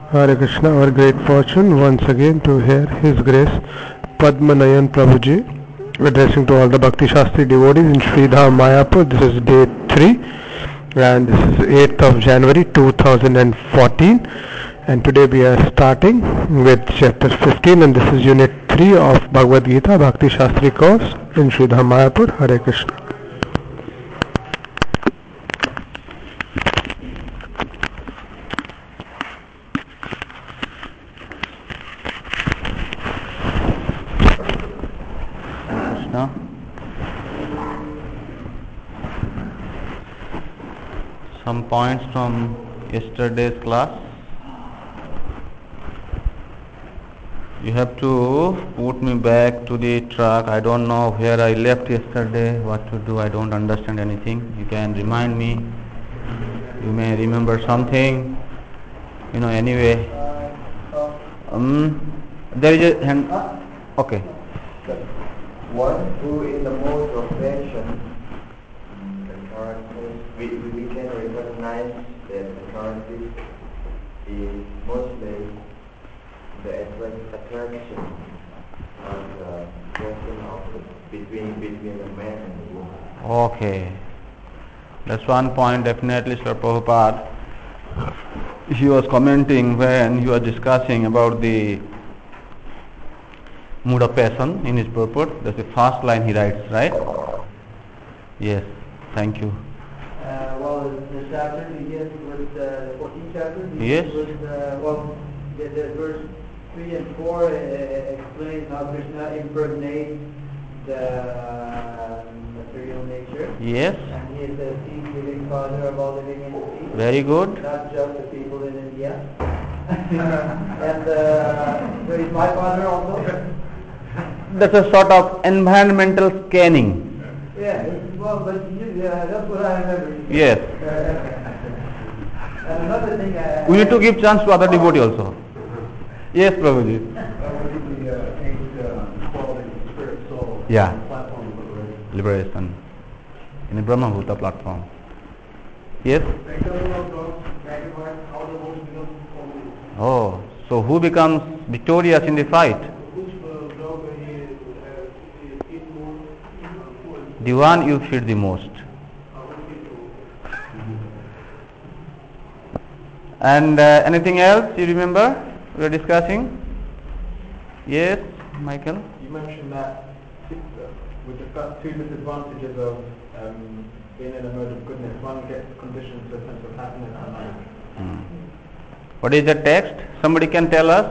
Hare Krishna, our great fortune once again to hear His Grace Padmanayan Prabhuji addressing to all the Bhakti Shastri devotees in Sridham Mayapur. This is day 3 and this is 8th of January 2014, and today we are starting with chapter 15, and this is unit 3 of Bhagavad Gita Bhakti Shastri course in Sridham Mayapur. Hare Krishna. Some points from yesterday's class. You have to put me back to the track. I don't know where I left yesterday, what to do. I don't understand anything. You can remind me. You may remember something. Anyway. There is a hand. Okay. One who in the mode of passion, we can recognize that the characteristic is mostly the attraction of the person between the man and the woman. Okay. That's one point definitely, Sir Prabhupada. He was commenting when he was discussing about the mood of passion in his purport. That's the first line he writes, right? Yes. Thank you. Well, the chapter begins with the 14th chapter. Yes. With, the verse 3 and 4 explains how Krishna impregnates the material nature. Yes. And he is the seed-giving father of all living entities. Very good. Not just the people in India. And so he's my father also. That's a sort of environmental scanning. Yeah, well, but that's what I remember. Yes. And another thing, We need to give chance to other devotee also. Yes, Prabhuji. Yeah. Liberation. In a Brahma Bhuta platform. Yes? Oh, so who becomes victorious in the fight? The one you feed the most. And anything else you remember we were discussing? Yes, Michael? You mentioned that with the two disadvantages of being in a mode of goodness, one gets conditioned to a sense of happiness and another. What is the text? Somebody can tell us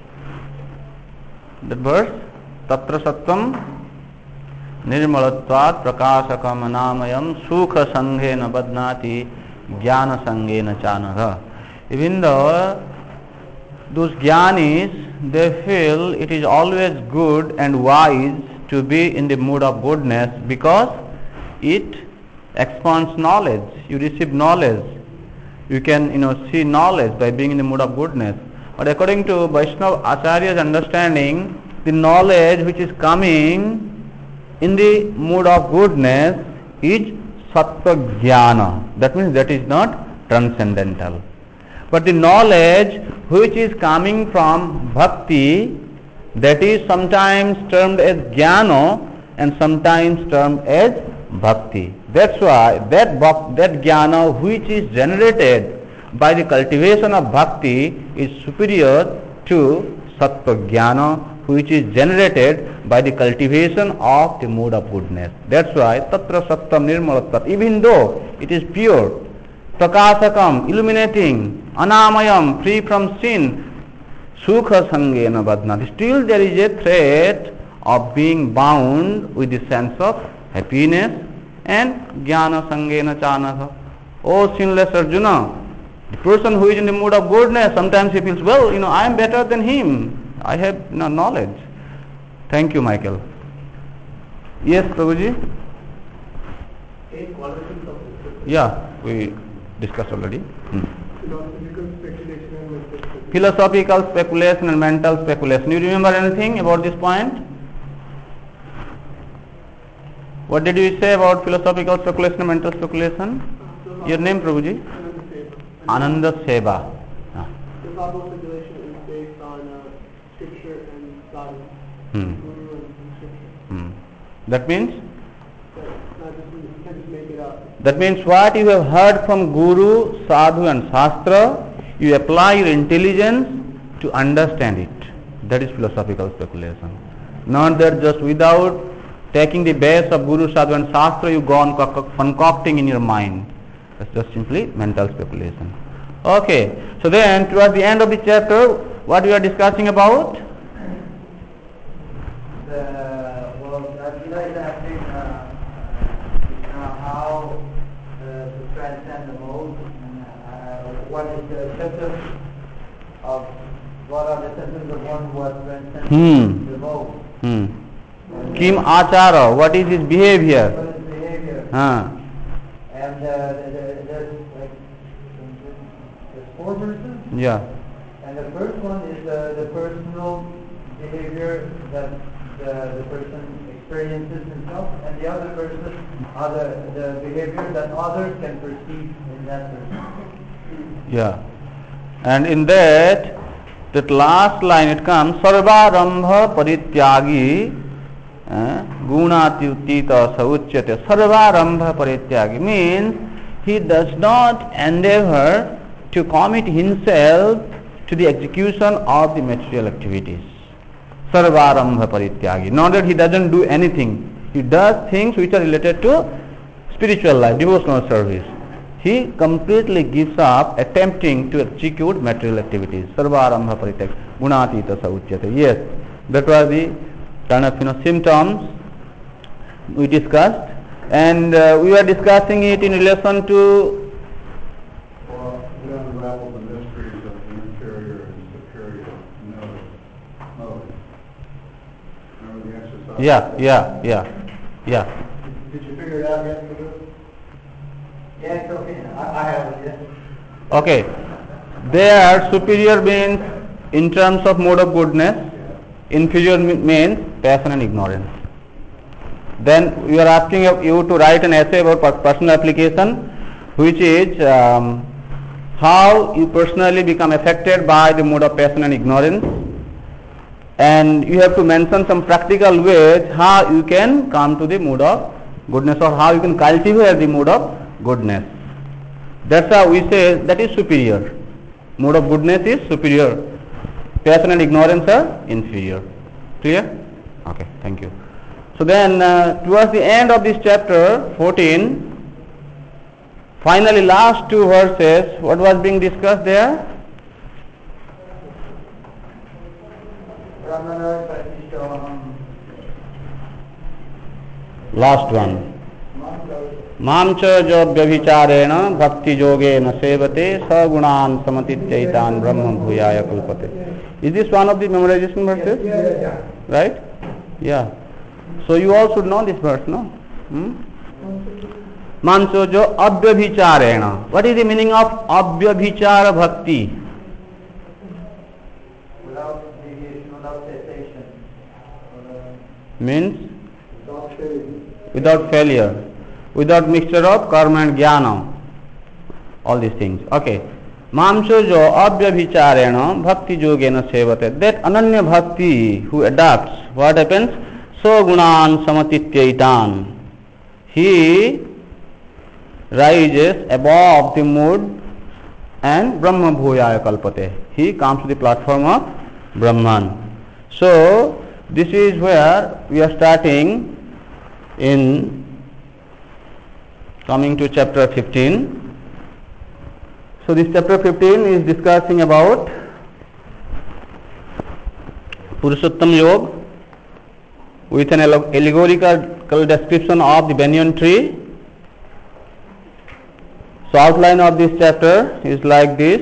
the verse? Tatra sattvam nirmalatvat prakashakam anamayam sukha sanghena badnati jnana sanghena chanagha. Even though those jnanis, they feel it is always good and wise to be in the mood of goodness because it expands knowledge. You receive knowledge. You can, see knowledge by being in the mood of goodness. But according to Vaishnava Acharya's understanding, the knowledge which is coming in the mood of goodness is sattva jnana. That means that is not transcendental. But the knowledge which is coming from bhakti, that is sometimes termed as jnana and sometimes termed as bhakti. That's why that jnana which is generated by the cultivation of bhakti is superior to sattva jnana which is generated by the cultivation of the mood of goodness. That's why tatra sattam nirmalatvat, even though it is pure, prakashakam, illuminating, anamayam, free from sin, sukha sanghena badnati, still there is a threat of being bound with the sense of happiness and jnana sanghena chanagha. Oh sinless Arjuna, the person who is in the mood of goodness, sometimes he feels, well, I am better than him. I have knowledge. Thank you, Michael. Yes, Prabhuji? Yeah, we discussed already. Philosophical speculation and mental speculation. You remember anything about this point? What did you say about philosophical speculation and mental speculation? Your name, Prabhuji? Ananda Seva. Sadhu simulation is based on scripture and sadhu. Hmm. Guru and scripture. Hmm. That means? It's not just, you can't just make it up. That means what you have heard from Guru, Sadhu and Shastra, you apply your intelligence to understand it. That is philosophical speculation. Not that just without taking the base of Guru, Sadhu and Shastra, you go on concocting in your mind. That's just simply mental speculation. Okay, so then towards the end of the chapter, what we are discussing about? Arjuna is asking how to transcend the mode, and what is the symptoms of, what are the symptoms of one who has transcended the mode? Kim Achara, what is his behavior? What is behavior? And there's four verses. Yeah. And the first one is the personal behavior that the person experiences himself, and the other verses are the behavior that others can perceive in that person. Yeah. And in that last line it comes, Sarvarambha Parityagi Gunatitita Sauchyate. Sarvarambha Parityagi means he does not endeavor to commit himself to the execution of the material activities. Sarvarambha Parityagi. Not that he doesn't do anything. He does things which are related to spiritual life, devotional service. He completely gives up attempting to execute material activities. Sarvarambha Parityagi. Gunatita Sauchyate. Yes, that was the kind of symptoms we discussed, and we were discussing it in relation to we unravel the mysteries of the inferior and superior modes. Remember the exercise? Yeah. Did you figure it out yet? Yeah, it's okay. I have it, yes. Okay. There, superior means in terms of mode of goodness, inferior means passion and ignorance. Then we are asking you to write an essay about personal application, which is how you personally become affected by the mode of passion and ignorance, and you have to mention some practical ways how you can come to the mood of goodness, or how you can cultivate the mood of goodness. That's how we say that is superior. Mood of goodness is superior. Passion and ignorance are inferior. Clear? Okay, thank you. So then towards the end of this chapter 14, finally last two verses, what was being discussed there? Last one. Mamcha jo vyabhicharena bhakti yogena sevate sagunan samatityaitan brahma bhuyaya kalpate. Is this one of the memorization verses? Yeah. Right? Yeah. So you all should know this verse, no? Manso jo avyabhicharena. What is the meaning of avyabhichara bhakti? Without deviation, without cessation. Means? Without failure. Without mixture of karma and jnana. All these things. Okay. Mamso jo avyabhicharena bhakti yogena sevate. That ananya bhakti who adopts, what happens? So gunan samatityaitan. He rises above the mood and Brahma bhuyaya kalpate. He comes to the platform of Brahman. So this is where we are starting in coming to chapter 15. So this chapter 15 is discussing about Purushottam Yoga with an allegorical description of the banyan tree. So outline of this chapter is like this: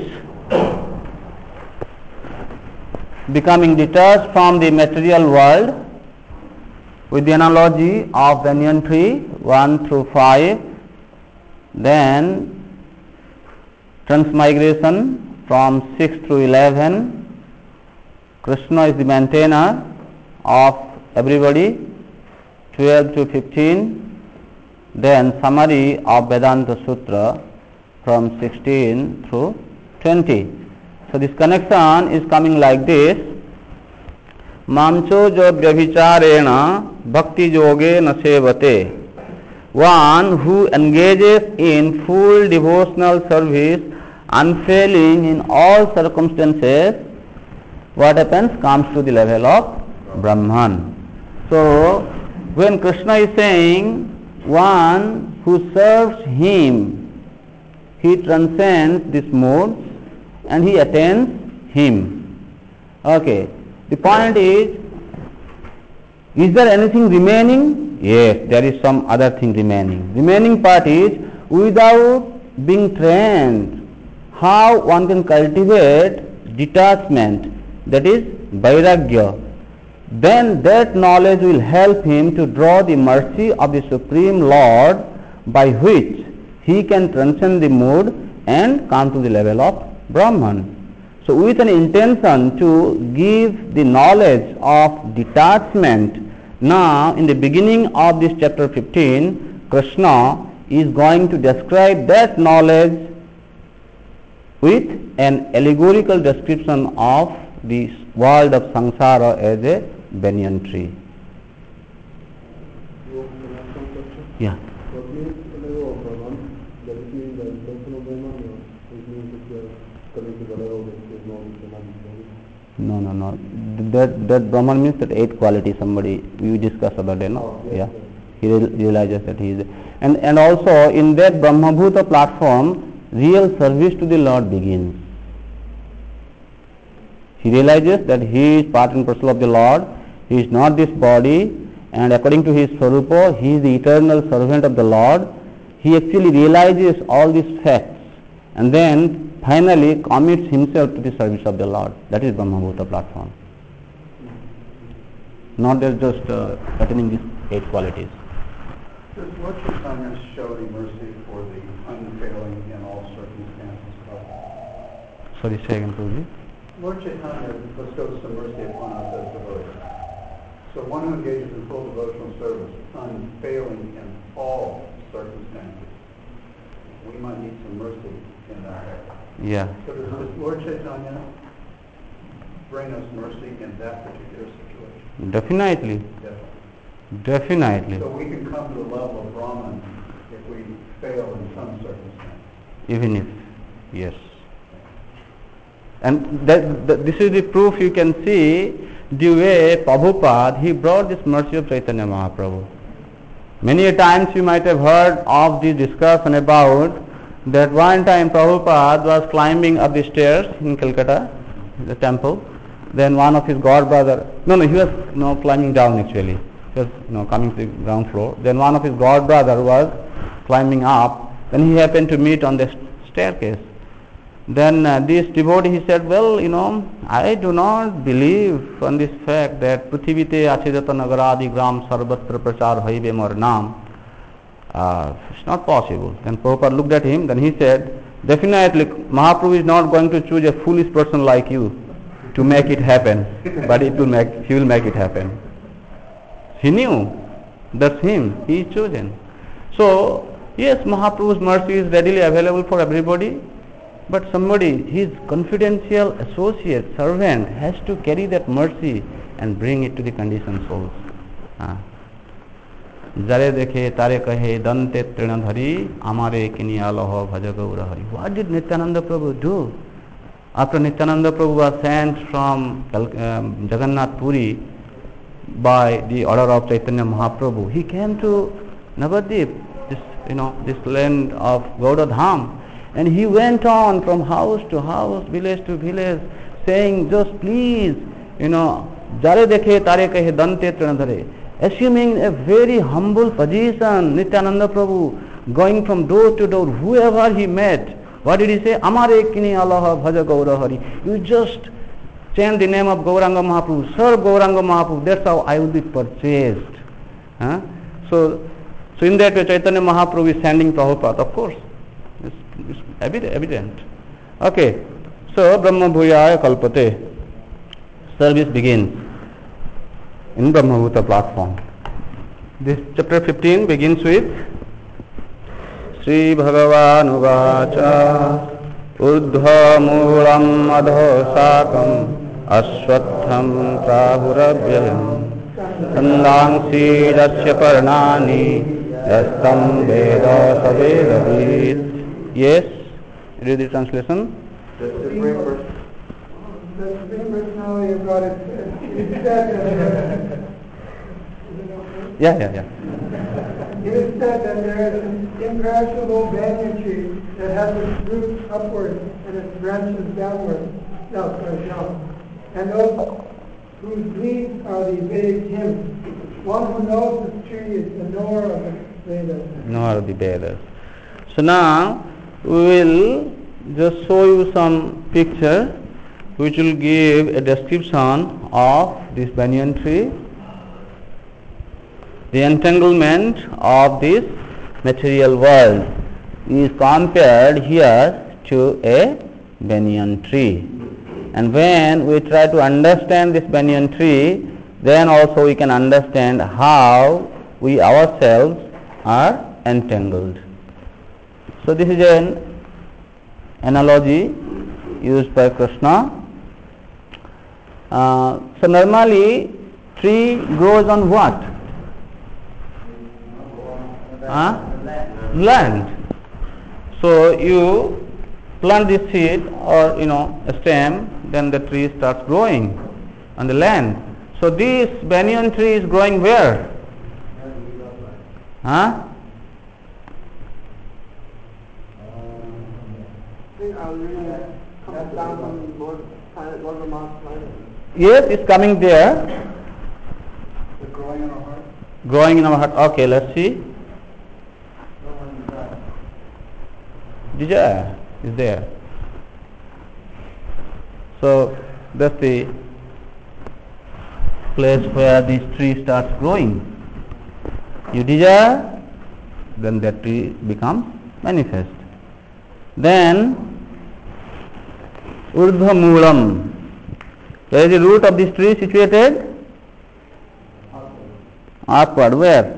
becoming detached from the material world with the analogy of banyan tree 1 through 5, then transmigration from 6 through 11. Krishna is the maintainer of everybody 12 to 15. Then summary of Vedanta Sutra from 16 through 20. So this connection is coming like this. Mamcho jo vyabhicharena bhakti yoge na sevate. One who engages in full devotional service, unfailing in all circumstances, what happens? Comes to the level of Brahman. So, when Krishna is saying, one who serves him, he transcends this mode and he attains him. Okay. The point is there anything remaining? Yes, there is some other thing remaining. Remaining part is, without being trained, how one can cultivate detachment, that is vairagya. Then that knowledge will help him to draw the mercy of the Supreme Lord, by which he can transcend the mood and come to the level of Brahman. So with an intention to give the knowledge of detachment, now in the beginning of this chapter 15, Krishna is going to describe that knowledge with an allegorical description of the world of samsara as a banyan tree. Yeah. What means the level of Brahman? Does it mean the personal Brahman, or it means that you are coming to the level that is known as Brahman? No. That Brahman means that 8 quality somebody we discussed other day, no? Yes, Yeah. yes. He realizes that he is, and also in that Brahmabhuta platform, real service to the Lord begins. He realizes that he is part and parcel of the Lord. He is not this body, and according to his Swarupa, he is the eternal servant of the Lord. He actually realizes all these facts, and then finally commits himself to the service of the Lord. That is Brahmabhuta platform. Not just attaining these 8 qualities. Does Lord Chaitanya show any mercy for the unfailing in all circumstances? Sorry, say again, Prabhuji. Lord Chaitanya bestows some mercy upon us as devotees. So one who engages in full devotional service, unfailing in all circumstances, we might need some mercy in that area. Yeah. So does Lord Chaitanya bring us mercy in that particular situation? Definitely. Definitely. So we can come to the level of Brahman if we fail in some circumstance. Even if, yes. And this is the proof you can see the way Prabhupada, he brought this mercy of Chaitanya Mahaprabhu. Many a times you might have heard of the discussion about that one time Prabhupada was climbing up the stairs in Calcutta, the temple. Then one of his god brother, he was climbing down actually. He was coming to the ground floor. Then one of his god brother was climbing up. Then he happened to meet on the staircase. Then this devotee, he said, well, I do not believe on this fact that Prithivite Achidata Nagaradi Gram Sarvatra Prachar Haive Mar Nam. It's not possible. Then Prabhupada looked at him, then he said, definitely Mahaprabhu is not going to choose a foolish person like you to make it happen, but he will make it happen. He knew, that's him, he is chosen. So, yes, Mahaprabhu's mercy is readily available for everybody, but somebody, his confidential associate, servant, has to carry that mercy and bring it to the conditioned souls. Jare dekhe tare kahe dante trinadhari amare kiniyaloho bhajagaurahari. What did Nityananda Prabhu do? After Nityananda Prabhu was sent from Jagannath Puri by the order of Chaitanya Mahaprabhu, he came to Navadvip, this land of Gauda Dham, and he went on from house to house, village to village, saying, just please, jare dekhe tare kahe dante trinadhare. Assuming a very humble position, Nityananda Prabhu, going from door to door, whoever he met, what did he say? Amare kini Allah bhaja gaurahari. You just chant the name of Gauranga Mahaprabhu, serve Gauranga Mahaprabhu, that's how I will be purchased. So in that way Chaitanya Mahaprabhu is sending Prabhupada, of course. It's evident. Okay, so Brahma Bhuyaya Kalpate. Service begins in Brahmabhuta platform. This chapter 15 begins with Sri Bhagavan Uvacha ऊर्ध्वमूलम् अधः शाखम् अश्वत्थं प्राहुरव्ययम् छन्दांसि यस्य पर्णानि यस्तं वेद स वेदवित्. Yes, read the translation. The Supreme Personality of God is said Yeah. it is said that there is an imperishable banyan tree that has its roots upward and its branches downward. Down. And those whose leaves are the Vedic hymns. One who knows this tree is the knower of the Vedas. Knower of the Vedas. So now we will just show you some picture which will give a description of this banyan tree, the entanglement of this material world is compared here to a banyan tree. And when we try to understand this banyan tree, then also we can understand how we ourselves are entangled. So this is an analogy used by Krishna. So normally tree grows on what? Land. So you plant the seed or a stem, then the tree starts growing on the land. So this banyan tree is growing where? Yes, it's coming there. Growing in our heart. Growing in our heart. Okay, let's see. Desire is there. So that's the place where this tree starts growing. You desire, then that tree becomes manifest. Then Urdhva Moolam. Where is the root of this tree situated? Upward. Where?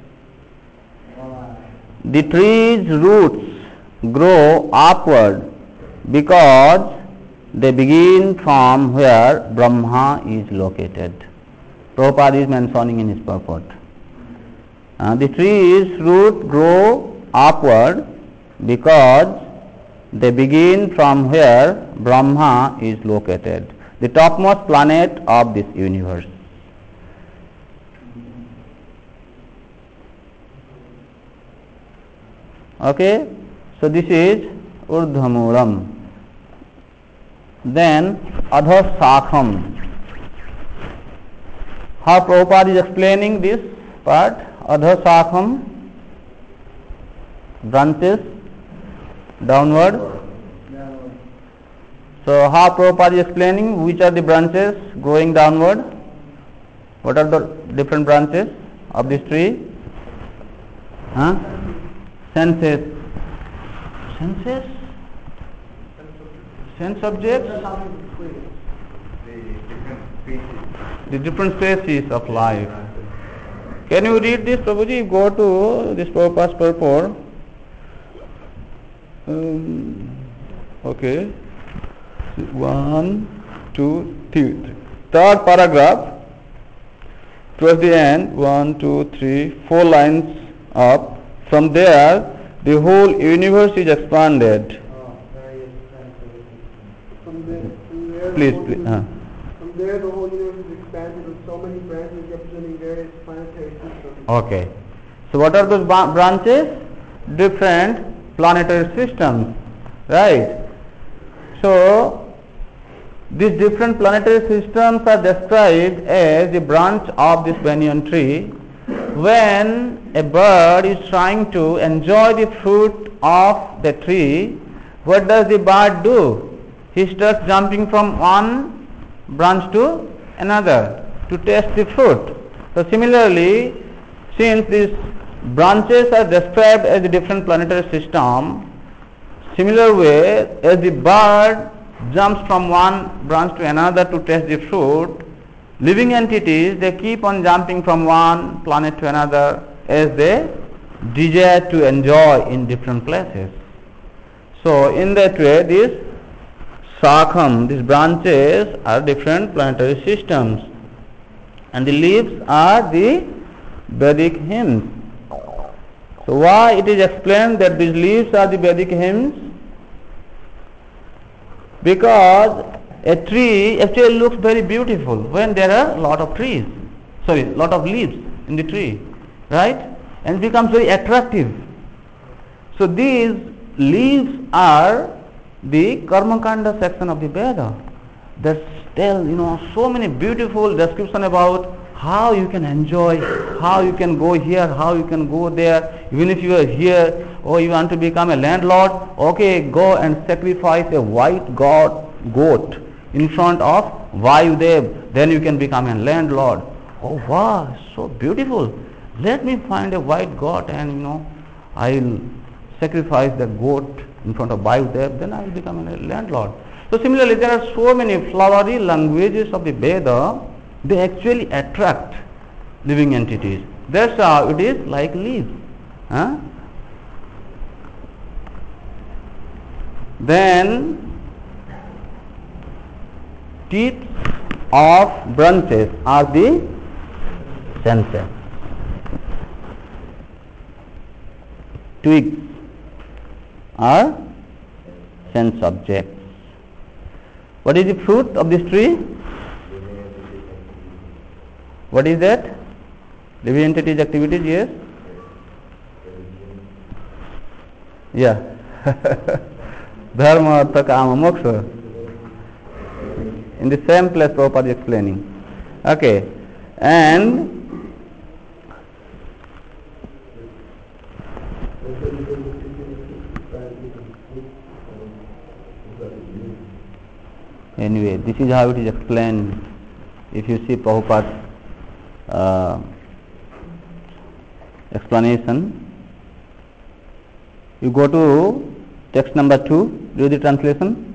The tree's roots grow upward because they begin from where Brahma is located. Prabhupada is mentioning in his purport. The tree's root grow upward because they begin from where Brahma is located, the topmost planet of this universe. Okay, so this is Urdhvamulam. Then Adha Sakham. How Prabhupada is explaining this part? Adha Sakham, branches downward. So how Prabhupada is explaining which are the branches growing downward? What are the different branches of this tree? Senses. Sense objects? The different species of life. Can you read this, Prabhuji? Go to this Prabhupada's purport. Okay. 1, 2, 3. Third paragraph. Towards the end, 1, 2, 3, 4 lines up. From there, the whole universe is expanded. Please. From there, the whole universe is expanded with so many branches representing various planetary systems. Okay. So what are those branches? Different planetary systems. Right. So these different planetary systems are described as the branch of this banyan tree. When a bird is trying to enjoy the fruit of the tree, what does the bird do? He starts jumping from one branch to another to taste the fruit. So similarly, since these branches are described as a different planetary system, similar way as the bird jumps from one branch to another to taste the fruit, living entities, they keep on jumping from one planet to another as they desire to enjoy in different places. So in that way, these shakham, these branches are different planetary systems, and the leaves are the Vedic hymns. So why it is explained that these leaves are the Vedic hymns? Because a tree actually looks very beautiful when there are a lot of lot of leaves in the tree, right? And it becomes very attractive. So these leaves are the Karmakanda section of the Veda that tell so many beautiful description about how you can enjoy, how you can go here, how you can go there. Even if you are here or you want to become a landlord, okay, go and sacrifice a white goat in front of Vayudev, then you can become a landlord. Oh wow, so beautiful. Let me find a white goat and I'll sacrifice the goat in front of Vayudev, then I will become a landlord. So similarly, there are so many flowery languages of the Veda, they actually attract living entities. That's how it is like leaves. Then tips of branches are the senses. Twigs are sense objects. What is the fruit of this tree? What is that? Living entities activities, yes? Yeah. Dharma, Artha, Kama, Moksha. In the same place Prabhupada is explaining. Okay. And anyway, this is how it is explained. If you see Prabhupada's explanation, you go to text number 2, read the translation.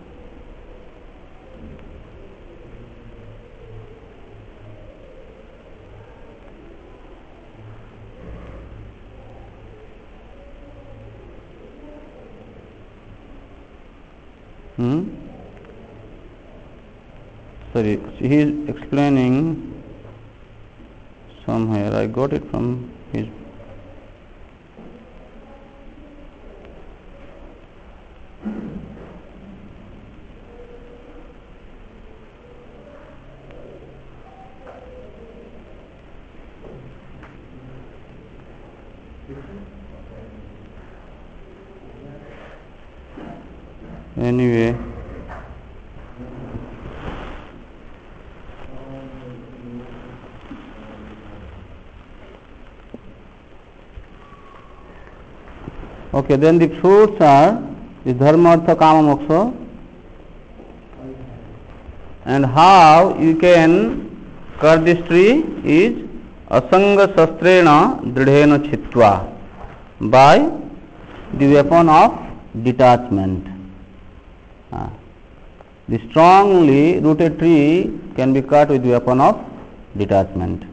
Sorry, he is explaining somewhere. I got it from his. Anyway. Okay, then the fruits are the Dharma, Artha, Kama, Moksha, and how you can cut this tree is Asanga Sastrena Dridhena Chitva, by the weapon of detachment. The strongly rooted tree can be cut with the weapon of detachment.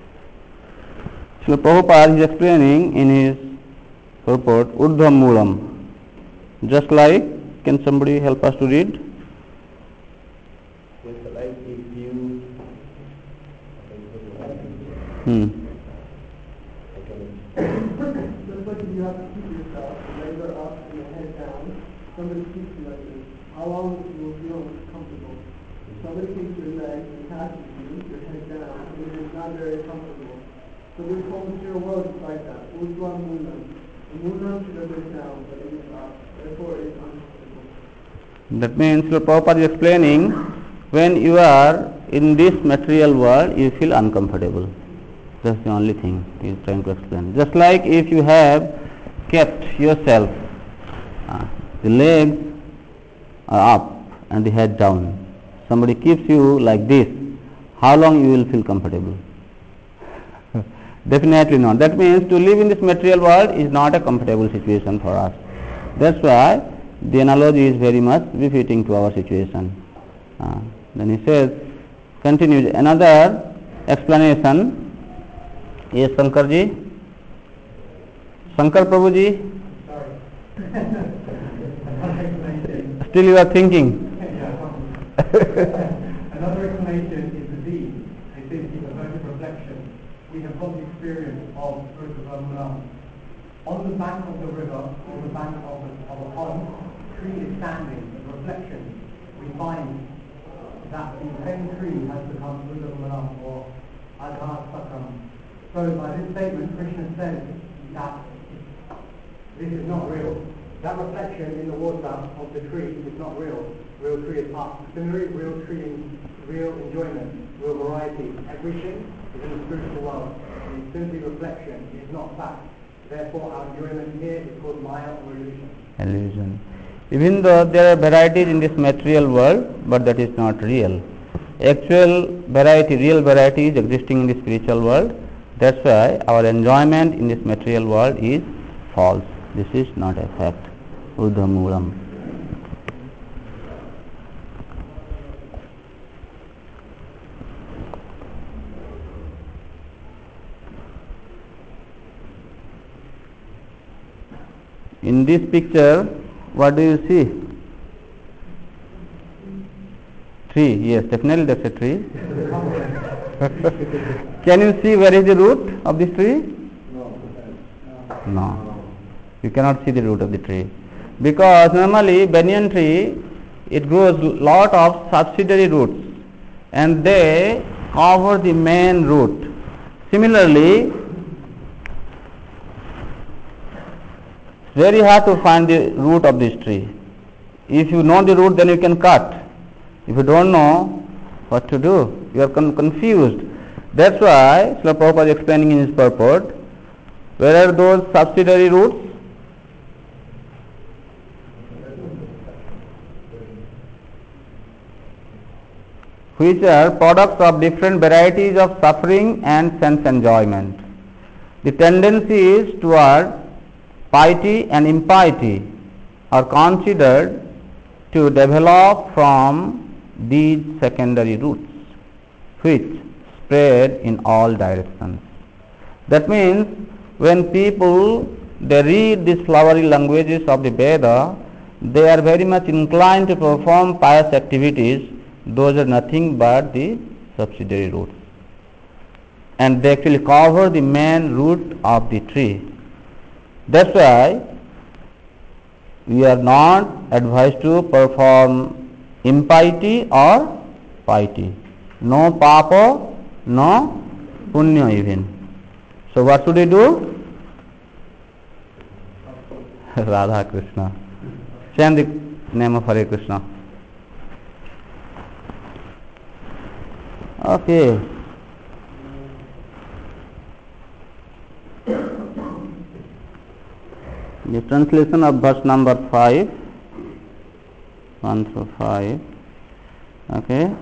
So Prabhupada is explaining in his purport Urdhva Moolam. Just like, can somebody help us to read? Just like if you Just like if you have to keep yourself, the legs are up and the head down, somebody keeps you like this. How long will you feel comfortable? If somebody takes your legs and attaches you, your head down, it is not very comfortable. So this whole material world is like that. Urdhva Moolam. The Moolam should have been down, but it is up. Therefore it is uncomfortable. That means your Prabhupada is explaining, when you are in this material world, you feel uncomfortable. That's the only thing he is trying to explain. Just like if you have kept yourself, the legs are up and the head down. Somebody keeps you like this, how long you will feel comfortable? Definitely not. That means to live in this material world is not a comfortable situation for us. That's why the analogy is very much befitting to our situation. Then he says, continues another explanation. Yes, Shankar ji? Shankar Prabhu ji? Still you are thinking? Another explanation is the deed. They think it's a virtual reflection. We have got the experience of Rukavamuna. On the bank of the river, or the bank of a pond, a tree is standing, a reflection. We find that the same tree has become Rukavamuna or Adhar Sakam. So by this statement, Krishna says that this is not real. That reflection in the water of the tree is not real. Real tree is up. Similarly, real tree is real enjoyment, real variety. Everything is in the spiritual world. It's simply reflection. It is not fact. Therefore, our enjoyment here is called Maya or illusion. Illusion. Even though there are varieties in this material world, but that is not real. Actual variety, real variety is existing in the spiritual world. That's why our enjoyment in this material world is false. This is not a fact. Urdhvamulam. In this picture, what do you see? Tree. Yes, definitely that's a tree. Can you see where is the root of this tree? No. You cannot see the root of the tree. Because normally banyan tree, it grows lot of subsidiary roots and they cover the main root. Similarly, it's very hard to find the root of this tree. If you know the root, then you can cut. If you don't know what to do, you are confused. That's why Srila Prabhupada is explaining in his purport, where are those subsidiary roots? Which are products of different varieties of suffering and sense enjoyment. The tendencies toward piety and impiety are considered to develop from these secondary roots, which spread in all directions. That means when people they read these flowery languages of the Veda, they are very much inclined to perform pious activities. Those are nothing but the subsidiary roots. And they actually cover the main root of the tree. That's why we are not advised to perform impiety or piety. No papa, no punya even. So what should we do? Radha Krishna. Chant the name of Hare Krishna. Okay. The translation of verse number 5, 1 through 5. Okay.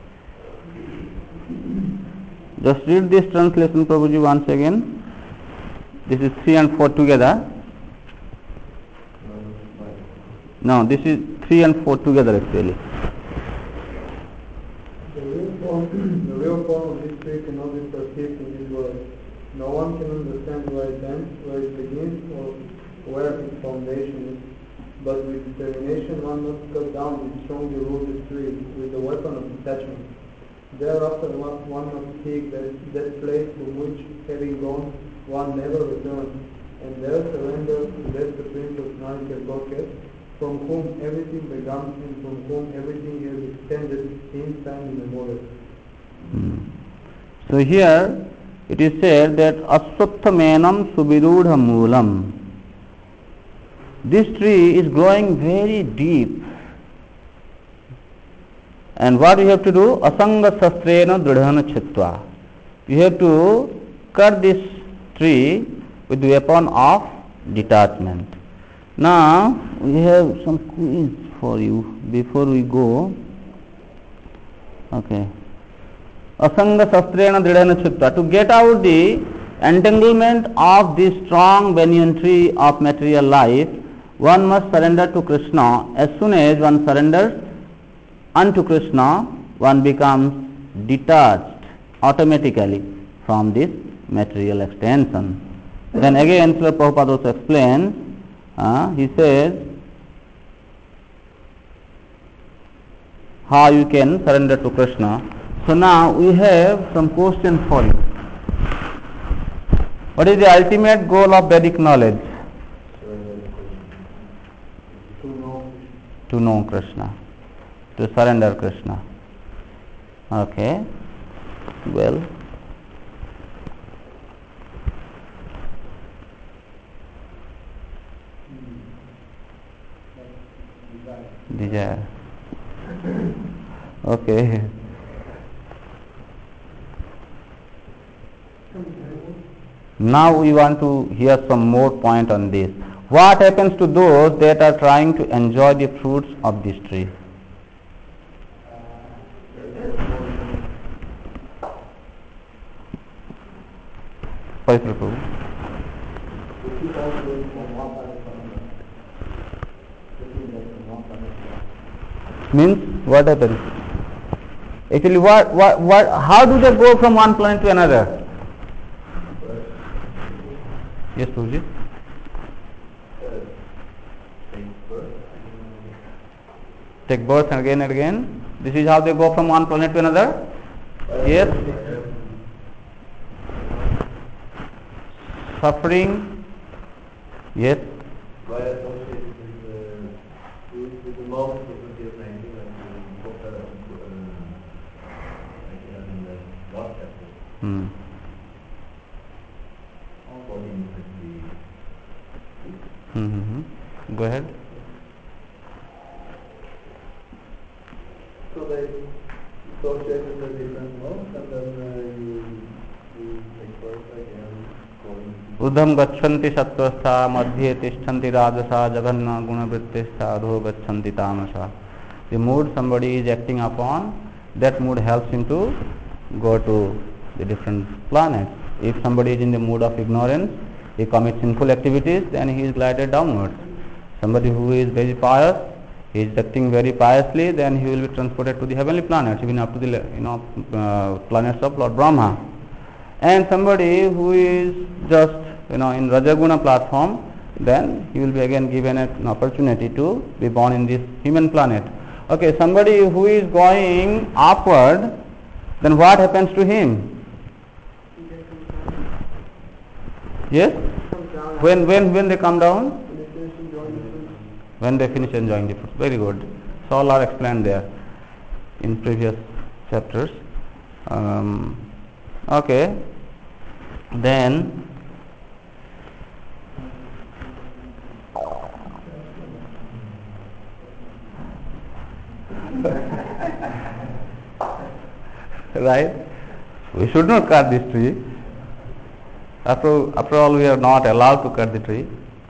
Just read this translation, Prabhuji, once again. This is 3 and 4 together. No, this is 3 and 4 together actually. The real form of this tree cannot be perceived in this world. No one can understand where it ends, where it begins, or where its foundation is. But with determination one must cut down this strongly rooted tree with the weapon of detachment. Thereafter one must seek that place from which, having gone, one never returns, and there surrender to that Supreme Personality of Godhead, from whom everything began and from whom everything has extended since time immemorial. So here it is said that Aswattha-menam Subirudha Moolam. This tree is growing very deep. And what you have to do? Asanga sastrena dridhana chitva. You have to cut this tree with the weapon of detachment. Now we have some quiz for you before we go. Okay. Asanga sastrena dridhana chitva. To get out the entanglement of this strong banyan tree of material life, one must surrender to Krishna. As soon as one surrenders unto Krishna, one becomes detached automatically from this material extension. Then again, Srila Prabhupada also explains, he says, how you can surrender to Krishna. So now we have some questions for you. What is the ultimate goal of Vedic knowledge? To know Krishna, to surrender Krishna. Okay, well, desire. Okay. Now we want to hear some more point on this. What happens to those that are trying to enjoy the fruits of this tree? Parikshit Prabhu. Means what happens? Actually, how do they go from one planet to another? Yes, Prabhuji. Take birth again and again. This is how they go from one planet to another. Yes. Suffering. Yes. Hmm. Mm-hmm. Go ahead. So they associate with their different modes, and then you take birth again. उद्धम गच्छन्ति सत्वस्था मध्ये तिष्ठन्ति राजसा जघन्य गुणवृत्तिस्था अधो गच्छन्ति तामसा. The mood somebody is acting upon, that mood helps him to go to the different planets. If somebody is in the mood of ignorance, he commits sinful activities, then he is glided downwards. Somebody who is very pious, he is acting very piously, then he will be transported to the heavenly planets, even up to the planets of Lord Brahma. And somebody who is just in Rajaguna platform, then he will be again given an opportunity to be born in this human planet. Okay, somebody who is going upward, then what happens to him? Yes? When they come down? When they finish enjoying the fruits. Very good. So all are explained there in previous chapters. Okay. Then right? We should not cut this tree. After all, we are not allowed to cut the tree.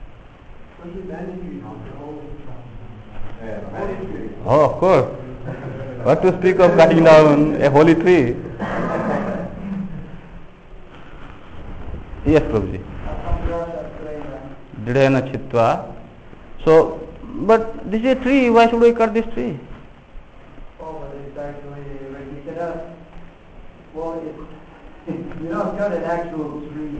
Oh, of course. What to speak of cutting down a holy tree? Yes, Prabhuji. Dridena chitva. So, but this is a tree. Why should we cut this tree? Oh, but it's actually, you cannot, well, you don't cut an actual tree.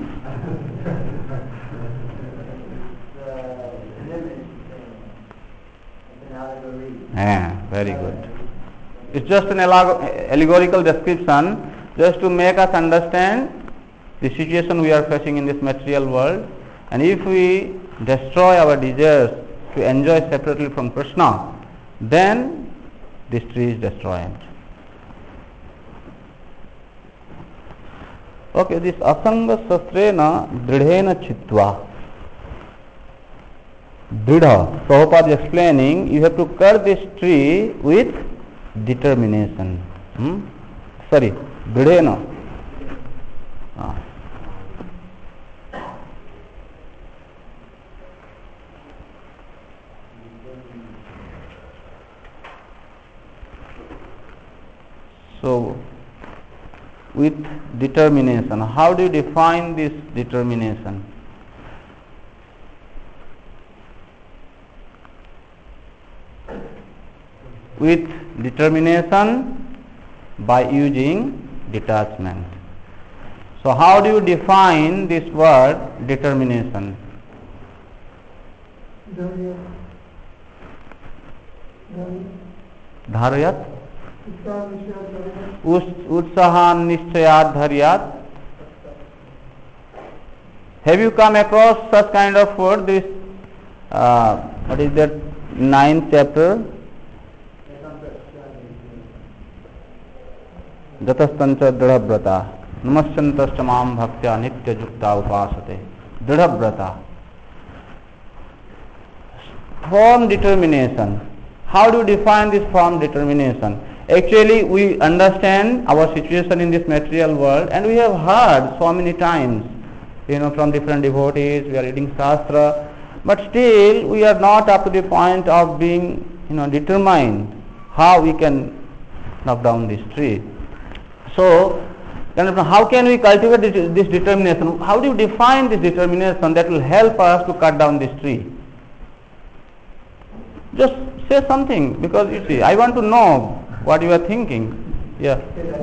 It's an image thing. It's an allegory. Yeah, very good. It's just an allegorical description just to make us understand the situation we are facing in this material world. And if we destroy our desires to enjoy separately from Krishna, then this tree is destroyed. Okay, this asanga sastrena dridhena chitva. Dridha, Prabhupada is explaining, you have to cut this tree with determination. Sorry, dridhena. So, with determination, how do you define this determination? With determination by using detachment. So, how do you define this word determination? Dharayat? Utsahan Nishchayat Dharyat. Have you come across such kind of word? This, what is that, 9th chapter? Jatastancha Dridhabrata. Namasyantascha mam bhaktya nitya jukta upasate. Dridhabrata. Firm determination. How do you define this firm determination? Actually, we understand our situation in this material world, and we have heard so many times, from different devotees, we are reading Shastra, but still we are not up to the point of being, determined how we can knock down this tree. So, how can we cultivate this determination? How do you define this determination that will help us to cut down this tree? Just say something, because you see, I want to know what you are thinking. Yeah.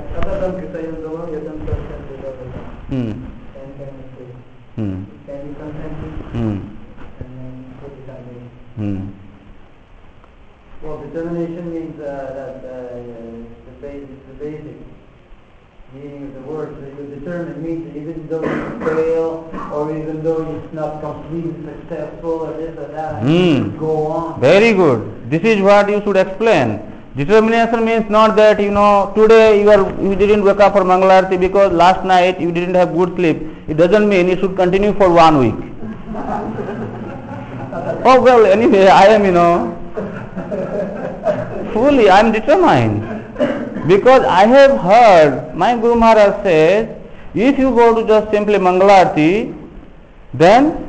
Well, determination means that the basic meaning of the word. So you determine means that even though you fail, or even though you're not completely successful, or this or that, you go on. Very good. This is what you should explain. Determination means not that, today you didn't wake up for Mangalarti because last night you didn't have good sleep. It doesn't mean you should continue for 1 week. Oh well, anyway, I am, fully, I am determined. Because I have heard, my Guru Maharaj says, if you go to just simply Mangalarti, then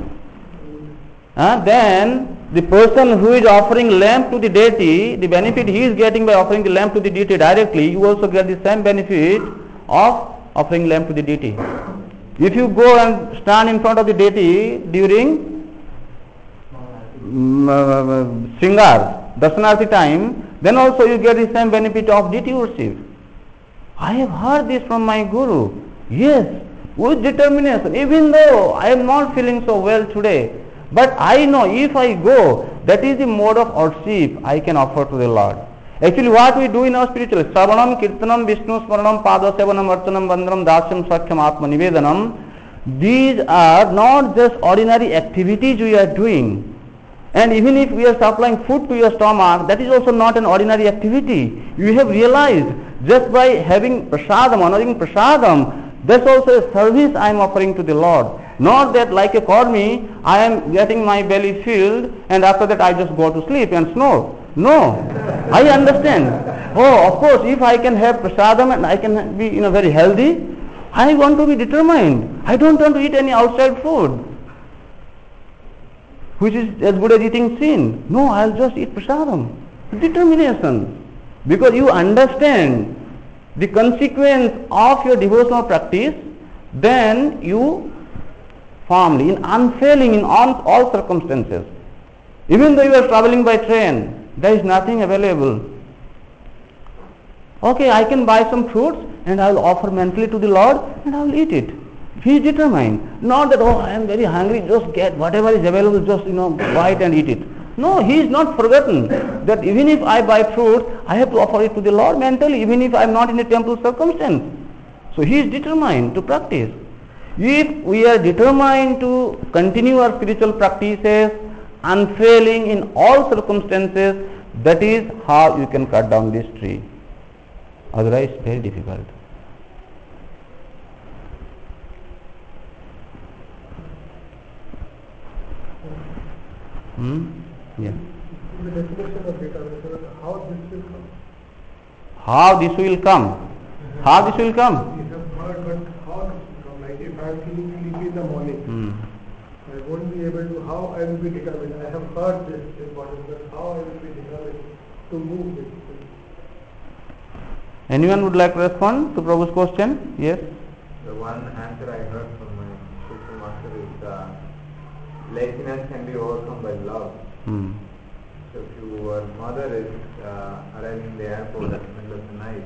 the person who is offering lamp to the deity, the benefit he is getting by offering the lamp to the deity directly, you also get the same benefit of offering lamp to the deity. If you go and stand in front of the deity during Shringar, Darshanarthi time, then also you get the same benefit of deity worship. I have heard this from my Guru. Yes, with determination, even though I am not feeling so well today, but I know if I go, that is the mode of worship I can offer to the Lord. Actually, what we do in our spiritual, Sravanam, Kirtanam, Vishnu Smaranam, Padasevanam, Archanam, Bandhanam, Dasyam, Sakyam, Atma Nivedanam, these are not just ordinary activities we are doing. And even if we are supplying food to your stomach, that is also not an ordinary activity. You have realized, just by having prasadam, honoring prasadam, that's also a service I am offering to the Lord. Not that like a Kormi, I am getting my belly filled and after that I just go to sleep and snore. No, I understand. Oh, of course, if I can have prasadam and I can be very healthy, I want to be determined. I don't want to eat any outside food, which is as good as eating sin. No, I'll just eat prasadam. Determination. Because you understand the consequence of your devotional practice, then you firmly, unfailing in all circumstances. Even though you are traveling by train, there is nothing available. Okay, I can buy some fruits and I will offer mentally to the Lord and I will eat it. He is determined. Not that, I am very hungry, just get whatever is available, just, buy it and eat it. No, he is not forgotten that even if I buy fruit, I have to offer it to the Lord mentally, even if I am not in a temple circumstance. So he is determined to practice. If we are determined to continue our spiritual practices, unfailing in all circumstances, that is how you can cut down this tree. Otherwise, very difficult. Yeah. The definition of determination, how this will come? How this will come? How this will come? We have heard, but how this will come? Like if I am feeling sleepy in the morning, I won't be able to, how I will be determined? I have heard this important, but how I will be determined to move this thing? Anyone would like to respond to Prabhu's question? Yes? The one answer I heard from my spiritual master is laziness can be overcome by love. So if your mother is arriving in the airport at the middle of the night,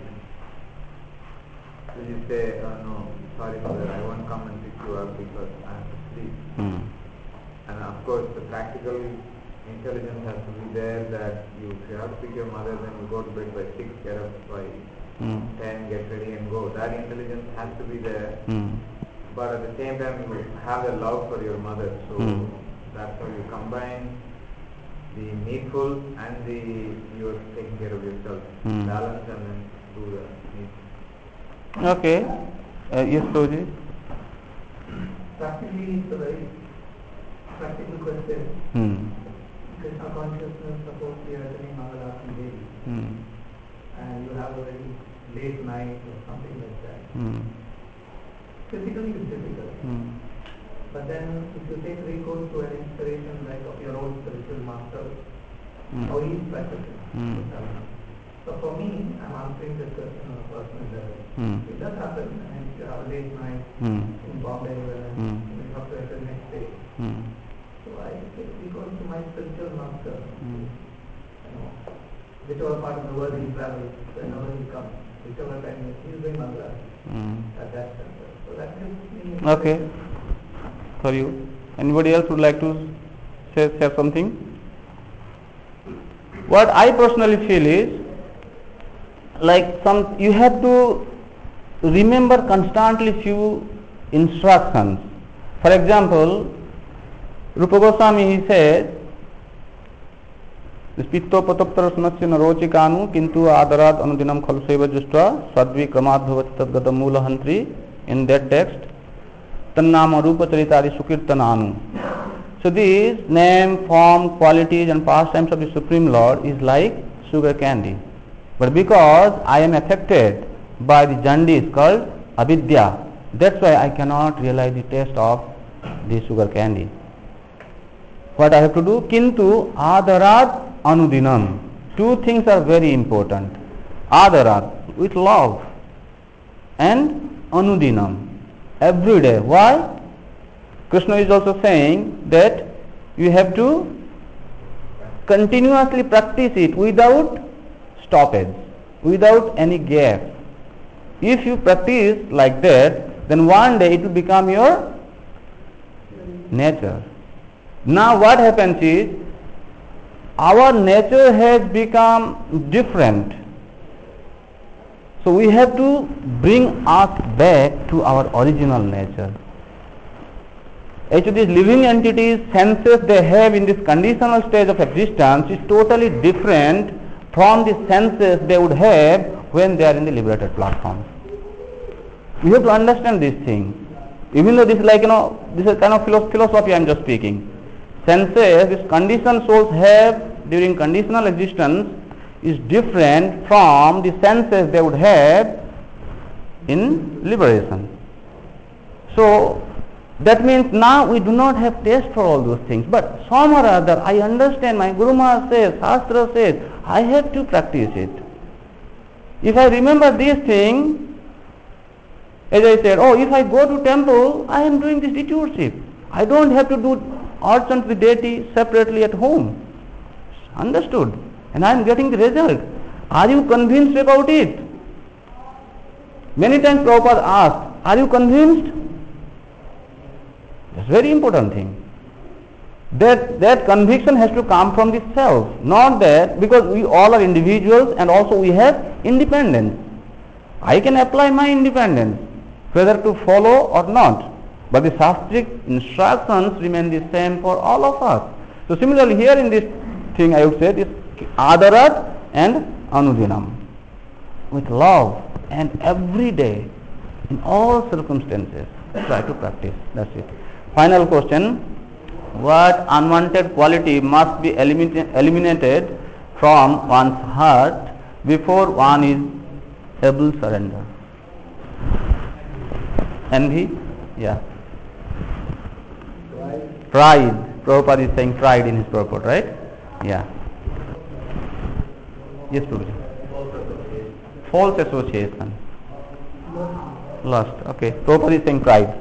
will you say, no, sorry mother, I won't come and pick you up because I have to sleep. And of course the practical intelligence has to be there that if you have to pick your mother, then you go to bed by 6, get up by 10, get ready and go. That intelligence has to be there. But at the same time, you have a love for your mother. So that's how you combine the needful and you're taking care of yourself. Balance and then do the needful. Okay. Yes, Prabhuji. Practically, it's a very practical question. Krishna consciousness, suppose we are doing Mangalarti daily, and you have a very late night or something like that. Physically it's difficult. But then if you take recourse to an inspiration like of your own spiritual master, how he is practicing. So for me, I'm answering this question on a personal level. It does happen, and if you have a late night in Bombay, and you have to enter the next day. So I take recourse to my spiritual master. Whichever part of the world he travels, whenever he comes, whichever time he is doing Mangala at that center. So that gives me... Okay. For you. Anybody else would like to share something? What I personally feel is, like you have to remember constantly few instructions. For example, Rupa Goswami, he said, Spitto patoptara sunasya narochikanu kintu adarad anudinam khaluseva justra sadvi kramat bhavati tadgata mula hantri. In that text, tannama rupa charitari sukirtananu. So these name, form, qualities and pastimes of the Supreme Lord is like sugar candy. But because I am affected by the jaundice called avidya, that's why I cannot realize the taste of the sugar candy. What I have to do? Kintu adarat anudinam. Two things are very important. Adarat, with love, and anudinam, every day. Why? Krishna is also saying that you have to continuously practice it without stoppage, without any gap. If you practice like that, then one day it will become your nature. Now what happens is, our nature has become different. So we have to bring us back to our original nature. Actually, these living entities, senses they have in this conditional stage of existence is totally different from the senses they would have when they are in the liberated platform. We have to understand this thing. Even though this is like, this is kind of philosophy I am just speaking. Senses, these conditioned souls have during conditional existence is different from the senses they would have in liberation. So that means now we do not have taste for all those things. But some or other, I understand, my Guru Maharaj says, Shastra says, I have to practice it. If I remember these things, as I said, if I go to temple, I am doing this stewardship. I don't have to do archana to the deity separately at home. Understood? And I am getting the result. Are you convinced about it? Many times Prabhupada asked, are you convinced? That's a very important thing. That conviction has to come from the self, not that, because we all are individuals and also we have independence. I can apply my independence, whether to follow or not. But the Shastric instructions remain the same for all of us. So similarly here in this thing I would say this adarat and anudinam. With love and every day, in all circumstances, try to practice. That's it. Final question. What unwanted quality must be eliminated from one's heart before one is able to surrender? Envy? Yeah. Pride. Prabhupada is saying pride in his purport, right? Yeah. Yes, Prabhupada. False association. Lust. Okay. Prabhupada is saying pride.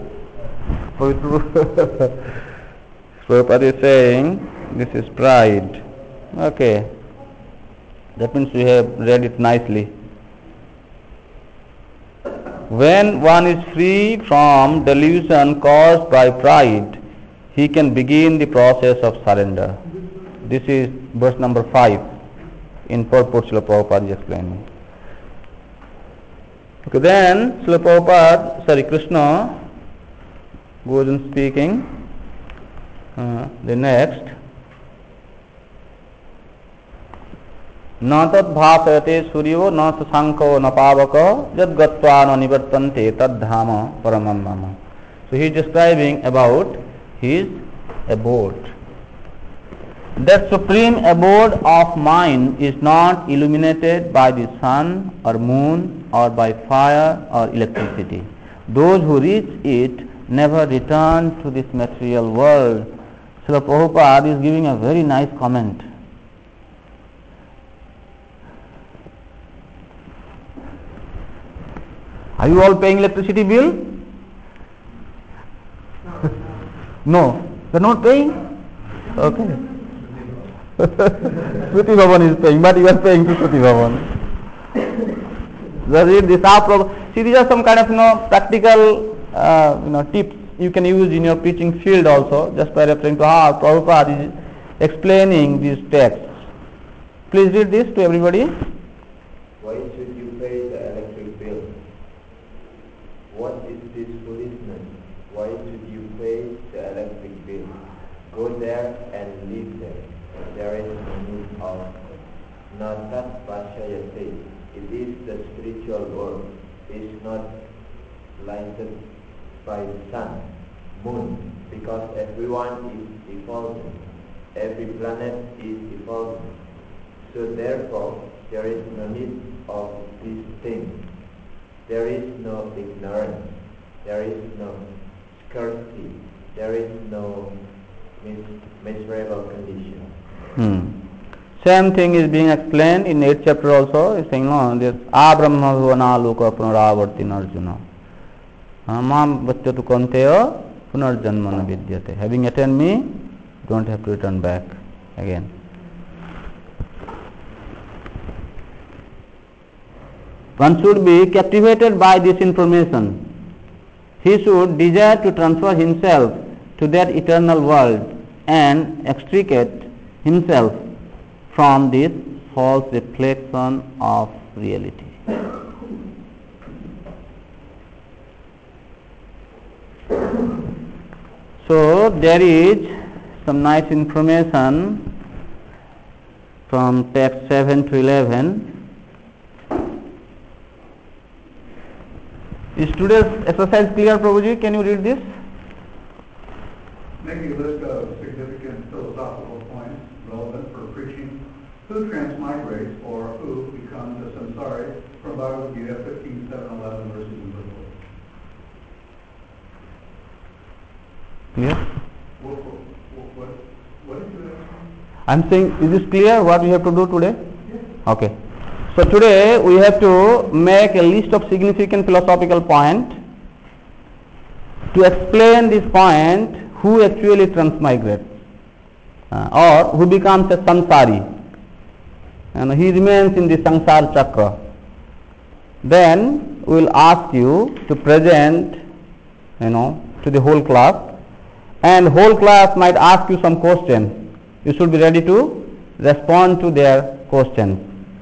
Prabhupada is saying this is pride. Okay. That means we have read it nicely. When one is free from delusion caused by pride, he can begin the process of surrender. This is verse number 5 in purport Srila Prabhupada is explaining. Okay, then Srila Prabhupada, Krishna goes on speaking the next. न तद् भासयते सूर्यो न शशांको न पावक यद् गत्वा न निवर्तन्ते तद्धाम परमं मम. So he is describing about his abode. That supreme abode of mine is not illuminated by the sun or moon or by fire or electricity. Those who reach it never return to this material world. Srila Prabhupada is giving a very nice comment. Are you all paying electricity bill? No, you are not paying? Okay. Shruti Bhavan is paying, but you are paying to Shruti Bhavan. See, these are some kind of practical tips you can use in your preaching field also, just by referring to how Prabhupada is explaining these texts. Please read this to everybody. Why should you pay the electric bill? What is this foolishness? Why should you pay the electric bill? Go there and live there. There is no need of Natat Vashayate. It is the spiritual world. It is not lighted by sun, moon, because everyone is evolving. Every planet is evolving. So therefore, there is no need of these things. There is no ignorance. There is no scarcity. There is no miserable condition. Same thing is being explained in 8th chapter also. It's saying, no, this Abrahma Bhuvana Loka Punaravartin Arjuna. Mam Bhatyatu Kanteya Punarjanmana Vidyate. Having attained me, don't have to return back again. One should be captivated by this information. He should desire to transfer himself to that eternal world and extricate himself from this false reflection of reality. So there is some nice information from text 7 to 11. Is today's exercise clear, Prabhuji? Can you read this? Making a list of significant philosophical points relevant for preaching. Who transmigrates or who becomes a samsari from Bhagavad Gita 15, 7, 11 verses and verse 4. Yes. What is it? I'm saying, is this clear what we have to do today? Yes. Okay. So today we have to make a list of significant philosophical points. To explain this point, who actually transmigrates or who becomes a samsari, and he remains in the samsara chakra. Then we will ask you to present, to the whole class, and whole class might ask you some questions. You should be ready to respond to their questions.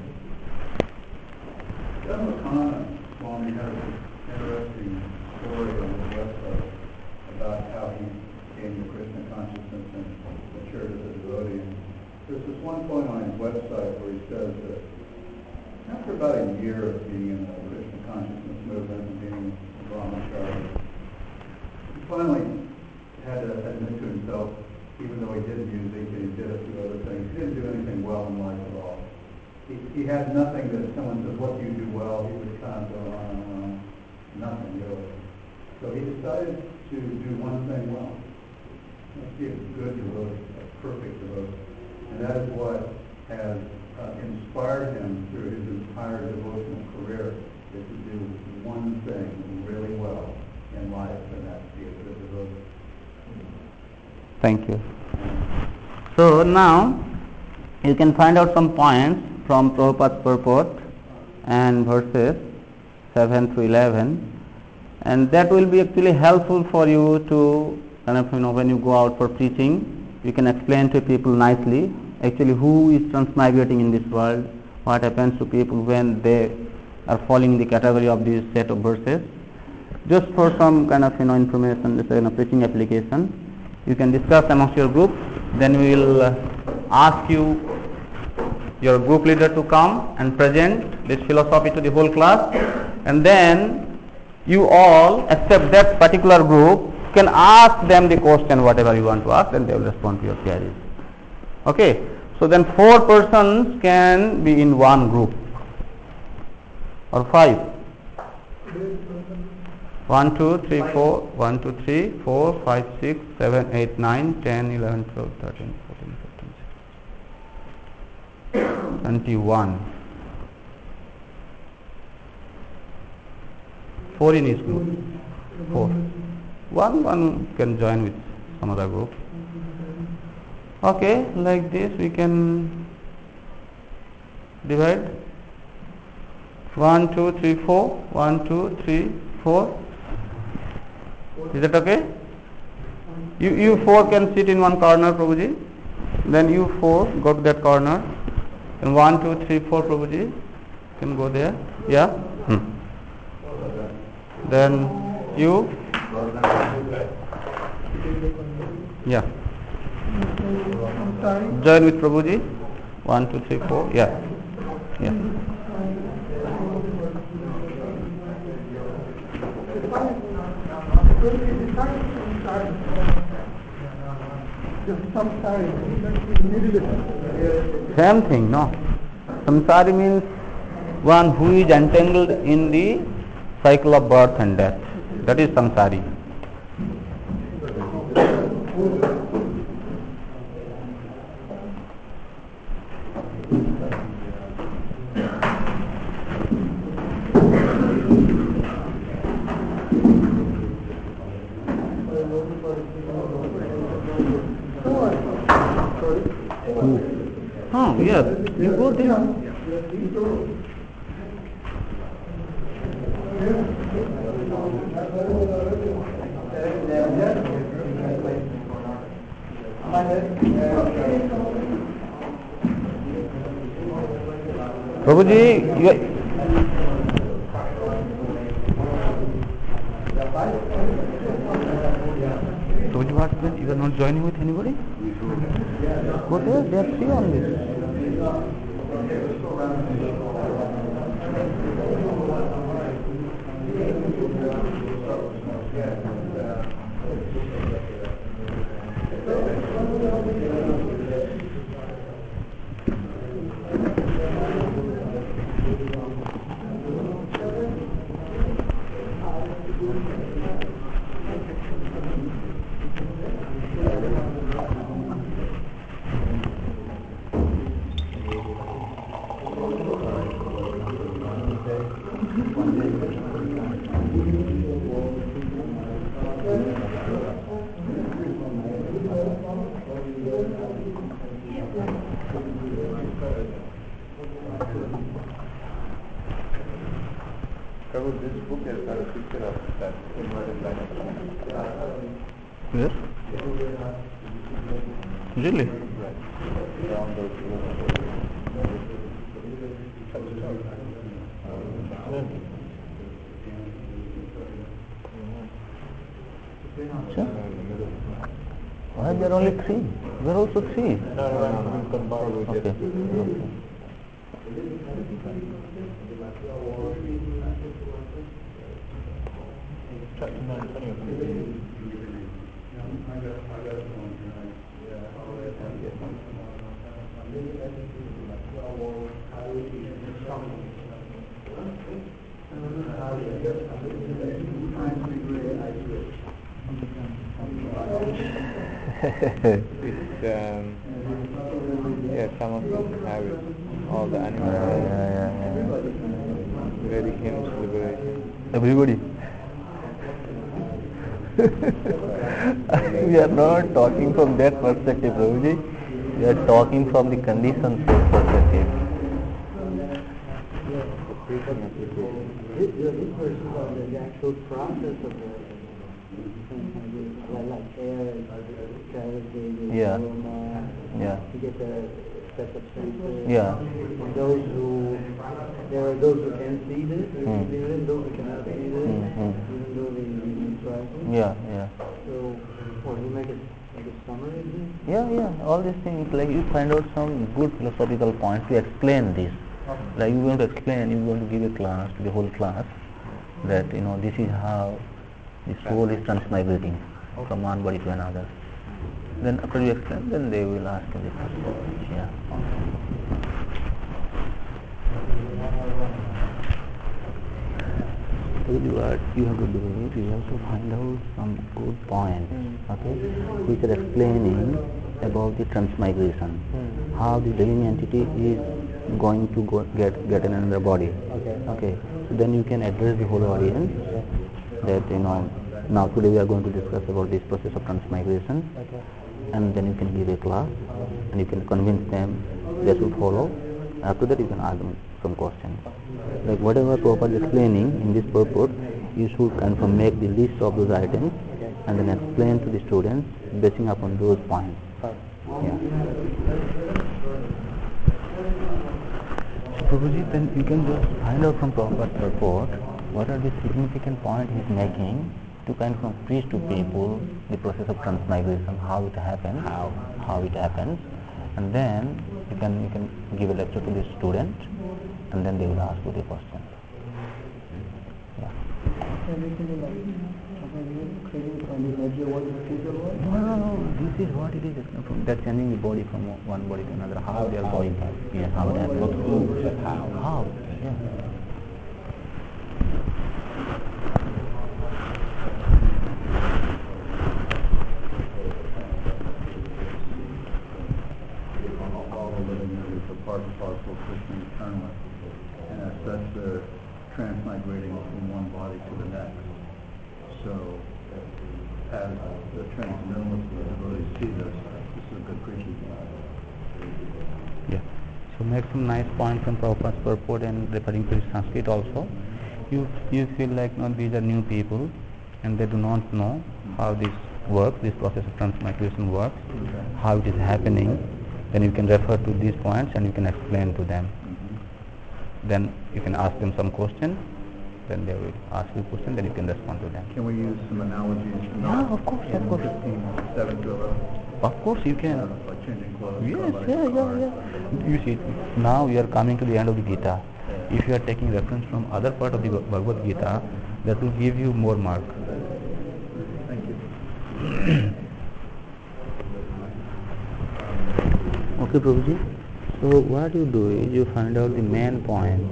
Swami has an interesting story on his website about how he came to Krishna consciousness and matured as a devotee. There's this one point on his website where he says that after about a year of being in the Krishna consciousness movement and being a brahmachari, he finally had to admit to himself, even though he did music and he did a few other things, he didn't do anything well in life at all. He had nothing that someone says, what do you do well? He would kind of go on, nothing really. So he decided to do one thing well. Let's be a good devotee, a perfect devotee. And that is what has inspired him through his entire devotional career, is to do one thing really well in life, and that's to be a good devotee. Thank you. So now you can find out some points from Prabhupada's purport and verses 7 to 11, and that will be actually helpful for you to when you go out for preaching, you can explain to people nicely actually who is transmigrating in this world, what happens to people when they are falling in the category of this set of verses. Just for some kind of information, this is a preaching application. You can discuss amongst your group. Then we will ask you, your group leader, to come and present this philosophy to the whole class, and then you all, except that particular group, can ask them the question whatever you want to ask, and they will respond to your queries. Okay, so then 4 persons can be in one group, or 5. 1, 2, 3, 4, 1, 2, 3, 4, 5, 6, 7, 8, 9, 10, 11, 12, 13, 14, 15, 21. 4 in each group. 4. One can join with some other group. Okay, like this we can divide. 1, 2, 3, 4. 1, 2, 3, 4. Is that okay? You 4 can sit in one corner, Prabhuji. Then you 4 go to that corner. And 1, 2, 3, 4, Prabhuji can go there. Yeah. Then you. Yeah. Join with Prabhuji. 1, 2, 3, 4. Yeah. Yeah. Same thing, no? Samsari means one who is entangled in the cycle of birth and death. That is samsari. Oh, yes, you go there. Prabhuji, Prabhuji, what happened? You are not joining with anybody? Go there, there are 3 on this. Prabhu, this book has got a picture of that inverted line. Yes? Really? Right. Around those Why there are only 3? There are also 3. No, we combine with Okay. Chapter 9, 20 of It's, yeah, some of them have it. All the animals. Vedic hymns, liberation. Everybody. We are not talking from that perspective, Prabhuji. We are talking from the conditions perspective. The preaching application. These verses are the actual process of the like air, travel gauges, Yeah. aroma, Yeah. to get the special senses. Yeah. And there are those who can see this, even those who cannot see this, even though they try to. Yeah, yeah. So, we make a summary of this? Yeah. All these things, like you find out some good philosophical points to explain this. Like you're going to explain, you're going to give a class to the whole class that this is how the soul is transmigrating from one body to another. Then after you explain, then they will ask you the question. Yeah. So what you have to do is you have to find out some good points, okay, which are explaining about the transmigration, how the living entity is going to get in another body. Okay. So then you can address the whole audience that now today we are going to discuss about this process of transmigration, and then you can give a class and you can convince them they should follow. After that you can ask them some questions. Like whatever Prabhupada is explaining in this purport, you should kind of make the list of those items and then explain to the students basing upon those points. Yeah. So Prabhuji, then you can just find out from Prabhupada's purport what are the significant points he is making to kind of preach to people the process of transmigration, how it happens, and then you can give a lecture to the student, and then they will ask you the question. Yeah. No. This is what it is. They're changing the body from one body to another. How they are going? Yes, how it happens. How? Yeah. All the living entities are part and parcel of Krishna eternally, and as such they're transmigrating from one body to the next. So as the transcendentalists and the devotees see this is a good preaching. Yeah. So make some nice points from Prabhupada's purport and referring to his Sanskrit also. You feel like these are new people and they do not know how this works, this process of transmigration works, how it is happening. Then you can refer to these points and you can explain to them. Then you can ask them some question, then they will ask you a question, then you can respond to them. Can we use some analogies from Of course. 15:7 to 11? Of course you can. Like changing clothes, Yes, carbonated cars. You see, now we are coming to the end of the Gita. If you are taking reference from other part of the Bhagavad Gita, that will give you more mark. Thank you. Okay, Prabhuji. So what you do is you find out the main points,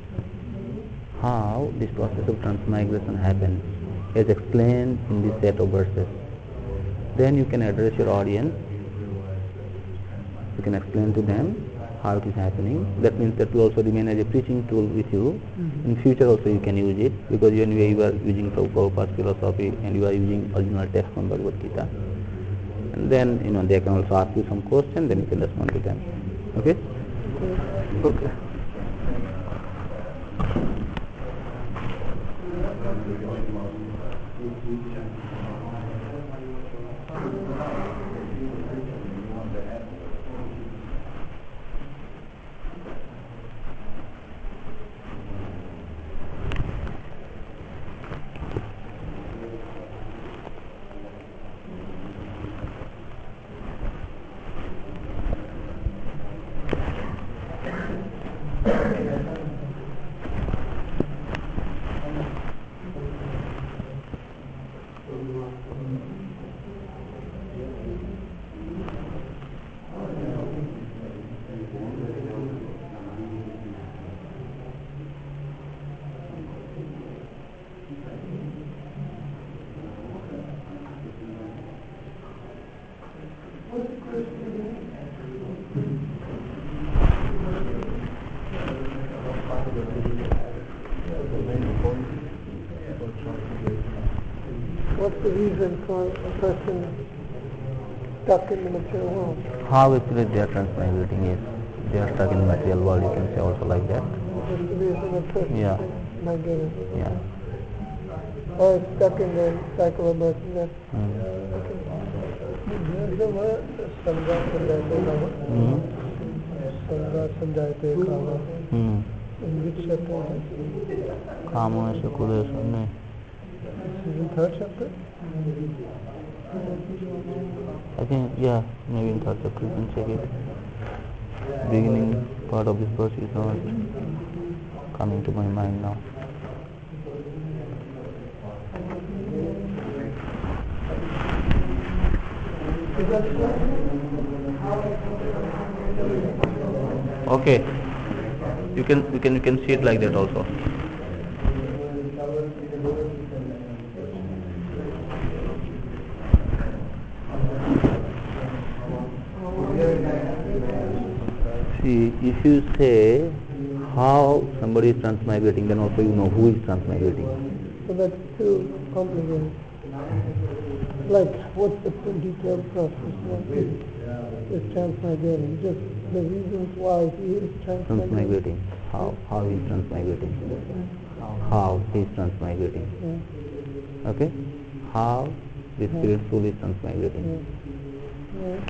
how this process of transmigration happens, as explained in this set of verses. Then you can address your audience. You can explain to them how it is happening. That means that will also remain as a preaching tool with you. In future also you can use it, because when you are using Prabhupada's philosophy and you are using original text from Bhagavad Gita. And then they can also ask you some question, then you can respond to them. Okay? Okay. What's the reason for a person stuck in the material world? How actually they are transmigrating is, they are stuck in the material world, you can say also like that. What's the reason a person Yeah. is migrating? Yeah. or stuck in the cycle of birth and death. In which chapter is it? Kama Shakudesh. In third chapter? I think, yeah, maybe in third chapter you can check it. Beginning part of this verse is not coming to my mind now. Okay, you can see it like that also. See, if you say how somebody is transmigrating, then also you know who is transmigrating. So that's too complicated. Like, what's the detailed process is transmigrating? Just the reasons why he is transmigrating. How he is transmigrating. How he is transmigrating. Yeah. Okay? How the spirit soul is transmigrating. Yeah.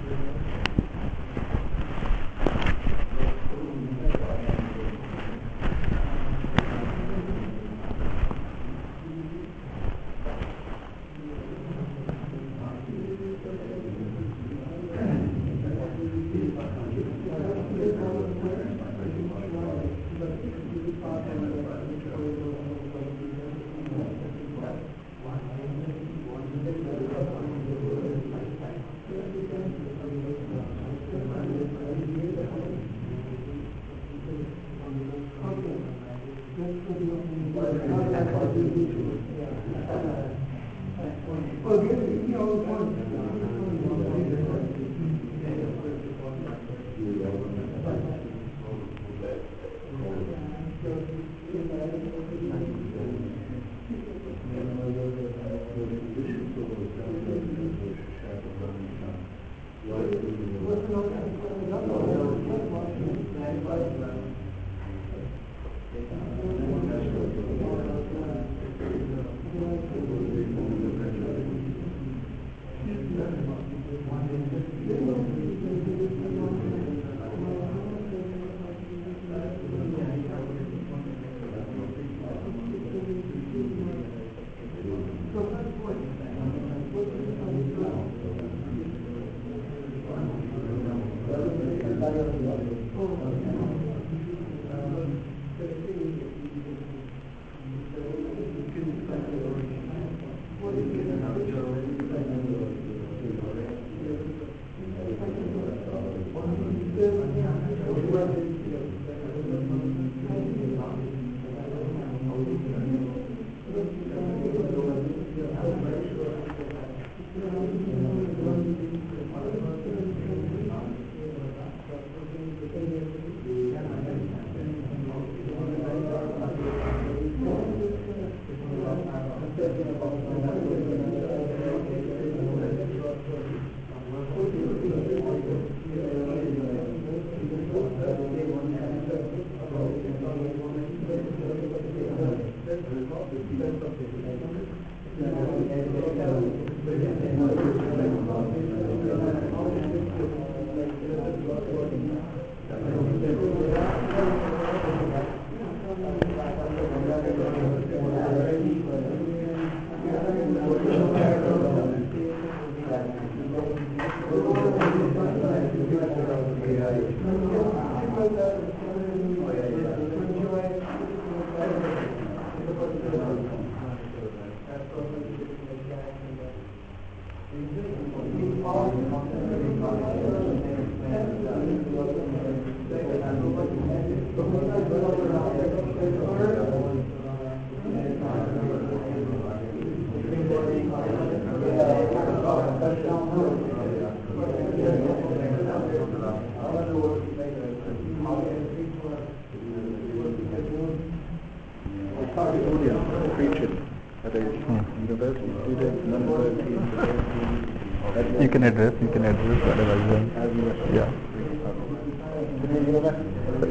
You can address whatever you want.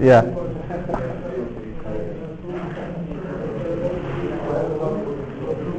Yeah.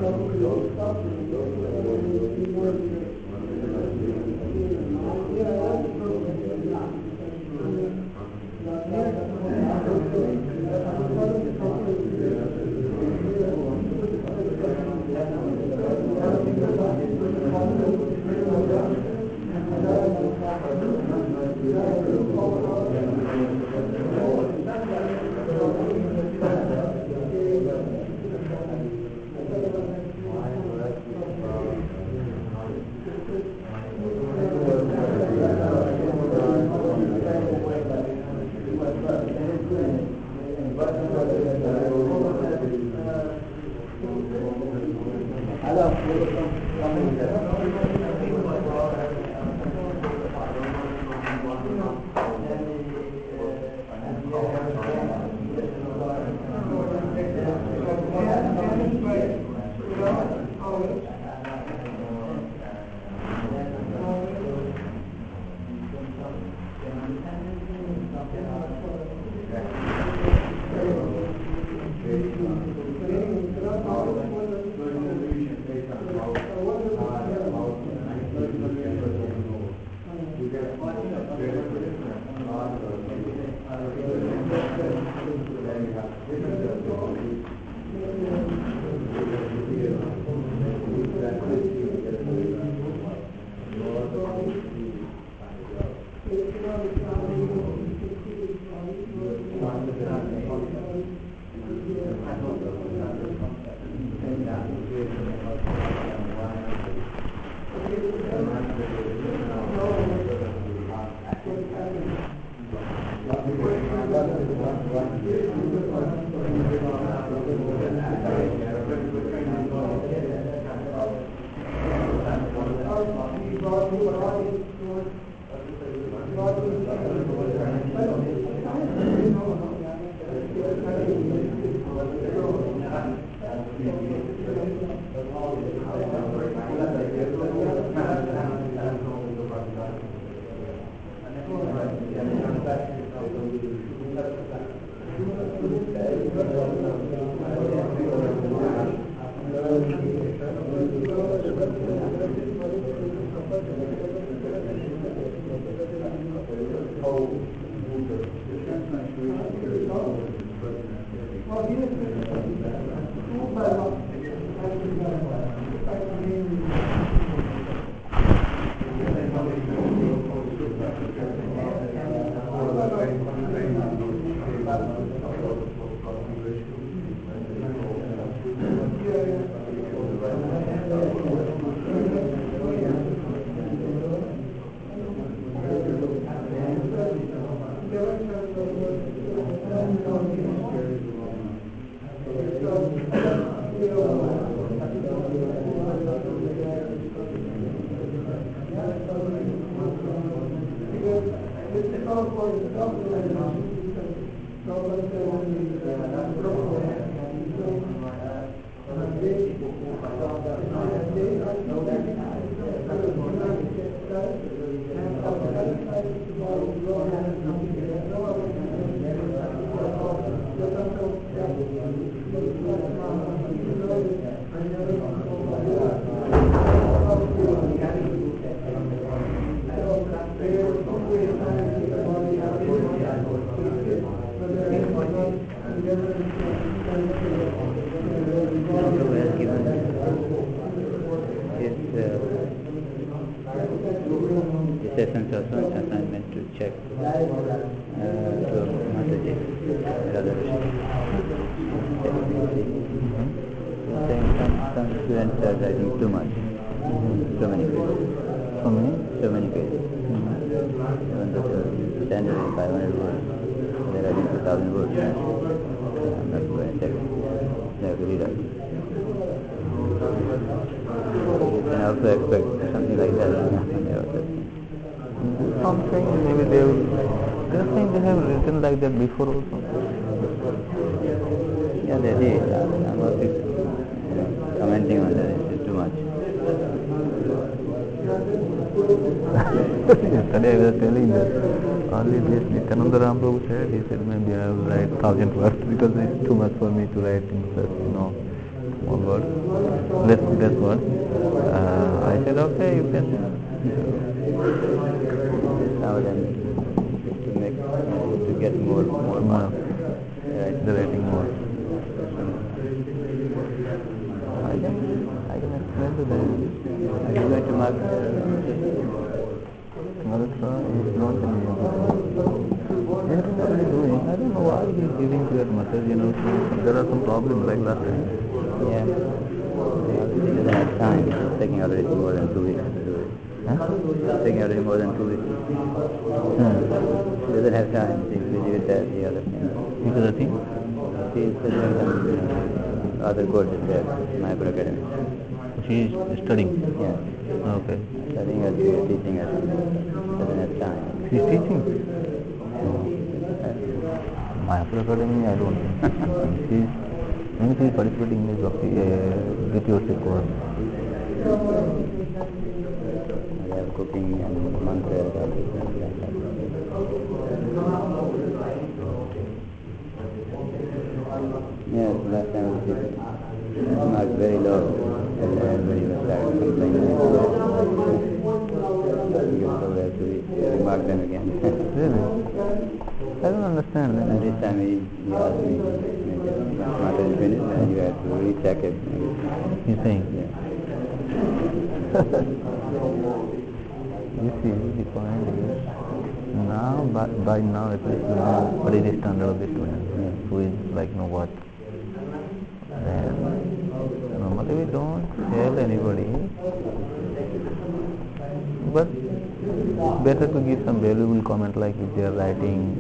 Sessions also an assignment to check to Mataji, rather saying some students are writing too much, so many pages. For me? So many pages. Even though the standard is 500 words, they're writing 2,000 words. I'm not going to check. They have to rewrite. You can also expect something like that. Something maybe they're saying they have written like that before also. Yeah, they did. I'm also commenting on that. It's too much. Yesterday I was telling that only this Nityananda Ram Prabhu said, he said maybe I will write 1,000 words because it's too much for me to write in such, small word. Less word. I said, okay, you can. Now then, to get more marks. The rating more. I can explain to them. Are you going to mark Maratha is not an They have been already doing. I don't know why he is giving that message, there are some problems like last time. Yeah. He doesn't have time. It's taking already more than 2 weeks to do it. It's taking already more than 2 weeks. He doesn't have time. He's busy with the other thing. Which other thing? He's doing some other courses there, Mayapur Academy. She is studying? Yeah. Okay. Studying or teaching or something. Doesn't have time. She is teaching? Mayapur Academy, I don't think. Maybe she is participating in the Get Yourself course. They have cooking and mantras and different like that. Yes, last time it marked very low. Everybody was started complaining. So we have to remark them again. Really? I don't understand. And this time he asked me, matter is finished, and you have to recheck it. He's saying? Yeah. You see, the point is, now, by now at least you know what is the standard of the student, who is like what. Then, normally we don't tell anybody, but it's better to give some valuable comment, like if they are writing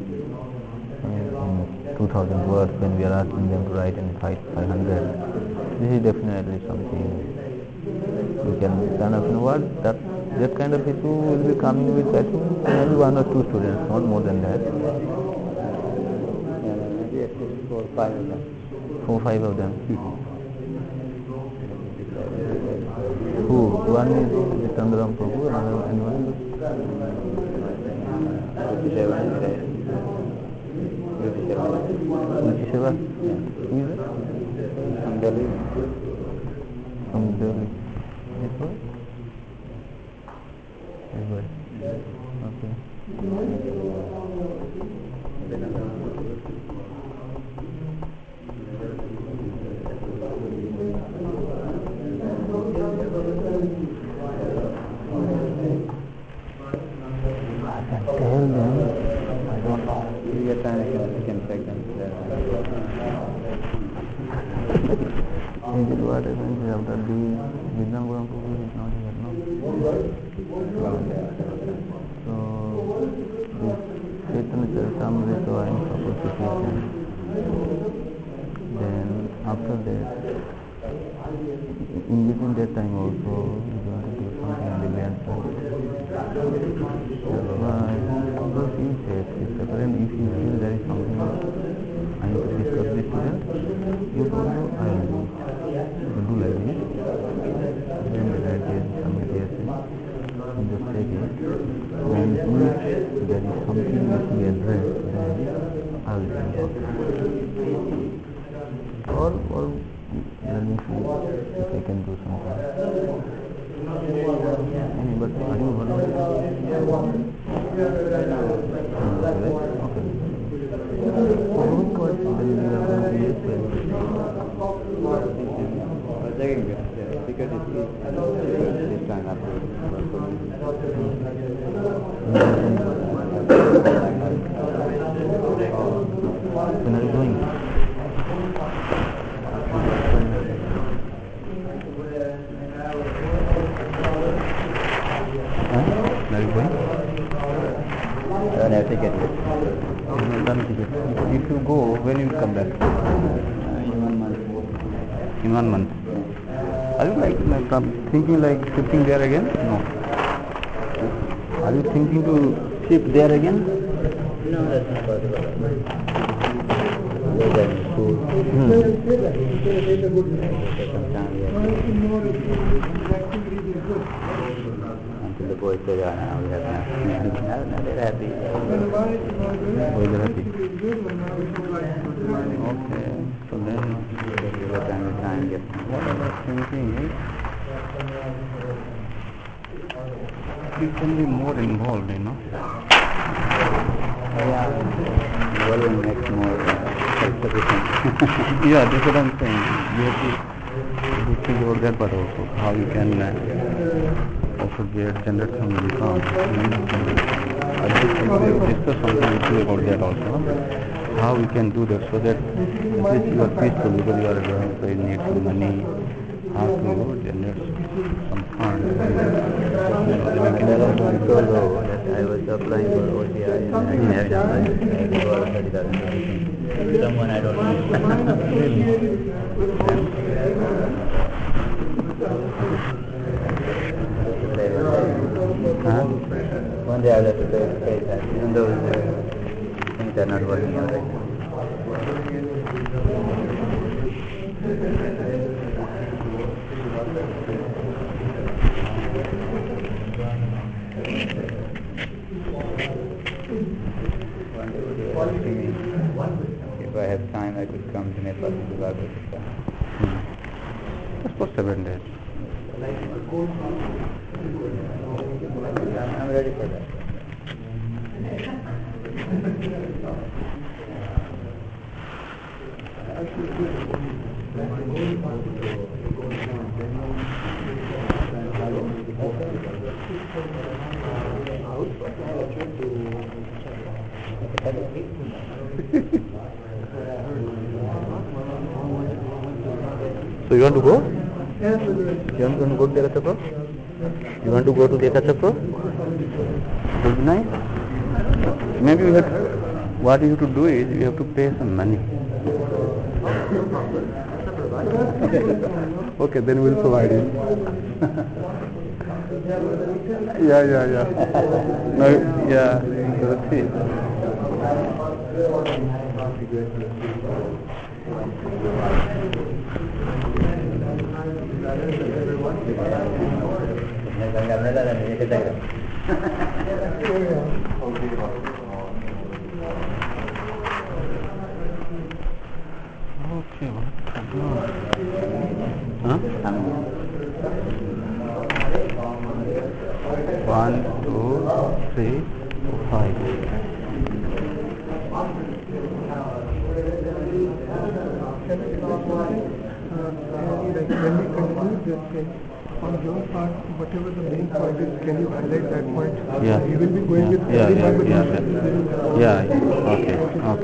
in 2000 words, when we are asking them to write in 500, this is definitely something we can kind of, that kind of issue will be coming with, I think, maybe 1 or 2 students, not more than that. Yeah, maybe at least 4 or 5 of them. 4 or 5 of them. Who? One is Chandaram Prabhu, another anyone? 57, right? 57? Yeah. Who is it? From Delhi. From Delhi. This one? This one. Okay. Tell them, I don't know. If you get time, you can check them. Is it what happens after the Vidyanpuram Prabhu is not here, no? So, this Chaitanya Charitamrita I am supposed to teach them. Then, after that, in between that time also, we are going to do something on the land side. That's why, because you said, and if you feel there is something I need to discuss with the student, you told me I will do like this. Then the right here, submit here, you just check it. And if there is something which we address, then I will bring it out. Or let me see if I can do something. But are you volunteer? Right? Okay. So what then we are going to use Because it's time after work for me. When are you going? Are you going? I don't have ticket yet. You don't have ticket. If you go, when you come back? In 1 month. In 1 month. Are you thinking like shifting there again? No. Are you thinking to shift there again? No, that's not possible. Those are in school. Until the boys say, now we have enough. Now they're happy. Boys are happy. Okay. So then, Give a time to time, get what I was thinking is, we can be more involved, you know. Yeah, involving makes more self-sufficient. Yeah, that's what I'm saying. You have to think about that part also. How you can also generate some income. I just think we have discussed something with you about that also. How we can do that so that at least you are peaceful because you are so you need some money. How to generate some funds. There are people though that I was applying for OCI and I didn't have enough money. I had to borrow 30,000 rupees from someone I don't know. One day I'll have to pay that, even though things are not working out right now. If I have time, I could come to Nepal to do Bhagavad Gita. Just for 7 days. I'm ready for that. So you want to go? You want to go to Dekachakra? You want to go to Dekachakra? It will be nice. Maybe you have to, what you have to do is you have to pay some money. Okay, then we'll provide it. Yeah. No, yeah. Let's see. Okay, what to do? Huh? 1, 2, 3, 4, 5. Like when we conclude this thing, on your part, whatever the main point is, can you highlight that point? Yeah. We will be going with Yeah. Okay.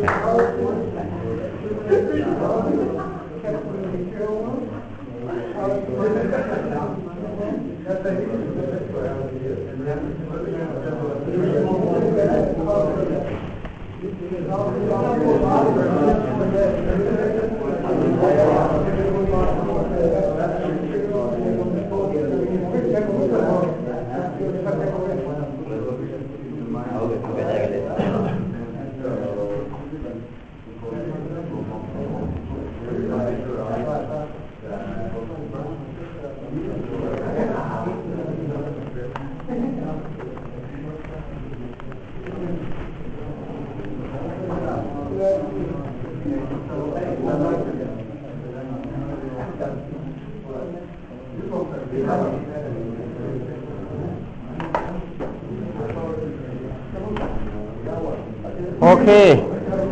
Okay.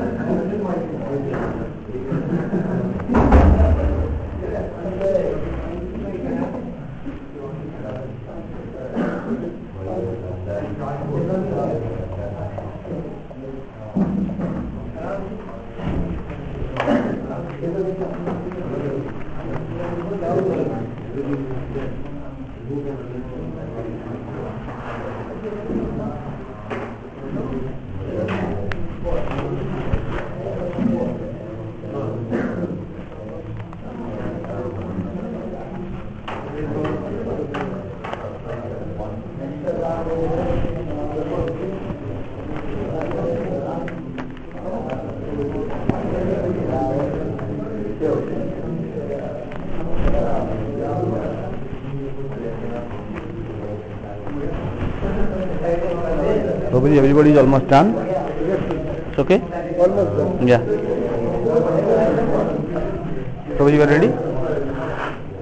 Prabhuji, everybody is almost done. It's okay? Almost done. Yeah. Prabhuji, you are ready?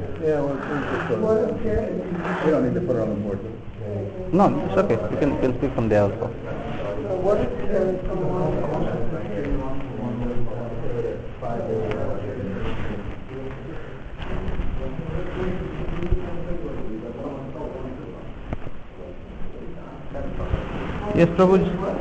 We don't need to put it on the board. No, it's okay. You can speak from there also. What if someone Yes, Prabhuji.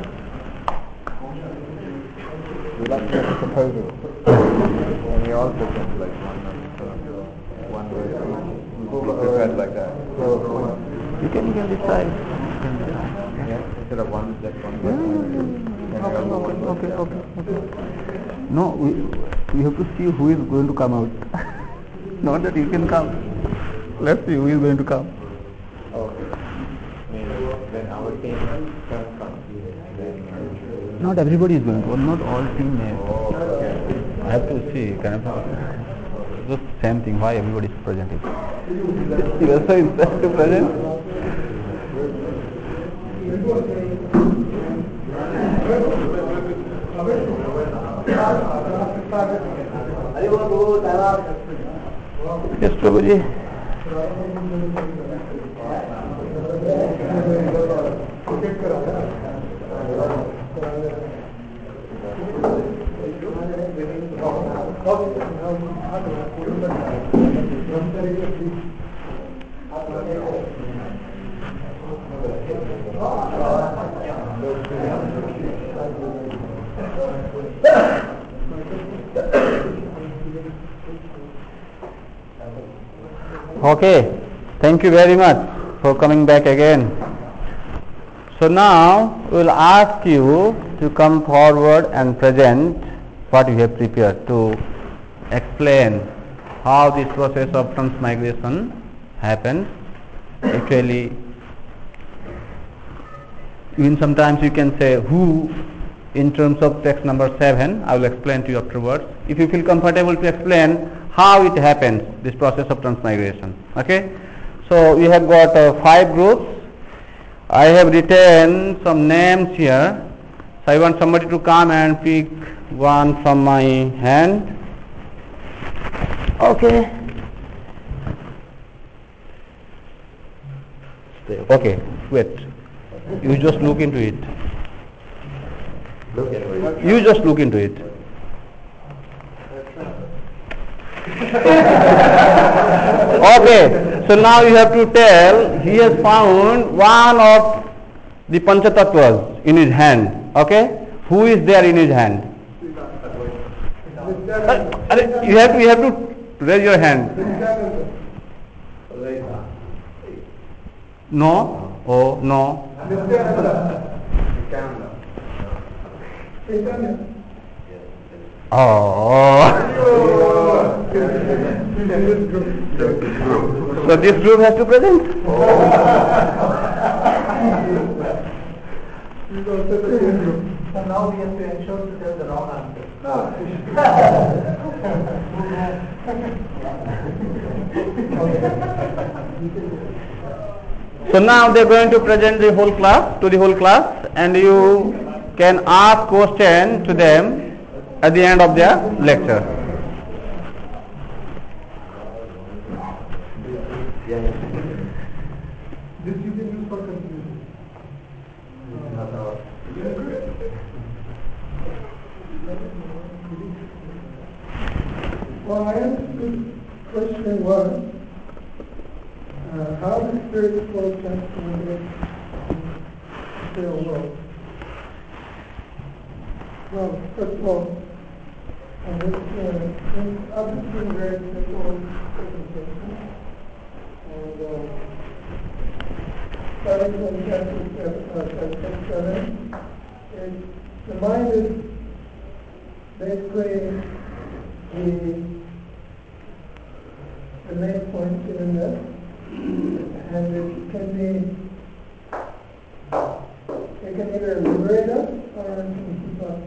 We'd like to make a proposal. And we all present like one verse each. We prepared like that. You can decide. Yeah, instead of one, just one verse. Okay. No, we have to see who is going to come out. Not that you can come. Let's see who is going to come. Okay. Then our team can come. Not everybody is going to. Not all team names. Okay. I have to see. Just same thing. Why everybody is presenting? You also is to present. Yes, Prabhuji. Okay, thank you very much for coming back again. So now we will ask you to come forward and present what you have prepared to explain how this process of transmigration happens. Actually, even sometimes you can say who in terms of text number 7. I will explain to you afterwards. If you feel comfortable to explain how it happens, this process of transmigration. Okay, so we have got 5 groups. I have written some names here, so I want somebody to come and pick one from my hand. Okay. Okay, wait. You just look into it. You just look into it. Okay, so now you have to tell he has found one of the Panchatatvas in his hand. Okay, who is there in his hand? You have to raise your hand. No? Oh, no. Oh. So this group has to present? So now we have to ensure to tell the wrong answer. So now they are going to present the whole class to the whole class, and you can ask question to them at the end of their lecture. This you can use for confusion. Well, I understood question 1. How the spirit flow transformative in the real world. Well, first of all, it's obviously very simple presentation. And starting from chapter 7, the mind is basically the main point in this. And it can either liberate us or it can keep us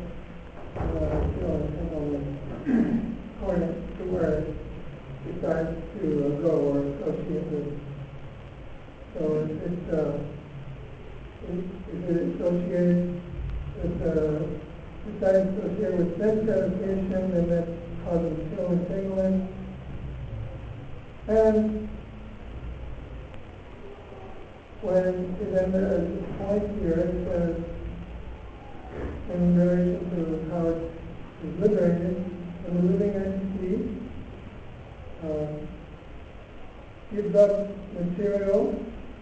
coordinate to where it decides to go or associate with. So if it associates with decides to associate with sense gratification, then that causes feeling entanglement. And then there is a point here that says, in relation to how it is liberated, when the living entity gives up material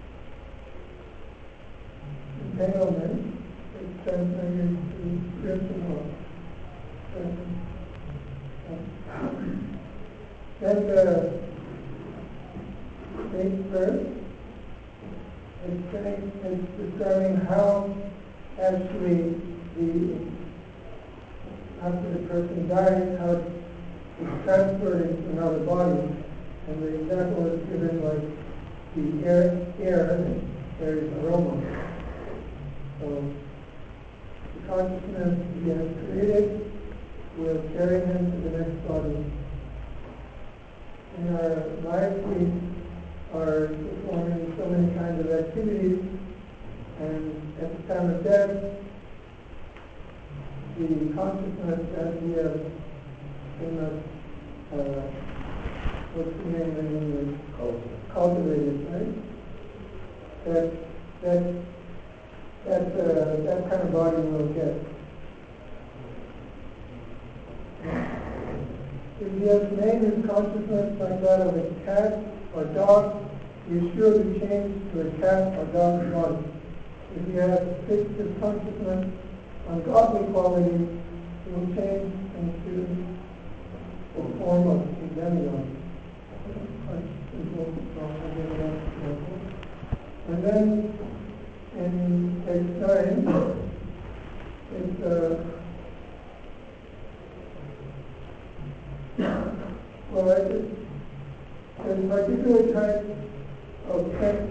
entanglement, it's transmitted to principle. Then the eighth verse, it's describing how actually after the person dies, how it's transferred into another body. And the example is given like the air carries aroma. So the consciousness he has created will carry him to the next body. In our life we are performing so many kinds of activities, and at the time of death, the consciousness that we have in us, what's the name in English? Cultivated, right? That kind of body will get. If he has made his consciousness like that of a cat or dog, he is sure to change to a cat or dog's body. If he has fixed his consciousness on godly qualities, he will change into the form of a demigod. And then in page 9, it's there's a particular type of sense.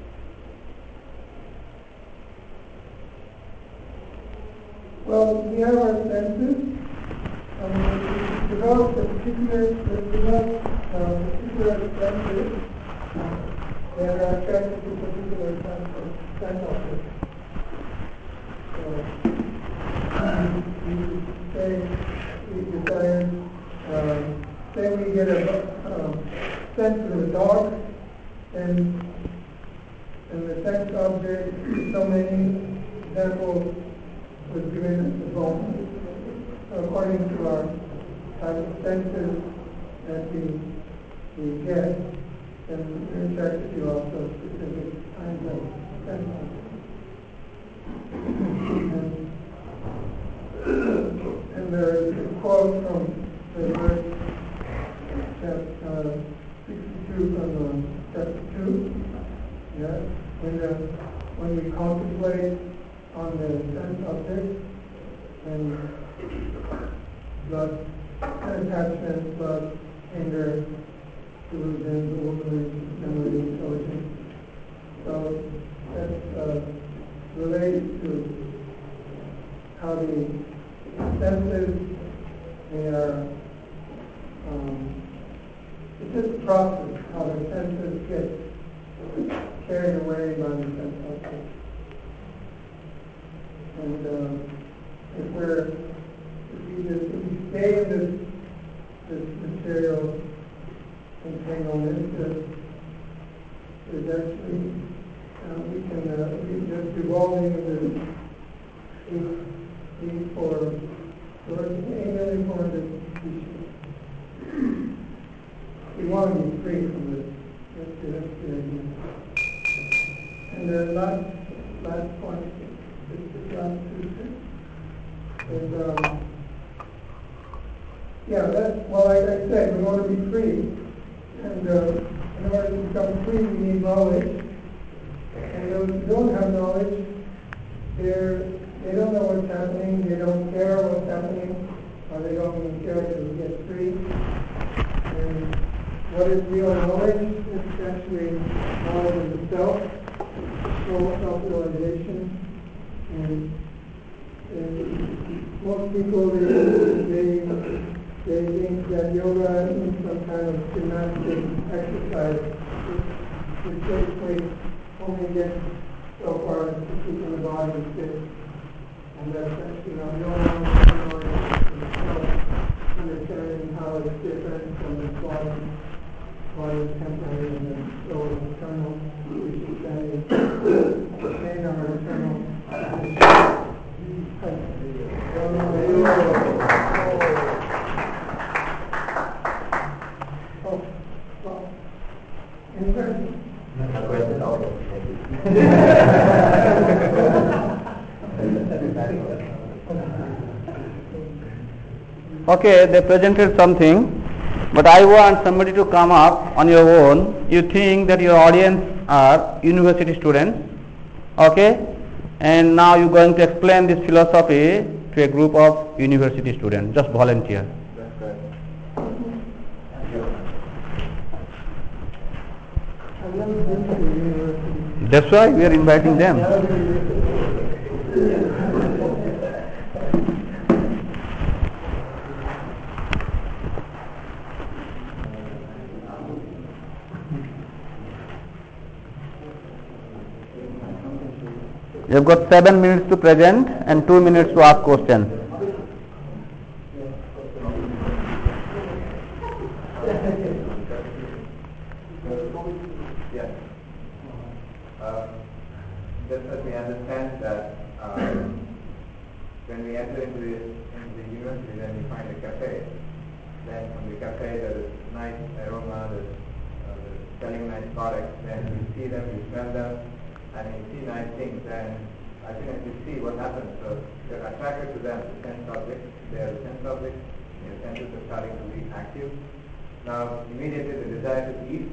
Well, we have our senses. We develop a particular senses that are attracted to particular sense objects. We desire, say we get a sense of a dog, and the sense object, so many examples was given as the bone. So according to our type of senses that we get, and we're attracted to also specific kinds of sense objects. And there is a quote from the verse chapter 62 from chapter 2. Yeah, when we contemplate on the sense object and lust, attachment, lust, anger, delusion, bewilderment, memory, intelligence. So that's related to how the senses, they are, it's just a process, how the senses get carried away by the sense object. And if we stay in this material entanglement, there's actually, we just evolving in this need for any form of species. We want to be free from this. That's the idea. And the last point, this last two is, like I said, we want to be free. And in order to become free, we need knowledge. And those who don't have knowledge, they don't know what's happening, they don't care what's happening, or they don't even care to get free. And what is real knowledge? It's actually knowledge of the self, self-realization. And most people, they think that yoga is some kind of gymnastic exercise, which basically only gets so far as to keeping the body fit. And that's actually no knowledge of the self, understanding how it's different from the body is temporary and the soul is eternal, we should say. Any questions? A question also. Okay, they presented something, but I want somebody to come up on your own. You think that your audience are university students, okay? And now you're going to explain this philosophy to a group of university students. Just volunteer. That's good. I've never been to the university. That's why we are inviting them. You've got 7 minutes to present and 2 minutes to ask questions. Yes. Just as we understand that when we enter into the university, then we find a cafe. Then from the cafe there is nice aroma, there's selling nice products. Then you see them, you smell them, and you see nice things. Then I think as you see what happens, so you're attracted to them, the sense objects. They are the sense objects. Your senses are starting to be active. Now immediately the desire to eat.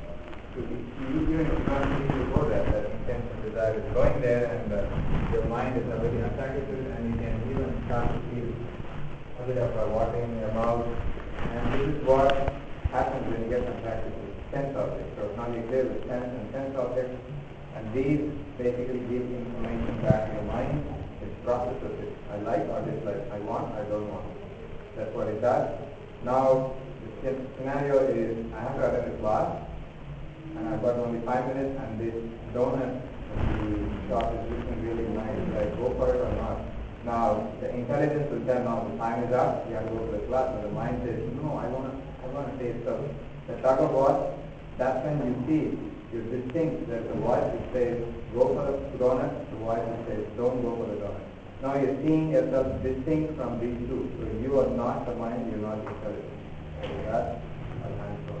Even if you don't need to go there, that intention, desire is going there, and your mind is already attracted to it, and you can even start to feel a bit of a watering in your mouth. And this is what happens when you get attracted to sense objects. So now you live with sense and sense objects, and these basically give information back to your mind. It processes it. I like or dislike. I want, I don't want. That's what it does. Now the scenario is I have to attend a class. And I've got only 5 minutes, and this donut in the shop is looking really nice. Should I go for it or not? Now, the intelligence will tell, now the time is up, you have to go to the class, and the mind says, no, I want to taste so. The tug of war, that's when you see, you're distinct. There's a voice that says, go for the donut, the voice that says, don't go for the donut. Now you're seeing yourself distinct from these two. So you are not the mind, you're not the intelligence. So that's a handful.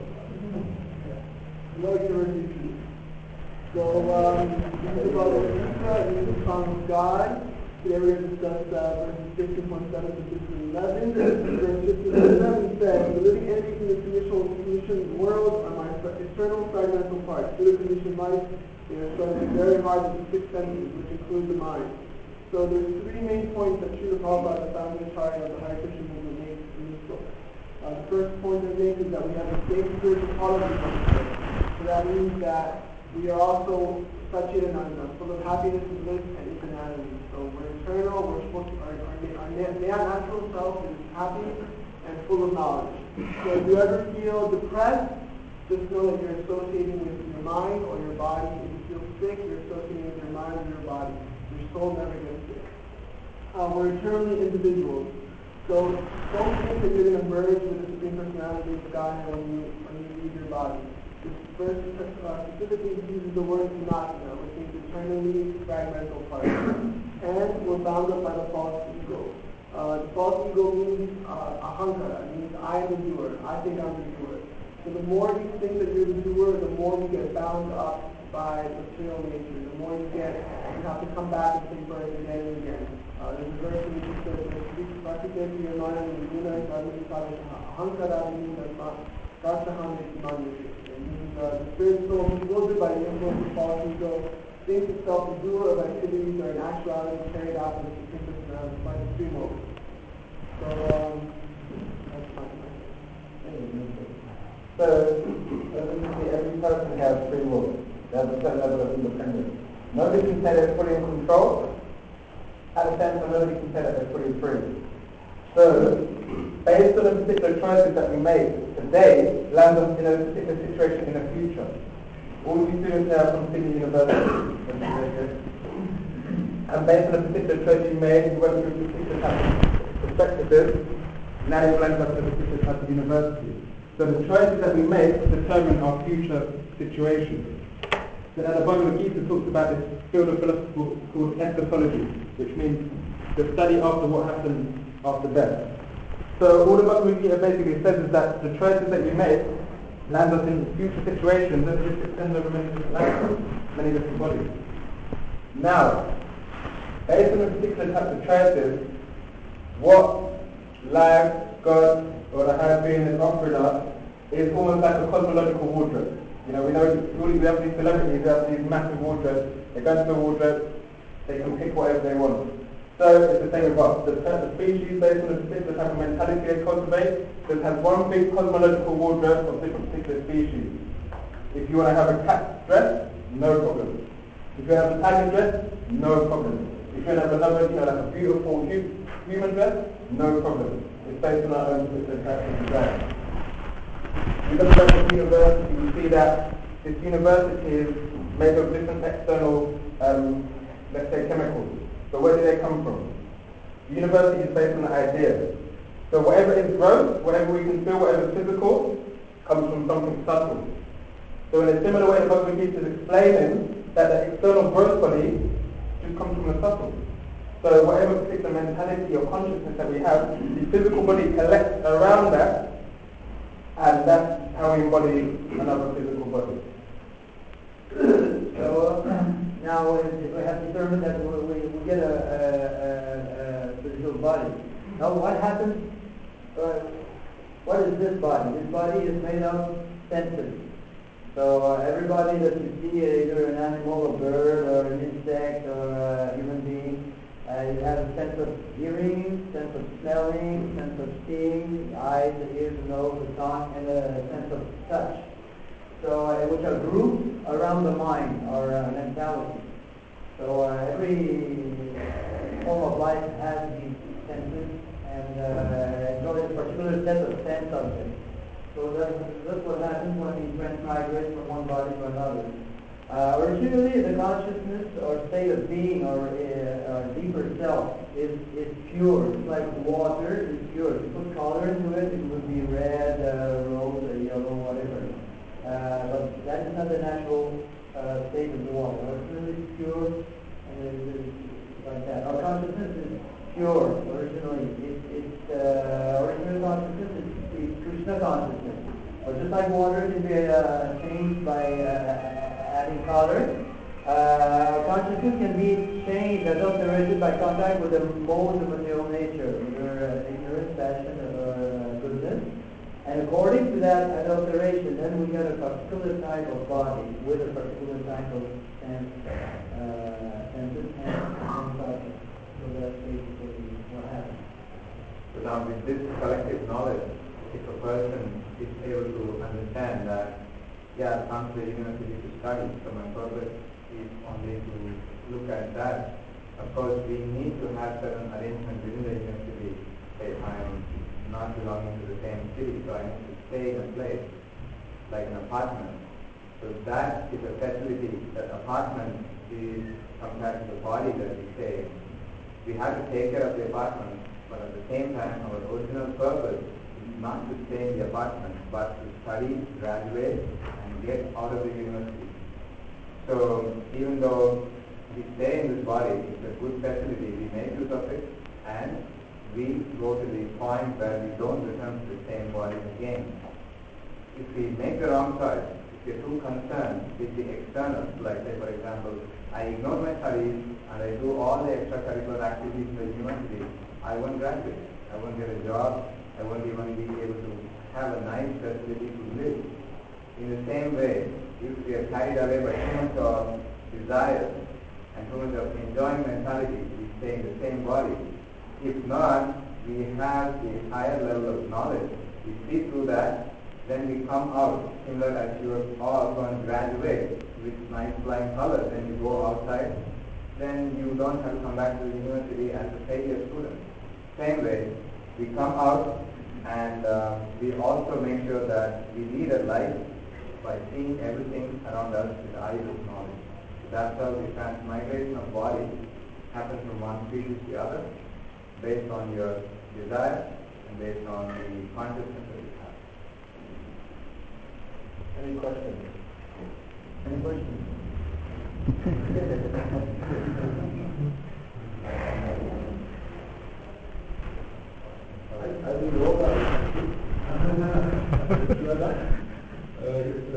No university. So, this is about the Son of God. Today we're going to discuss verses 15.7 to 15.11. Verse 15.7 says, the living entities in this conditioned world are my eternal fragmental parts. Through the conditioned life, they are studied very hard with the 6 senses, which include the mind. So there's 3 main points that Srila Prabhupada, the founding Acharya of the Hare Krishna movement, makes in this book. The first point they make is that we have the same spiritual qualities of the soul. So that means that we are also Satchidananda, full of happiness, bliss, and eternality. So we're eternal, we're supposed to, our natural self is happy and full of knowledge. So if you ever feel depressed, just know that you're associating with your mind or your body. If you feel sick, you're associating with your mind or your body. Your soul never gets sick. We're eternally individuals. So don't think that you're going to merge with the Supreme Personality of God when you leave your body. This verse specifically uses the word Sanatana, which means eternally fragmental parts. And we're bound up by the false ego. The false ego means ahankara, it means I am the doer, I think I'm the doer. So the more you think that you're the doer, the more you get bound up by material nature. The more you have to come back and take birth again and again. There's a verse in which says, Vakiteti Yamana Nina Ahankara Nina the spirit soul bewildered by the influence of false ego, thinks itself the doer of activities that are in actuality carried out in the Supreme Personality by the free will. So, that's my point. So, every person has free will. They have a certain level of independence. Nobody can say they're fully in control. At the same time, nobody can say that they're fully free. So, based on the particular choices that we make today, land us in a particular situation in the future. All these students here are from Sydney University. And based on the particular choice you made, you went through particular types of perspectives, now you've landed up in a particular type of university. So the choices that we make determine our future situation. So now the Bhagavad Gita talks about this field of philosophy called eschatology, which means the study after what happens after death. So all the Bhagavad Gita basically says is that the choices that you make land us in future situations that just extend over many different lifetimes, many different bodies. Now, based on a particular type of choices, what life, God, or the higher being is offering us is almost like a cosmological wardrobe. You know, we have these celebrities, we have these massive wardrobes, they go into the wardrobe, they can pick whatever they want. So it's the same with us. The species, based on the particular type of mentality they cultivate, just has one big cosmological wardrobe of different particular species. If you want to have a cat dress, no problem. If you have a tiger dress, no problem. If you want to have another, like a beautiful human dress, no problem. It's based on our own particular type of desire. We look at this university, we see that this university is made of different external, let's say, chemicals. So where do they come from? The university is based on ideas. So whatever is gross, whatever we can feel, whatever is physical, comes from something subtle. So in a similar way, the Bhagavad Gita is explaining that the external gross body just comes from the subtle. So whatever particular mentality or consciousness that we have, the physical body collects around that, and that's how we embody another physical body. So now if we have determined that we get a physical body, now what happens? What is this body? This body is made of senses. So everybody that you see, either an animal, a bird, or an insect, or a human being, you have a sense of hearing, sense of smelling, sense of seeing, the eyes, the ears, the nose, the tongue, and a sense of touch. So which are grouped around the mind or mentality. So every form of life has these senses and enjoys a particular set of sense objects. So that's what happens when we transmigrate from one body to another. Originally, the consciousness or state of being or deeper self is pure. It's like water is pure. If you put color into it, it would be red, rose, yellow, whatever. But that is not the natural state of the water. Originally, it's pure, and it's like that. Our consciousness is pure originally. Original consciousness is Krishna consciousness. But just like water can be changed by adding color, consciousness can be changed, adulterated by contact with the modes of material nature, either ignorance, passion, or goodness. And according to that adulteration, then we get a particular type of body with a particular type of senses and subject. So that's basically what happens. So now with this collective knowledge, if a person is able to understand that, yeah, I've come to the university to study, so my purpose is only to look at that. Of course, we need to have certain arrangements within the university. If I'm not belonging to the same city, so I need to stay in a place, like an apartment. So that is a facility. That apartment is compared to the body that we stay in. We have to take care of the apartment, but at the same time, our original purpose is not to stay in the apartment, but to study, graduate, and get out of the university. So even though we stay in this body, it's a good facility, we make use of it, and we go to the point where we don't return to the same body again. If we make the wrong choice, if we're too concerned with the external, like say for example, I ignore my studies and I do all the extracurricular activities in the university, I won't graduate, I won't get a job, I won't even be able to have a nice facility to live. In the same way, if we are carried away by too much of desire and too much of enjoying mentality, we stay in the same body. If not, we have the higher level of knowledge, we see through that, then we come out, similar as you are all going to graduate with nice flying colors, then you go outside, then you don't have to come back to the university as a failure student. Same way, we come out and we also make sure that we lead a life by seeing everything around us with the eyes of knowledge. So that's how the transmigration of body happens from one species to the other, based on your desire and based on the consciousness that you have. Any questions? Any questions?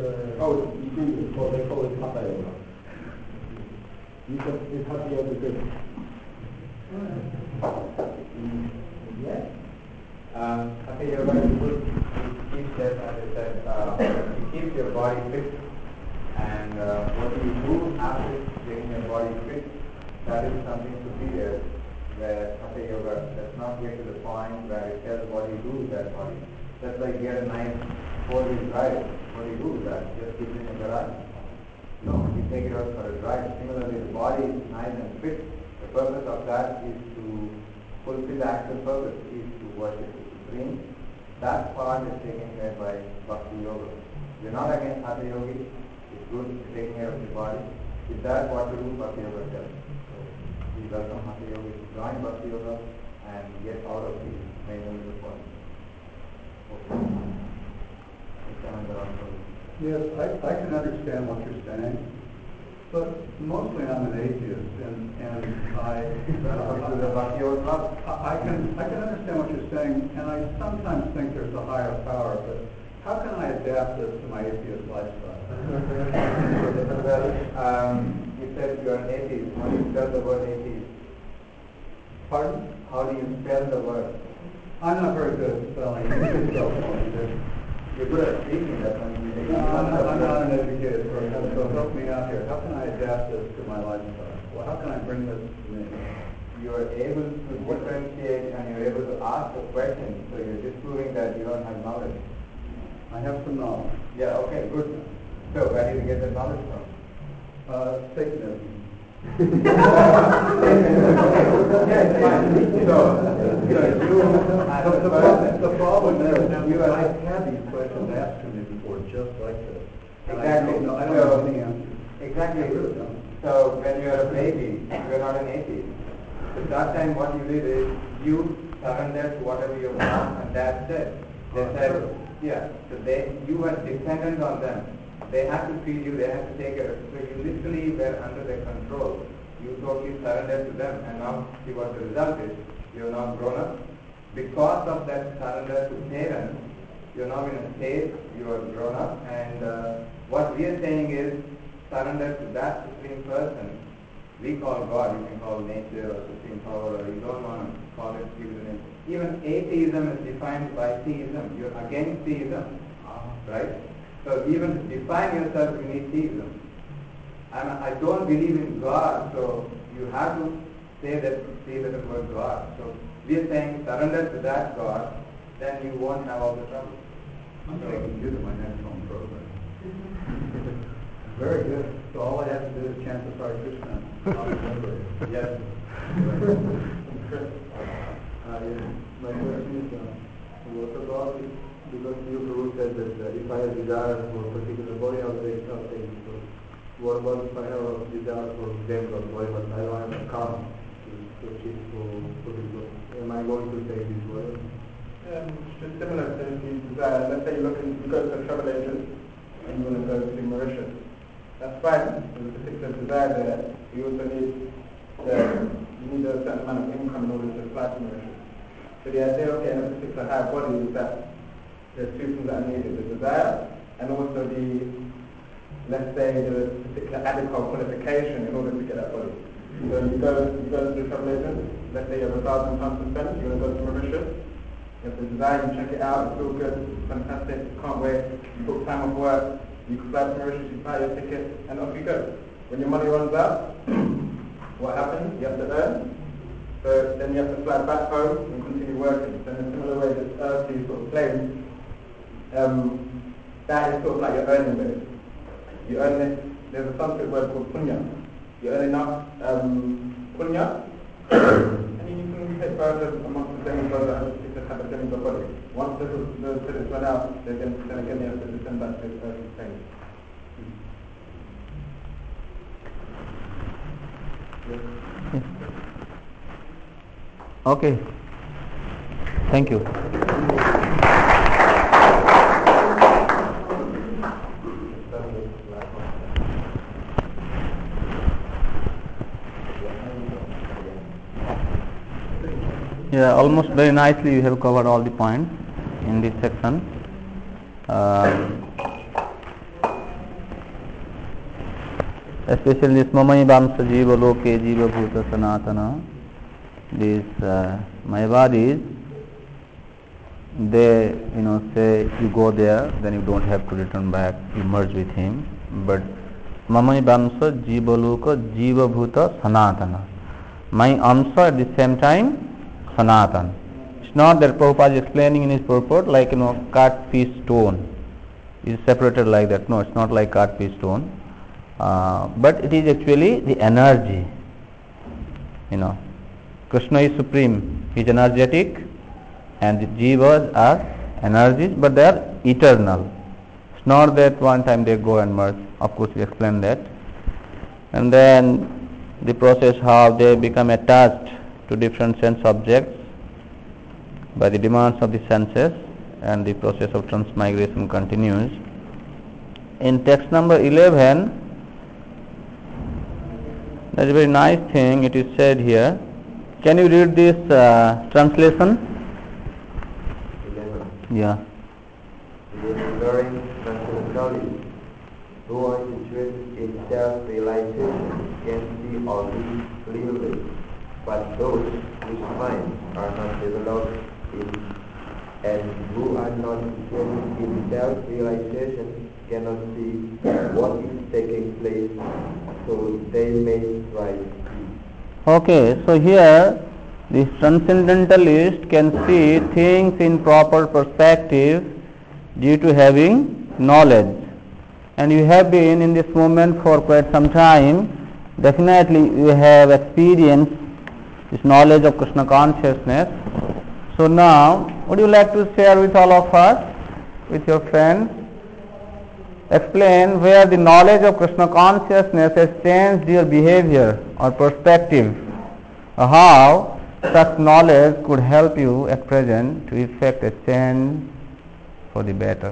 Oh, you do, well, they call it Hatha Yoga. You said, is Hatha Yoga good? Yes. Hatha Yoga is good. It keeps that, as I said, it keeps your body fit. And what you do after getting your body fit, that is something superior, where Hatha Yoga does not get to the point where it tells what you do with that body. Just like you get a nice 4-wheel drive, what do you do with that? Just keep it in your garage? No, you take it out for a drive. Similarly, the body is nice and fit. The purpose of that is to fulfill the actual purpose, is to worship the Supreme. That part is taken care by Bhakti Yoga. We're not against Hatha Yoga. It's good to take care of the body. Is that what to do? Bhakti Yoga tells. So we welcome Hatha Yoga to join Bhakti Yoga and get out of the maintenance of body. Okay. Yes, I can understand what you're saying, but mostly I'm an atheist, and I can understand what you're saying, and I sometimes think there's a higher power, but how can I adapt this to my atheist lifestyle? Well, you said you're an atheist. How do you spell the word atheist? Pardon? How do you spell the word? I'm not very good at spelling. You're good at speaking, that's when you I'm not an educated person, so help me out here. How can I adapt this to my lifestyle? Well, how can I bring this to me? You are able to differentiate and you're able to ask a question, so you're disproving that you don't have knowledge. I have some knowledge. Yeah, okay, good. So, where do you get the knowledge from? Satanism. Yes, fine. The problem is, I've had these questions asked to me before, just like this. Exactly. I don't know the answer. Exactly. I really don't. So, when you're a baby, you're not an atheist. So, that time what you did is, you surrendered to whatever your mom and dad said. They said, yeah, so you were dependent on them. They had to feed you, they had to take care of you. So you literally were under their control. You totally surrendered to them, and now see what the result is. You're now grown up. Because of that surrender to parents, you're now in a state, you are grown up, and what we are saying is surrender to that Supreme Person. We call God, you can call nature or Supreme Power, or you don't want to call it, give it a name. Even atheism is defined by theism. You're against theism, right? So even to define yourself, you need theism. And I don't believe in God, so you have to say the word God. So we are saying surrender to that God, then you won't have all the trouble. I'm taking you to my next home program. Very good. So all I have to do is chant the Hare Krishna. Yes. My question is, what about it? Because you Prabhu said that if I have desire for a particular body, I'll take it. So what about if I have a desire for them or body, but I don't have a karma to achieve for this body? Am I going to take this body? Just similar to if you desire, let's say you go to a travel agent and you want to go to Mauritius. That's fine. There's a particular desire there. You also need a certain amount of income in order to fly to Mauritius. So the idea of getting a particular higher body is that there's two things that are needed: the desire and also let's say, the particular adequate qualification in order to get that body. So you go to the travel agent. Let's say you have £1,000 to spend. You want to go to Mauritius. You have the desire. You check it out. It's all good. It's fantastic. You can't wait. You book time off work. You can fly to Mauritius, you buy your ticket, and off you go. When your money runs out, what happens? You have to earn. So then you have to fly back home and continue working. So in a similar way, this earthly sort of plane, that is sort of like your earning base. You earn it, there's a Sanskrit word called punya. You earn enough punya, and then you can take birth amongst the demigods that have a particular type of demigod body. Once those credits run out, then again you have to descend back to the earthly plane. Okay. Thank you. Yeah, almost very nicely you have covered all the points in this section. especially this Mamai Vamsa Jiva Loke Jiva Bhuta Sanatana, these Mayavadis, they say you go there, then you don't have to return back, you merge with him. But Mamai Vamsa Jiva Loka Jiva Bhuta Sanatana, my Amsa at the same time Sanatan. It's not that Prabhupada is explaining in his purport like cut piece stone. It's separated like that. No, it's not like cut piece stone. But it is actually the energy. Krishna is supreme. He is energetic, and the jivas are energies, but they are eternal. It's not that one time they go and merge. Of course, we explained that. And then the process how they become attached to different sense objects by the demands of the senses, and the process of transmigration continues. In text number 11, there is a very nice thing it is said here. Can you read this translation? 11. Yeah. The exploring transcendentalists who are situated in self-realization can see all this clearly, but those whose minds are not developed and who are not situated in self-realization cannot see what is taking place, so they may rise. Okay, so here the transcendentalist can see things in proper perspective due to having knowledge. And you have been in this movement for quite some time. Definitely you have experienced this knowledge of Krishna consciousness. So now, would you like to share with all of us, with your friends, explain where the knowledge of Krishna consciousness has changed your behavior or perspective, or how such knowledge could help you at present to effect a change for the better?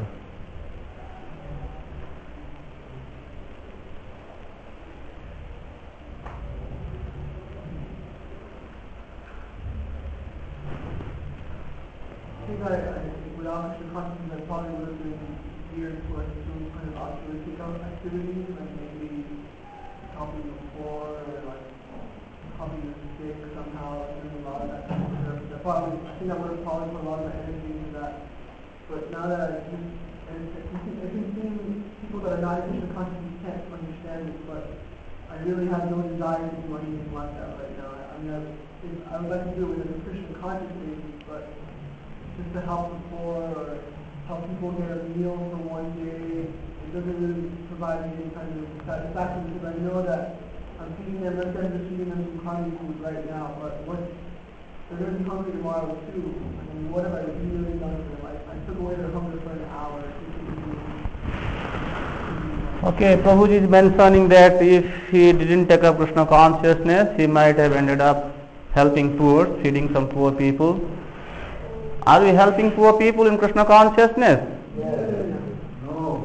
Without Krishna consciousness, I probably would have been geared towards some kind of altruistic activities, like maybe helping the poor, or like helping the sick somehow, doing a lot of that kind of stuff. I think I would have probably put a lot of my energy into that. But now that I can see people that are not in Krishna consciousness can't understand it, but I really have no desire to do anything like that right now. I would like to do it within the Krishna consciousness, but just to help the poor or help people get a meal for one day, it doesn't really provide me any kind of satisfaction, because I know that I'm feeding them, let's say I'm just feeding them some carne food right now, but they're going to be hungry tomorrow too. I mean, what have I really done for them? I took away their hunger for an hour. Okay, Prabhuji is mentioning that if he didn't take up Krishna consciousness, he might have ended up helping poor, feeding some poor people. Are we helping poor people in Krishna consciousness? Yes. No.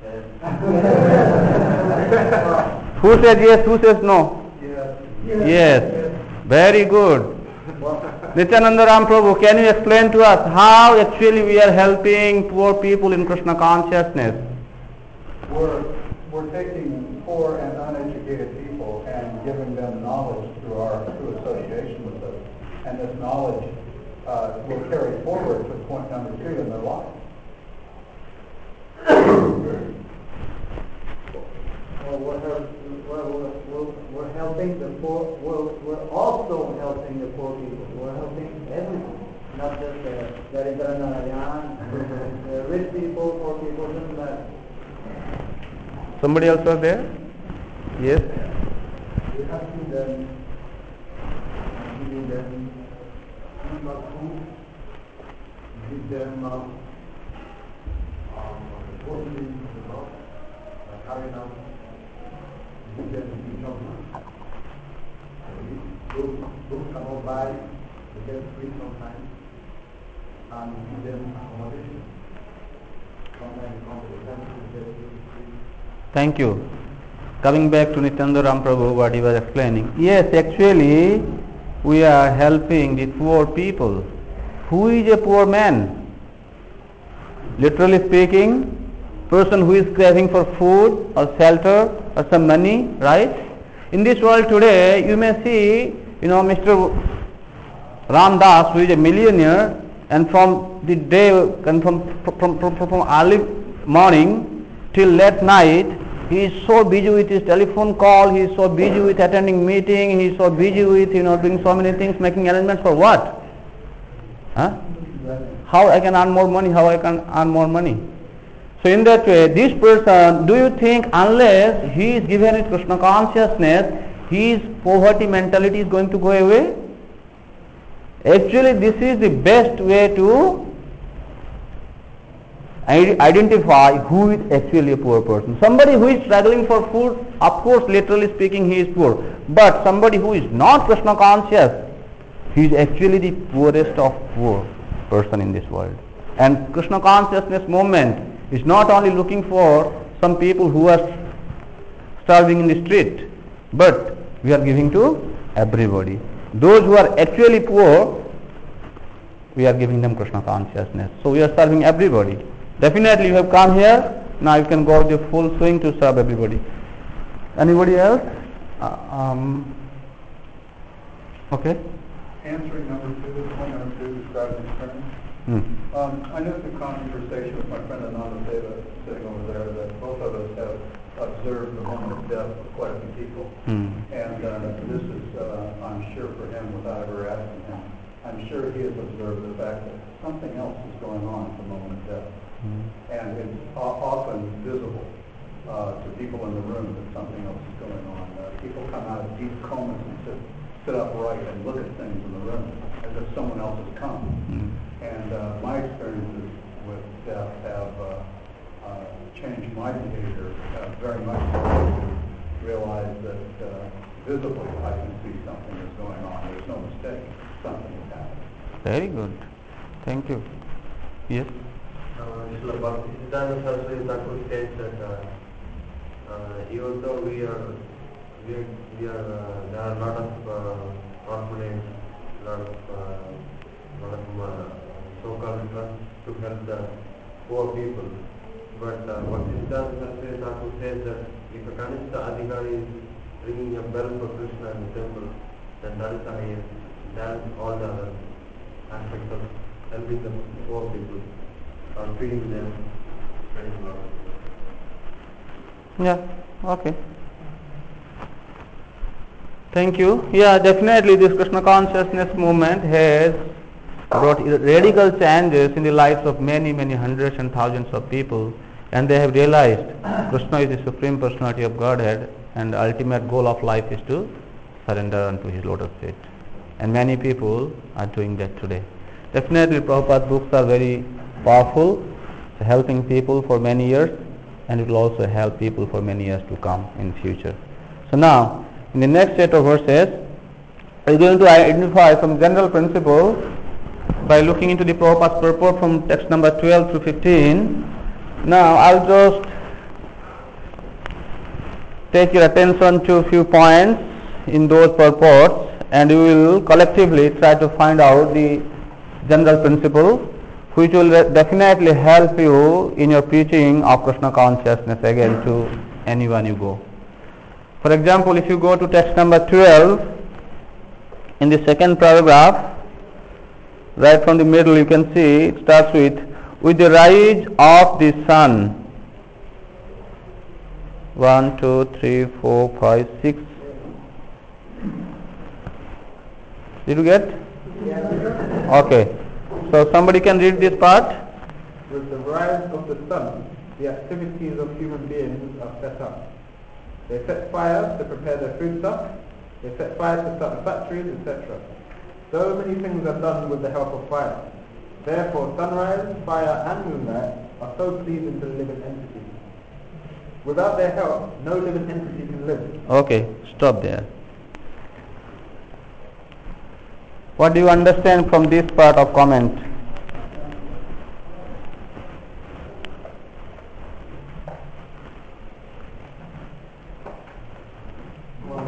Who says yes, who says no? Yes. Yes. Very good. Nityananda Ram Prabhu, can you explain to us how actually we are helping poor people in Krishna consciousness? We're taking poor and uneducated people and giving them knowledge through association with us. And this knowledge will carry forward to point number 2 in their life. We're helping the poor. We're also helping the poor people. We're helping everyone, not just the rich people, poor people, doesn't matter. Somebody else was there? Yes. We have to then give them food, give them supporting the dog, carrying out, give them income. Those cannot buy, they get free sometimes, and give them accommodation. Sometimes come to the temple, get free. Thank you. Coming back to Nityananda Ram Prabhu, what he was explaining. Yes, actually, we are helping the poor people. Who is a poor man? Literally speaking, person who is craving for food or shelter or some money, right? In this world today, you may see, Mr. Ram Das, who is a millionaire, and from the day, and from early morning till late night, he is so busy with his telephone call, he is so busy with attending meeting, he is so busy with, doing so many things, making arrangements for what? Huh? How I can earn more money, how I can earn more money. So in that way, this person, do you think unless he is given with Krishna consciousness, his poverty mentality is going to go away? Actually, this is the best way to identify who is actually a poor person. Somebody who is struggling for food, of course, literally speaking, he is poor. But somebody who is not Krishna conscious, he is actually the poorest of poor person in this world. And Krishna consciousness movement is not only looking for some people who are starving in the street, but we are giving to everybody. Those who are actually poor, we are giving them Krishna consciousness. So we are serving everybody. Definitely you have come here, now you can go with the full swing to serve everybody. Anybody else? Okay. Answering point number two, describing experience. I noticed a conversation with my friend Ananda Deva sitting over there that both of us have observed the moment of death of quite a few people. And this is, I'm sure for him, without ever asking him, I'm sure he has observed the fact that something else is going on at the moment of death. And it's often visible to people in the room that something else is going on. People come out of deep comas and sit upright and look at things in the room as if someone else has come. And my experiences with death have changed my behavior very much to realize that visibly I can see something is going on. There's no mistake. Something is happening. Very good. Thank you. Yes? Bhaktisiddhanta Saraswati Thakur says that even though there are a lot of orphanages, a lot of so-called trusts to help the poor people, but Bhaktisiddhanta Saraswati Thakur says that if a Kanishta Adhikari is ringing a bell for Krishna in the temple, then that is the highest. Then all the other aspects of helping the poor people or feeding them. Yeah, okay. Thank you. Yeah, definitely this Krishna consciousness movement has brought radical changes in the lives of many, many hundreds and thousands of people, and they have realized Krishna is the Supreme Personality of Godhead, and the ultimate goal of life is to surrender unto His lotus feet. And many people are doing that today. Definitely Prabhupada's books are very powerful, helping people for many years, and it will also help people for many years to come in future. So now, in the next set of verses, we are going to identify some general principles by looking into the Prabhupada's purport from text number 12 through 15. Now, I'll just take your attention to a few points in those purports, and we will collectively try to find out the general principle which will definitely help you in your preaching of Krishna consciousness again to anyone you go. For example, if you go to text number 12, in the second paragraph, right from the middle you can see it starts with the rise of the sun. 1, 2, 3, 4, 5, 6. Did you get? Yeah. Okay. So somebody can read this part. With the rise of the sun, the activities of human beings are set up. They set fire to prepare their foodstuff. They set fire to start factories, etc. So many things are done with the help of fire. Therefore, sunrise, fire, and moonlight are so pleasing to the living entity. Without their help, no living entity can live. Okay, stop there. What do you understand from this part of comment? Well,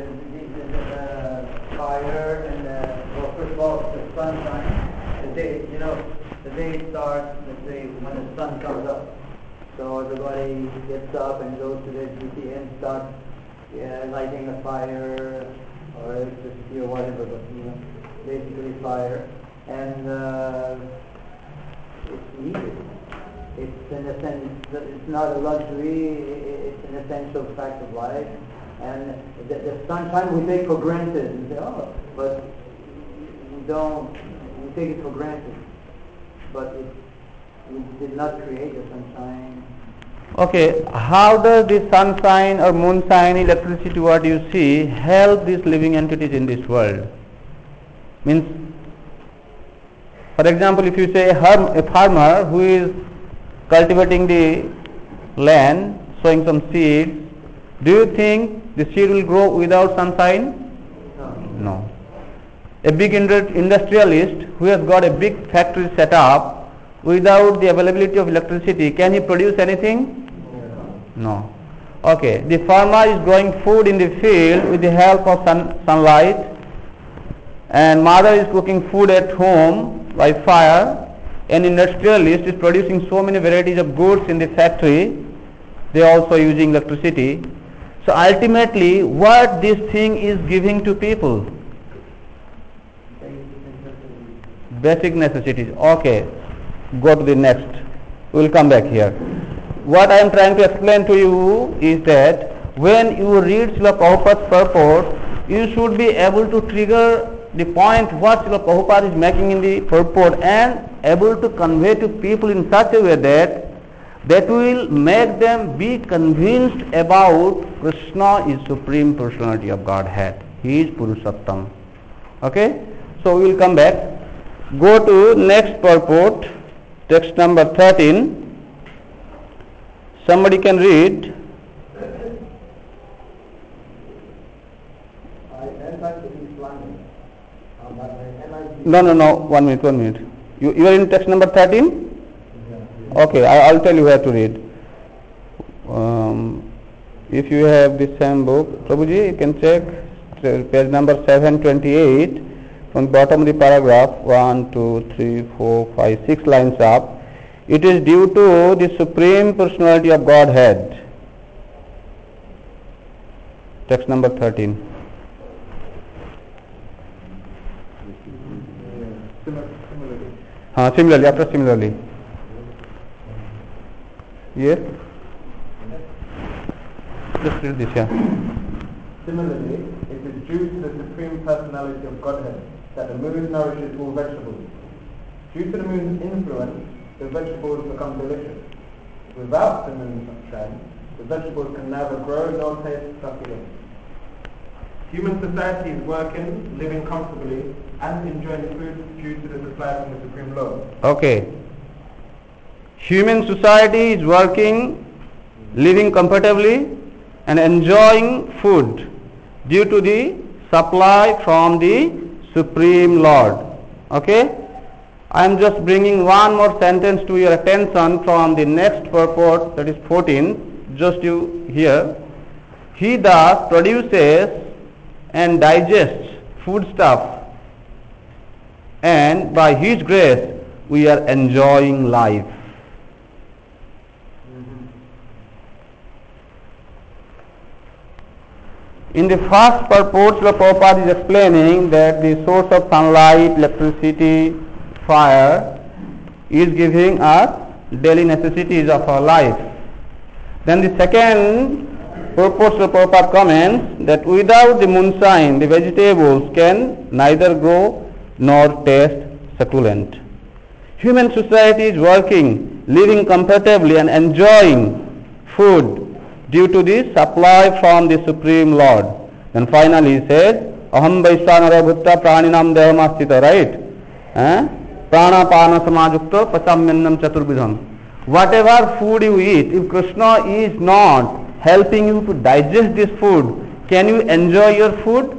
the fire and well, first of all, the sunshine. The day starts, let's say, when the sun comes up. So everybody gets up and goes to their duty and starts lighting a fire or electricity or whatever, but basically fire. And it's needed. It's in a sense, it's not a luxury, it's an essential fact of life. And the sunshine we take for granted and say, oh, but we take it for granted. But we did not create the sunshine. Okay, how does the sunshine or moonshine, electricity, what you see, help these living entities in this world? Means, for example, if you say a farmer who is cultivating the land, sowing some seeds, do you think the seed will grow without sunshine? No. A big industrialist who has got a big factory set up, without the availability of electricity, can he produce anything? No. Okay, the farmer is growing food in the field with the help of sunlight, and mother is cooking food at home by fire. An industrialist is producing so many varieties of goods in the factory, they are also using electricity. So ultimately, what this thing is giving to people? Basic necessities. Okay, go to the next. We will come back here. What I am trying to explain to you is that when you read Srila Prabhupada's purport, you should be able to trigger the point what Srila Prabhupada is making in the purport and able to convey to people in such a way that will make them be convinced about Krishna is Supreme Personality of Godhead. He is Purushottam. Okay? So we will come back. Go to next purport, text number 13. Somebody can read. No. 1 minute. You are in text number 13? Okay, I'll tell you where to read. If you have the same book, Prabhuji, you can check page number 728 from bottom of the paragraph, 1, 2, 3, 4, 5, 6 lines up. It is due to the Supreme Personality of Godhead. Text number 13. Similarly, after similarly. Yes? Just read this, yeah. Similarly, it is due to the Supreme Personality of Godhead that the moon nourishes all vegetables. Due to the moon's influence, the vegetables become delicious. Without the moon's sunshine, the vegetables can neither grow nor taste succulent. Human society is working, living comfortably, and enjoying food due to the supply from the Supreme Lord. Okay. Human society is working, living comfortably, and enjoying food due to the supply from the Supreme Lord. Okay? I am just bringing one more sentence to your attention from the next purport, that is 14. Just you hear. He thus produces and digests foodstuff, and by His grace we are enjoying life. In the first purport, Srila Prabhupada is explaining that the source of sunlight, electricity, fire is giving us daily necessities of our life. Then the second purport, Srila Prabhupada comments that without the moonshine, the vegetables can neither grow nor taste succulent. Human society is working, living comfortably and enjoying food due to the supply from the Supreme Lord. And finally he says, Aham Vaishwanara Bhutta Praninam Dehamastita, right? Prana Pana Samajukta Pasamyannam Chaturvidham. Whatever food you eat, if Krishna is not helping you to digest this food, can you enjoy your food?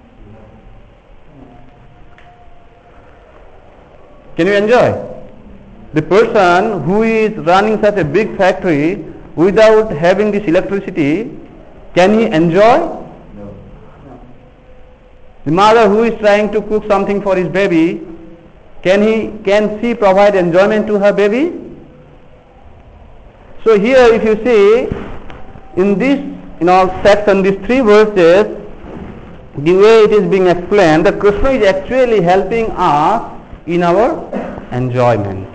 Can you enjoy? The person who is running such a big factory without having this electricity, can he enjoy? No. The mother who is trying to cook something for his baby, can she provide enjoyment to her baby? So here if you see in this section, these 3 verses, the way it is being explained, that Krishna is actually helping us in our enjoyment.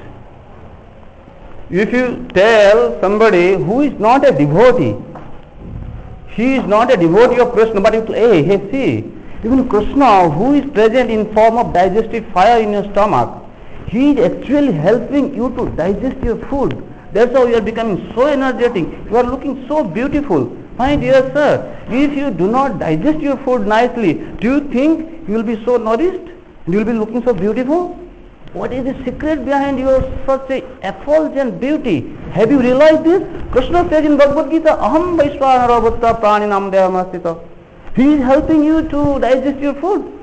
If you tell somebody who is not a devotee, he is not a devotee of Krishna, but you say, hey, see, even Krishna, who is present in form of digestive fire in your stomach, he is actually helping you to digest your food. That's how you are becoming so energetic. You are looking so beautiful. My dear sir, if you do not digest your food nicely, do you think you will be so nourished? You will be looking so beautiful? What is the secret behind your such a effulgent beauty? Have you realized this? Krishna says in Bhagavad Gita, Aham Vaishvanara Bhutta Praninam Devamasthita. He is helping you to digest your food.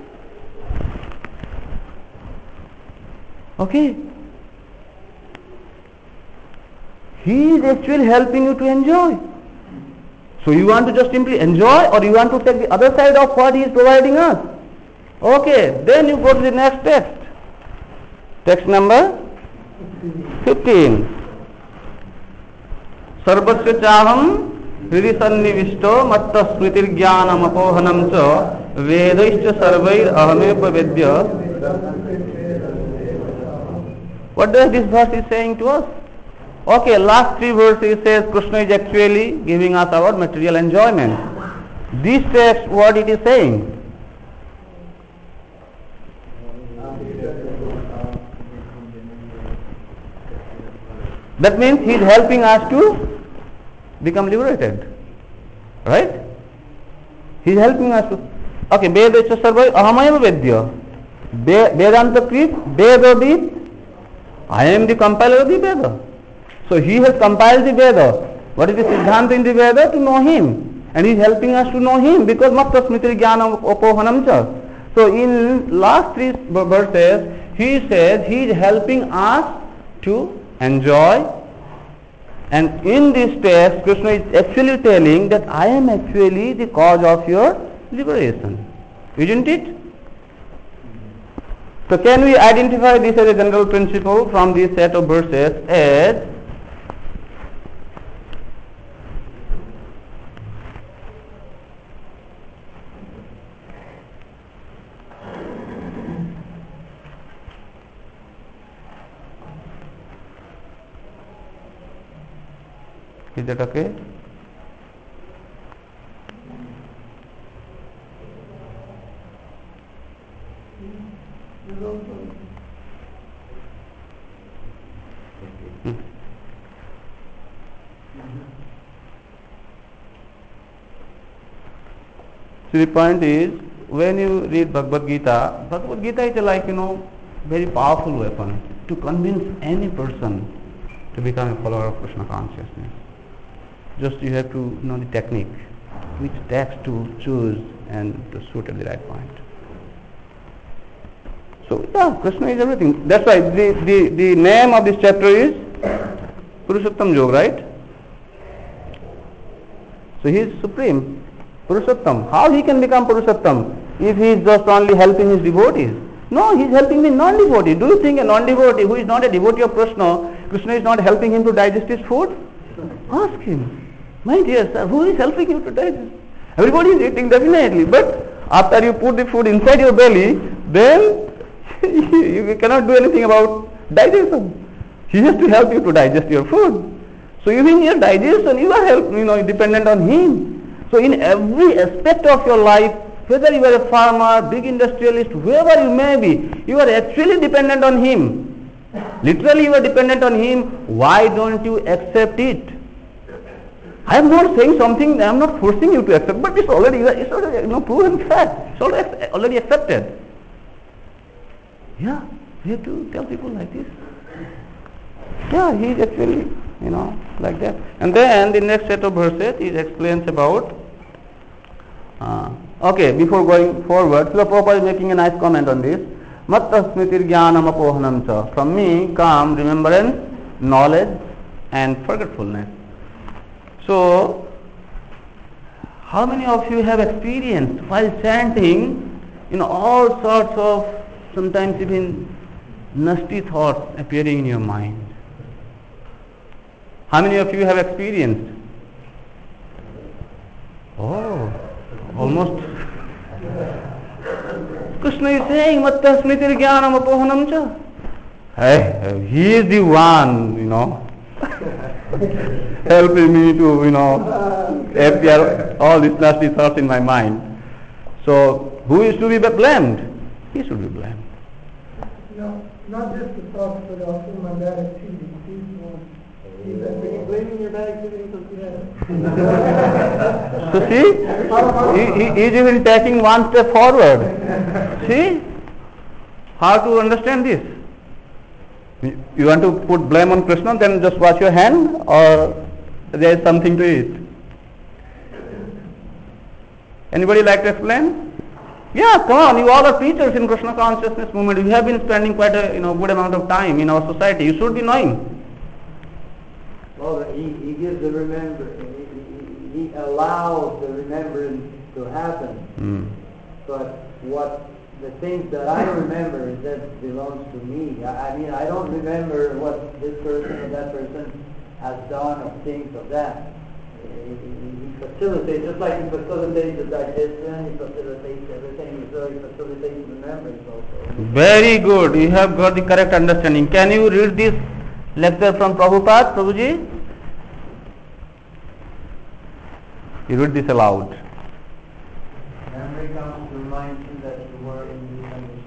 Okay? He is actually helping you to enjoy. So you want to just simply enjoy, or you want to take the other side of what he is providing us? Okay, then you go to the next text. Text number 15. Sarvasya chaham hiri sannivishto matta smritir jnanam apohanam cha vedaischa sarvair ahameva vedya. What does this verse is saying to us? Okay, last 3 verses says Krishna is actually giving us our material enjoyment. This text, what it is saying? That means he is helping us to become liberated. Right? He is helping us to. Okay, Vedaischa sarvai ahamayava vedya. Vedanta Krit, Vedadit. I am the compiler of the Veda. So he has compiled the Veda. What is the Siddhanta in the Veda? To know him. And he is helping us to know him, because matta smritir jnanam apohanam cha. So in last 3 verses, he says he is helping us to enjoy, and in this text Krishna is actually telling that I am actually the cause of your liberation, isn't it? So can we identify this as a general principle from this set of verses as is that okay? So the point is, when you read Bhagavad Gita is like, very powerful weapon to convince any person to become a follower of Krishna consciousness. Just you have to know the technique, which text to choose and to suit at the right point. So yeah, Krishna is everything. That's why the name of this chapter is Purushottam Yoga, right? So he is supreme, Purushottam. How he can become Purushottam if he is just only helping his devotees? No, he is helping the non-devotee. Do you think a non-devotee who is not a devotee of Krishna is not helping him to digest his food? Ask him. My dear sir, who is helping you to digest? Everybody is eating definitely, but after you put the food inside your belly, then you cannot do anything about digestion. He has to help you to digest your food. So even your digestion, you are dependent on him. So in every aspect of your life, whether you are a farmer, big industrialist, whoever you may be, you are actually dependent on him. Literally you are dependent on him. Why don't you accept it? I am not saying something, I am not forcing you to accept, but it's already proven fact. It's already accepted. Yeah, we have to tell people like this. Yeah, he is actually, like that. And then the next set of verses, he explains about, okay, before going forward, Srila Prabhupada is making a nice comment on this. Matta smritir jnanam apohanam cha. From me come remembrance, knowledge and forgetfulness. So, how many of you have experienced while chanting, all sorts of, sometimes even nasty thoughts appearing in your mind? How many of you have experienced? Oh, almost. Krishna is saying, Matta smritir jnanam apohanam cha. Hey, he is the one, helping me to, appear all these nasty thoughts in my mind. So, who is to be blamed? He should be blamed. No, not just the thoughts, but also my bad activities. He's blaming your bad activities on So see, he is even taking one step forward. See, how to understand this? You want to put blame on Krishna, then just wash your hand, or there is something to it? Anybody like to explain? Yeah, come on, you all are preachers in Krishna consciousness movement. You have been spending quite a good amount of time in our society. You should be knowing. Well, he gives the he allows the remembrance to happen. But the things that I remember that belongs to me. I mean, I don't remember what this person or that person has done or things of that. He facilitates, just like he facilitates the digestion, he facilitates everything, so he facilitates remembrance also. Very good. You have got the correct understanding. Can you read this lecture from Prabhupada, Prabhuji? You read this aloud. Memory comes to remind you that you were in this condition.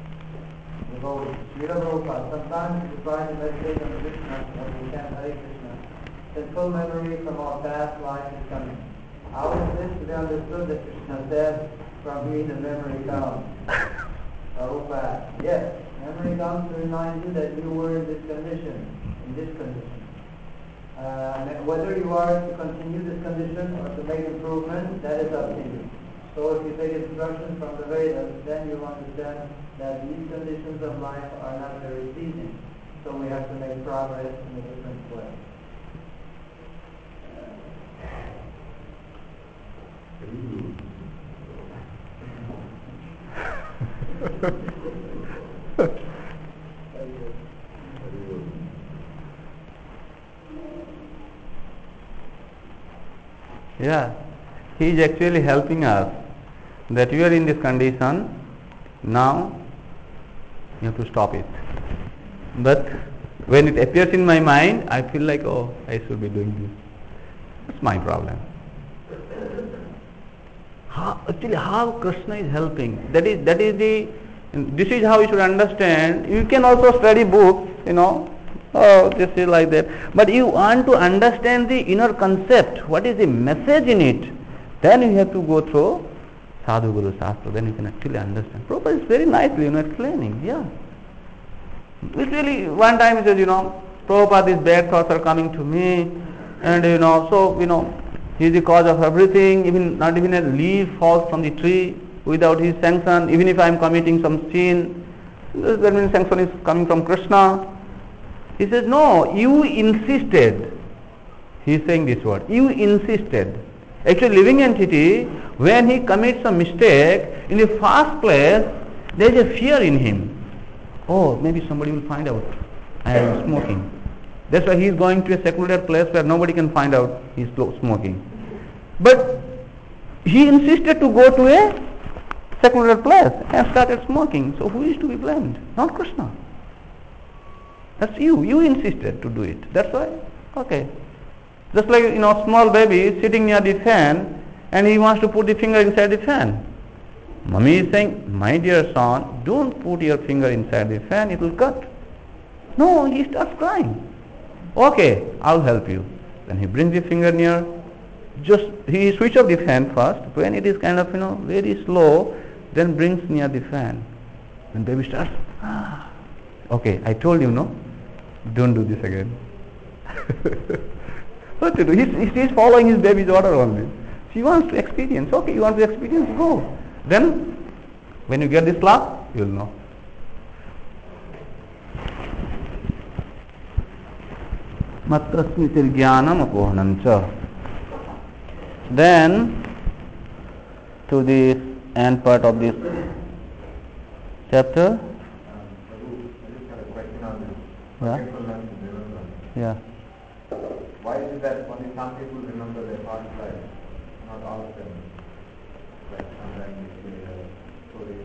Srila Prabhupada, sometimes we try to meditate on Krishna when we can't Hare Krishna. Sinful memory from our past life is coming. How is this to be understood that Krishna said, from me the memory comes? Prabhupada, yes, memory comes to remind you that you were in this condition. Whether you are to continue this condition or to make improvement, that is up to you. So if you take instruction from the Vedas, then you understand that these conditions of life are not very pleasing. So we have to make progress in a different way. Yeah, he is actually helping us that you are in this condition. Now you have to stop it. But when it appears in my mind, I feel like, oh, I should be doing this. That's my problem. How Krishna is helping. This is how you should understand. You can also study books, this is like that. But you want to understand the inner concept, what is the message in it, then you have to go through Sadhu Guru Shastra, then you can actually understand. Prabhupada is very nicely, explaining, yeah. Literally, one time he says, Prabhupada, these bad thoughts are coming to me, and he is the cause of everything, not even a leaf falls from the tree without his sanction, even if I am committing some sin, that means sanction is coming from Krishna. He says, no, you insisted. He is saying this word, you insisted. Actually, living entity, when he commits a mistake, in the first place, there is a fear in him. Oh, maybe somebody will find out I am smoking. That's why he is going to a secluded place where nobody can find out he is smoking. But he insisted to go to a secluded place and started smoking. So who is to be blamed? Not Krishna. That's you. You insisted to do it. That's why. Okay. Just like small baby sitting near the fan and he wants to put the finger inside the fan. Mummy is saying, my dear son, don't put your finger inside the fan, it will cut. No, he starts crying. Okay, I'll help you. Then he brings the finger near. Just he switch off the fan first. When it is kind of very slow, then brings near the fan. Then baby starts. Okay, I told you, no. Don't do this again. What to do? He is following his baby's order only. She wants to experience. Okay, you want to experience? Go. Then, when you get this laugh, you will know. Mattasmitir jnanam apohanancha. Then, to the end part of this chapter. I just had a question on this. Yeah. Forgetfulness and remembrance. Yeah. Why is it that only some people remember their past life, not all of them? Like sometimes we say stories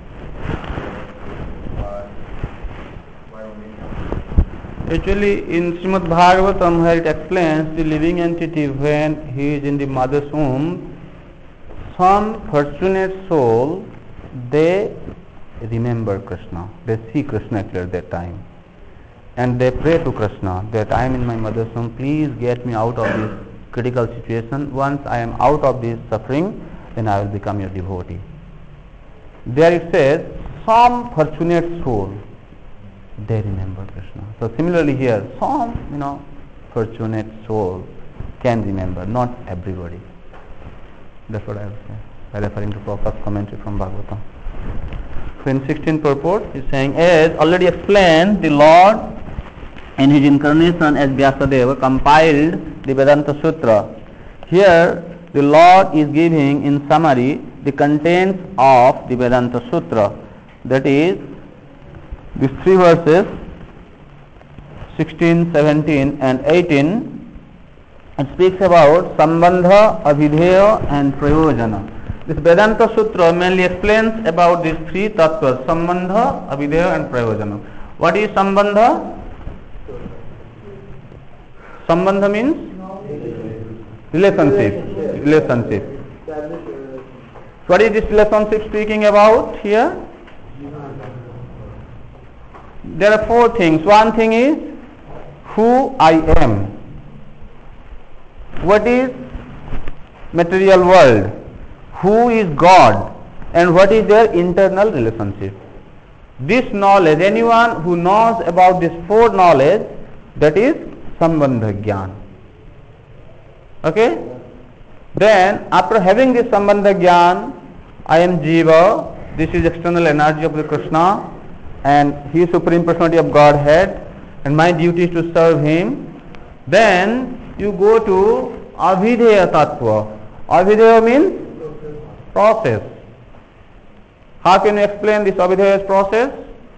why only some? Actually, in Srimad Bhagavatam, where it explains the living entity when he is in the mother's womb, some fortunate soul, they remember Krishna. They see Krishna actually at that time. And they pray to Krishna that I am in my mother's womb, please get me out of this critical situation. Once I am out of this suffering, then I will become your devotee. There it says, some fortunate soul, they remember Krishna. So similarly here, some, fortunate soul can remember, not everybody. That's what I will say, by referring to Prabhupada's commentary from Bhagavatam. So in 16th purport, he is saying, as already explained, the Lord in his incarnation as Vyasadeva compiled the Vedanta Sutra. Here, the Lord is giving in summary the contents of the Vedanta Sutra. That is, these three verses, 16, 17 and 18, it speaks about Sambandha, Abhideya and Prayojana. This Vedanta Sutra mainly explains about these three tattvas, Sambandha, Abhideya and Prayojana. What is Sambandha? Sambandha means relationship. What is this relationship speaking about here? There are four things. One thing is who I am. What is material world? Who is God? And what is their internal relationship? This knowledge, anyone who knows about this four knowledge, that is Sambandha Gyan. Okay? Then after having this Sambandha Gyan, I am Jiva, this is external energy of the Krishna, and he is Supreme Personality of Godhead, and my duty is to serve him. Then you go to Abhideya Tattva. Abhideya means process. How can you explain this Abhideya's process?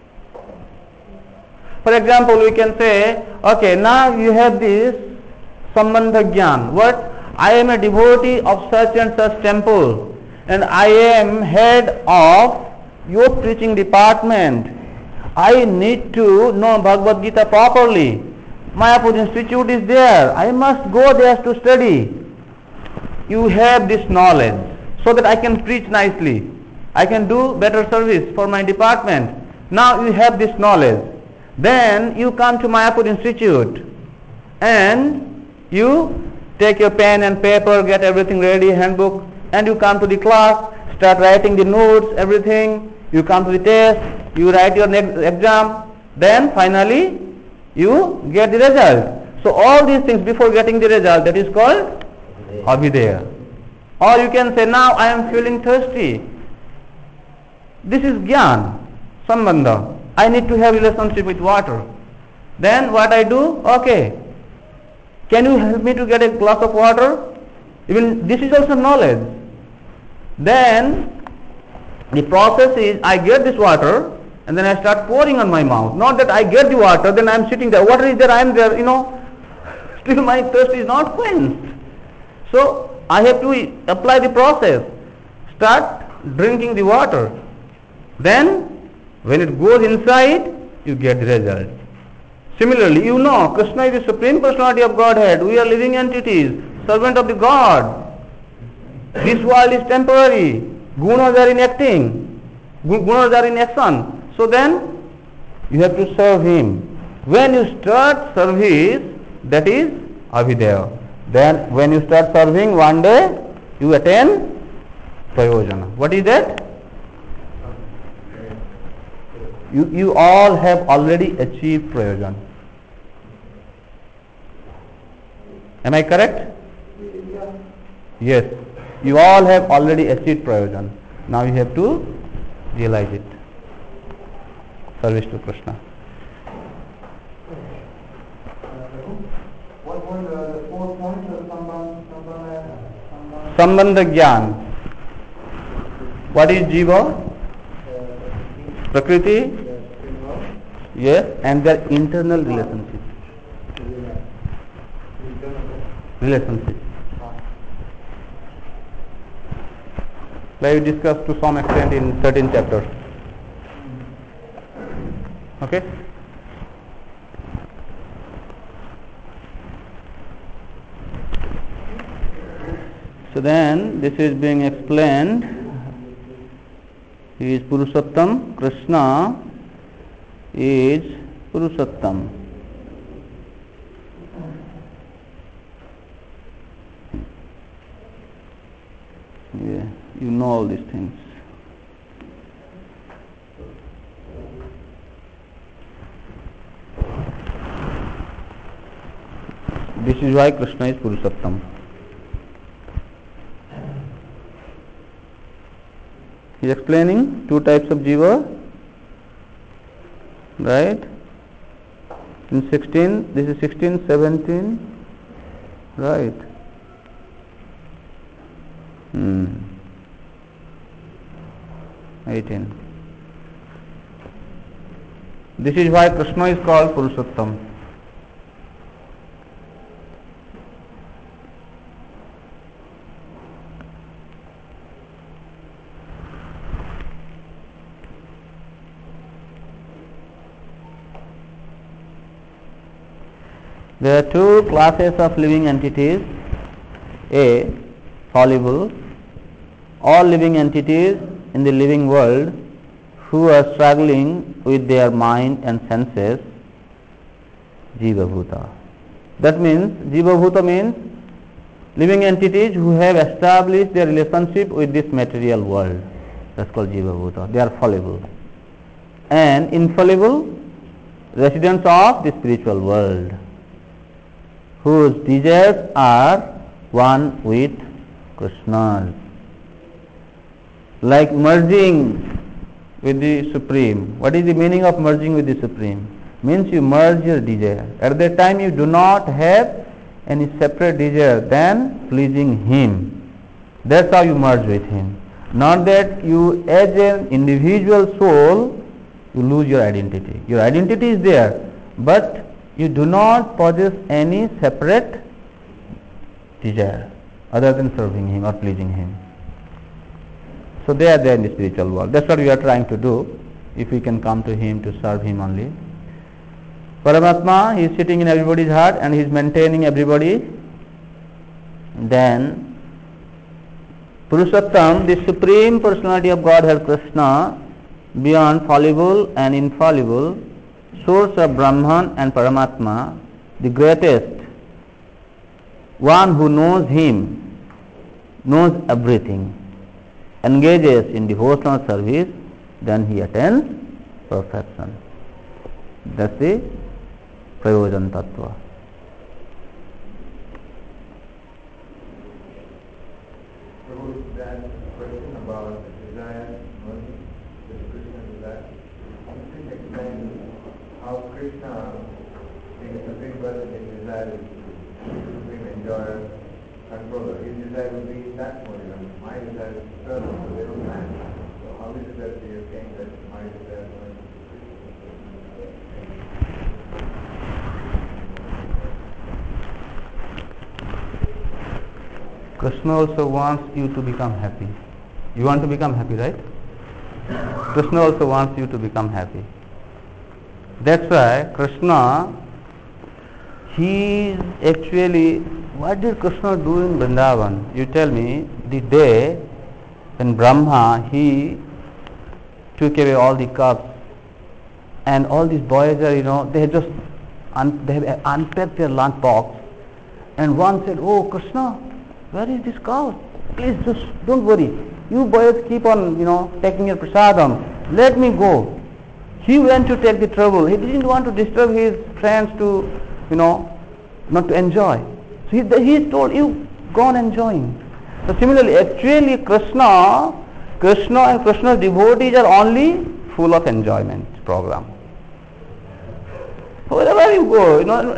For example, we can say, okay, now you have this Sambandha Gyan. What? I am a devotee of such and such temple, and I am head of your preaching department. I need to know Bhagavad Gita properly. Mayapur Institute is there. I must go there to study. You have this knowledge so that I can preach nicely. I can do better service for my department. Now you have this knowledge. Then you come to Mayapur Institute and you take your pen and paper, get everything ready, handbook, and you come to the class, start writing the notes, everything. You come to the test, you write your next exam, then finally you get the result. So all these things before getting the result, that is called Abhideya. Or you can say, now I am feeling thirsty. This is Gyan, Sambandha. I need to have relationship with water. Then what I do? Okay, can you help me to get a glass of water? Even this is also knowledge. Then the process is I get this water and then I start pouring on my mouth. Not that I get the water, then I am sitting there. Water is there, I am there, still my thirst is not quenched. So I have to apply the process. Start drinking the water. Then when it goes inside, you get the result. Similarly, Krishna is the Supreme Personality of Godhead. We are living entities, servant of the God. This world is temporary. Gunas are in acting. Gunas are in action. So then, you have to serve him. When you start service, that is Abhideya. Then when you start serving, one day, you attain Prayojana. What is that? You all have already achieved Prayojana. Am I correct? Yes. You all have already achieved Prayojana. Now you have to realize it. Service to Krishna. What were the 4 points of Sambandha Gyan. What is Jiva? Prakriti? Yes, and their internal relationship. relationship. Like we discussed to some extent in 13th chapter. Okay? So then this is being explained. He is Purushottam, Krishna is Purushottam. Yeah, you know all these things. This is why Krishna is Purushottam. He is explaining two types of jiva, right? In 16, this is 16, 17, right? 18. This is why Krishna is called Purushottam. There are two classes of living entities. A, fallible. All living entities in the living world who are struggling with their mind and senses, Jiva Bhuta. That means, Jiva Bhuta means living entities who have established their relationship with this material world. That's called Jiva Bhuta. They are fallible. And infallible, residents of the spiritual world, whose desires are one with Krishna. Like merging with the Supreme. What is the meaning of merging with the Supreme? Means you merge your desire. At that time you do not have any separate desire than pleasing Him. That's how you merge with Him. Not that you as an individual soul you lose your identity. Your identity is there, but you do not possess any separate desire other than serving Him or pleasing Him. So they are there in the spiritual world. That's what we are trying to do, if we can come to Him, to serve Him only. Paramatma, He is sitting in everybody's heart and He is maintaining everybody. Then Purushottam, the Supreme Personality of Godhead Krishna, beyond fallible and infallible, source of Brahman and Paramatma, the greatest, one who knows Him, knows everything, engages in devotional service, then he attains perfection. That's the Prayojan Tattva. Prabhu, that question about the desire, merging with Krishna desire, can you please explain how Krishna, being a supreme person, his desire is to be supreme enjoyer, controller. His desire would be in that mode. My desire is to serve him, so they don't match. So how is it that you are saying that my desire merges with Krishna? Krishna also wants you to become happy. You want to become happy, right? Krishna also wants you to become happy. That's why Krishna, he is actually, what did Krishna do in Vrindavan? You tell me, the day when Brahma, he took away all the cups and all these boys are, they have just they have unpacked their lunch box, and one said, "Oh Krishna, where is this cow? Please just don't worry. You boys keep on, taking your prasadam. Let me go." He went to take the trouble. He didn't want to disturb his friends to, not to enjoy. So he told, "You go on enjoying." So similarly, actually Krishna and Krishna's devotees are only full of enjoyment program. Wherever you go,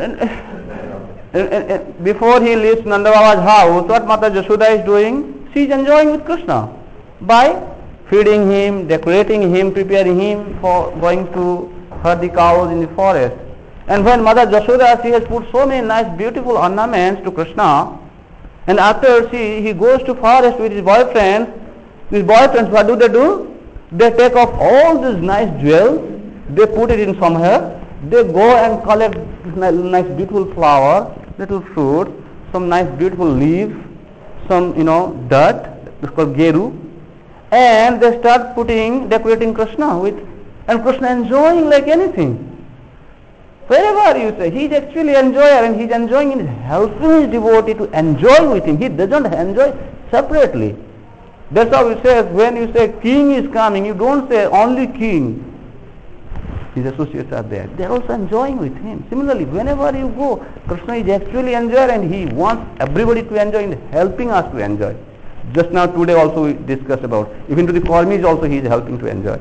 before he leaves Nanda Baba's house, what Mata Jashoda is doing? She is enjoying with Krishna by feeding him, decorating him, preparing him for going to herd the cows in the forest. And when Mother Jashoda, she has put so many nice beautiful ornaments to Krishna, and after he goes to forest with his boyfriend, what do? They take off all these nice jewels, they put it in somewhere, they go and collect nice beautiful flower, little fruit, some nice beautiful leaves, some dirt, it's called geru, and they start decorating Krishna with, and Krishna enjoying like anything. Wherever you say, he is actually enjoyer, and he is enjoying in helping his devotee to enjoy with him. He doesn't enjoy separately. That's how he says, when you say king is coming, you don't say only king. His associates are there. They are also enjoying with him. Similarly, whenever you go, Krishna is actually enjoyer, and he wants everybody to enjoy and helping us to enjoy. Just now today also we discussed about, even to the Karmis also he is helping to enjoy.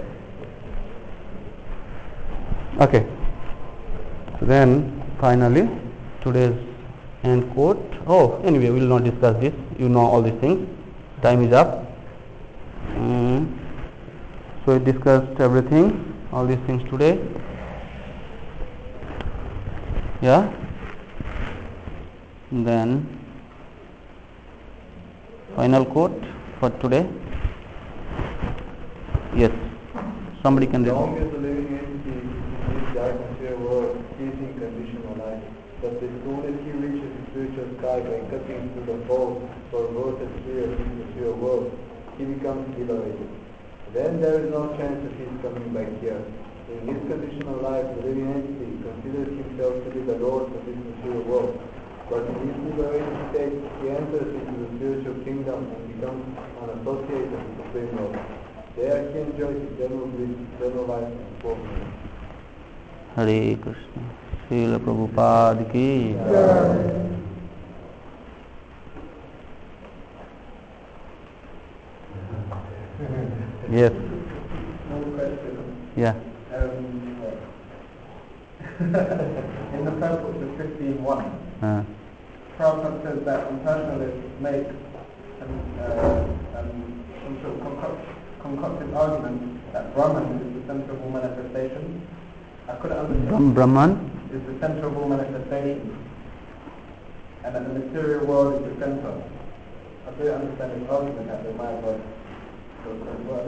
Okay. So then finally today's end quote. Oh, anyway, we will not discuss this. You know all these things. Time is up. So we discussed everything, all these things today. Yeah. And then final quote for today. Yes. Somebody can read. As long as the living entity in this dark material world is in conditional life, but as soon as he reaches the spiritual sky by cutting through the false perverted sphere of this material world, he becomes liberated. Then there is no chance of his coming back here. In his conditional life, the living entity considers himself to be the lord of this material world. But in his liberated state, he enters into the spiritual kingdom and becomes an associate of the Supreme Lord. There he enjoys eternal bliss, eternal life, and fulfillment. Hare Krishna. Srila Prabhupada ki. Yes. No question. Yeah. In the purport of 15.1, Prabhupada says that impersonalists make some sort of concocted argument that Brahman is the center of all manifestation. I couldn't understand. Brahman is the center of all manifestation, and that the material world is the center. I couldn't understand his argument that the mind was. What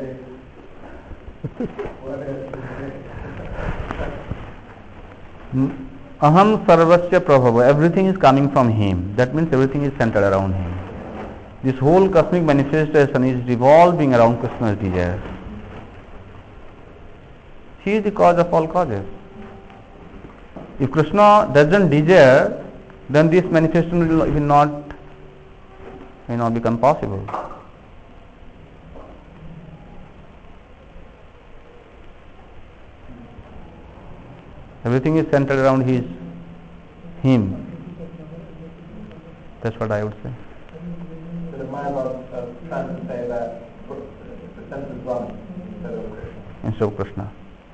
is Aham sarvasya prabhava. Everything is coming from him. That means everything is centered around him. This whole cosmic manifestation is revolving around Krishna's desire. He is the cause of all causes. If Krishna doesn't desire, then this manifestation will not become possible. Everything is centered around him. That's what I would say. So the Mayavad trying to say that the center is Brahman instead of Krishna.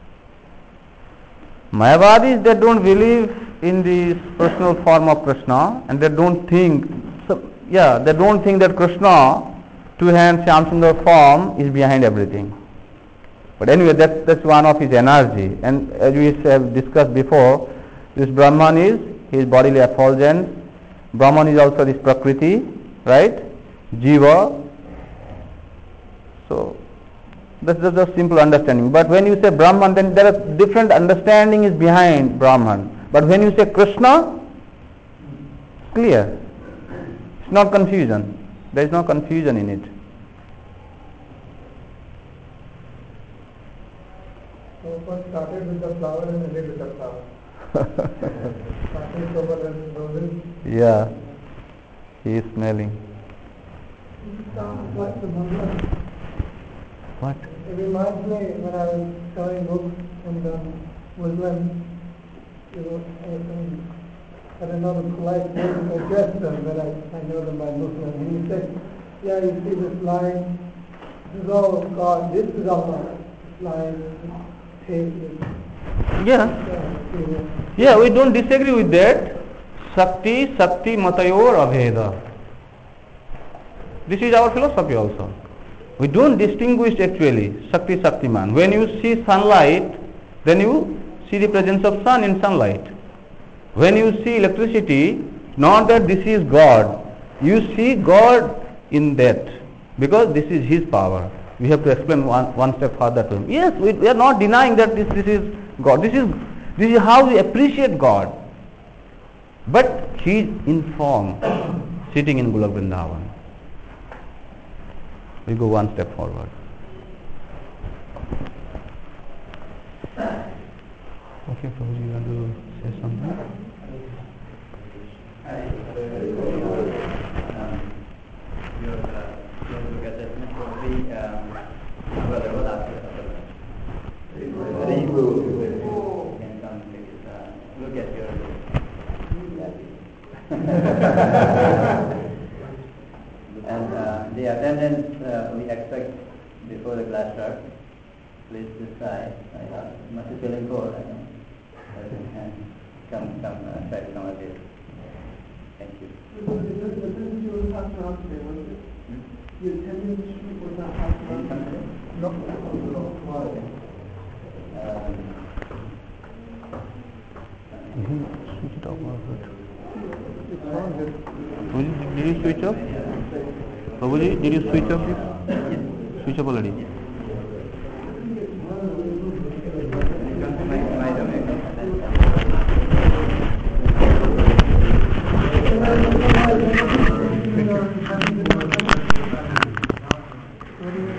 Mayavadis, they don't believe in the personal form of Krishna, and they don't think that Krishna, two hands, Shyamsundar form is behind everything. But anyway, that's one of his energy. And as we have discussed before, this Brahman is his bodily effulgence. Brahman is also this Prakriti, right? Jiva. So that's just a simple understanding. But when you say Brahman, then there are different understanding is behind Brahman. But when you say Krishna, it's clear. It's not confusion. There is no confusion in it. So first started with the flower and ended with the flower. Started over and roses. Yeah, he is smelling. It sounds like the Muslim. What? It reminds me when I was selling books and the Muslims, I don't know the polite way to address them, but I know them by Muslim. And he said, yeah, you see this line, this is all God, this is Allah. This line, Yeah, we don't disagree with that. Shakti matayor abheda. This is our philosophy also. We don't distinguish actually Shakti man. When you see sunlight, then you see the presence of sun in sunlight. When you see electricity, not that this is God, you see God in that, because this is His power. We have to explain one step further to him. Yes, we are not denying that this is God. This is how we appreciate God. But He is in form, sitting in Golok Vrindavan. We go one step forward. Okay, Prabhuji, you want to say something? Very good. Look at your and the attendance we expect before the class starts. Please decide. Much is feeling cold. Come, try to come at this. Thank you. Switch it off. Did you switch off? Prabhuji, did you switch off this? Switch off already.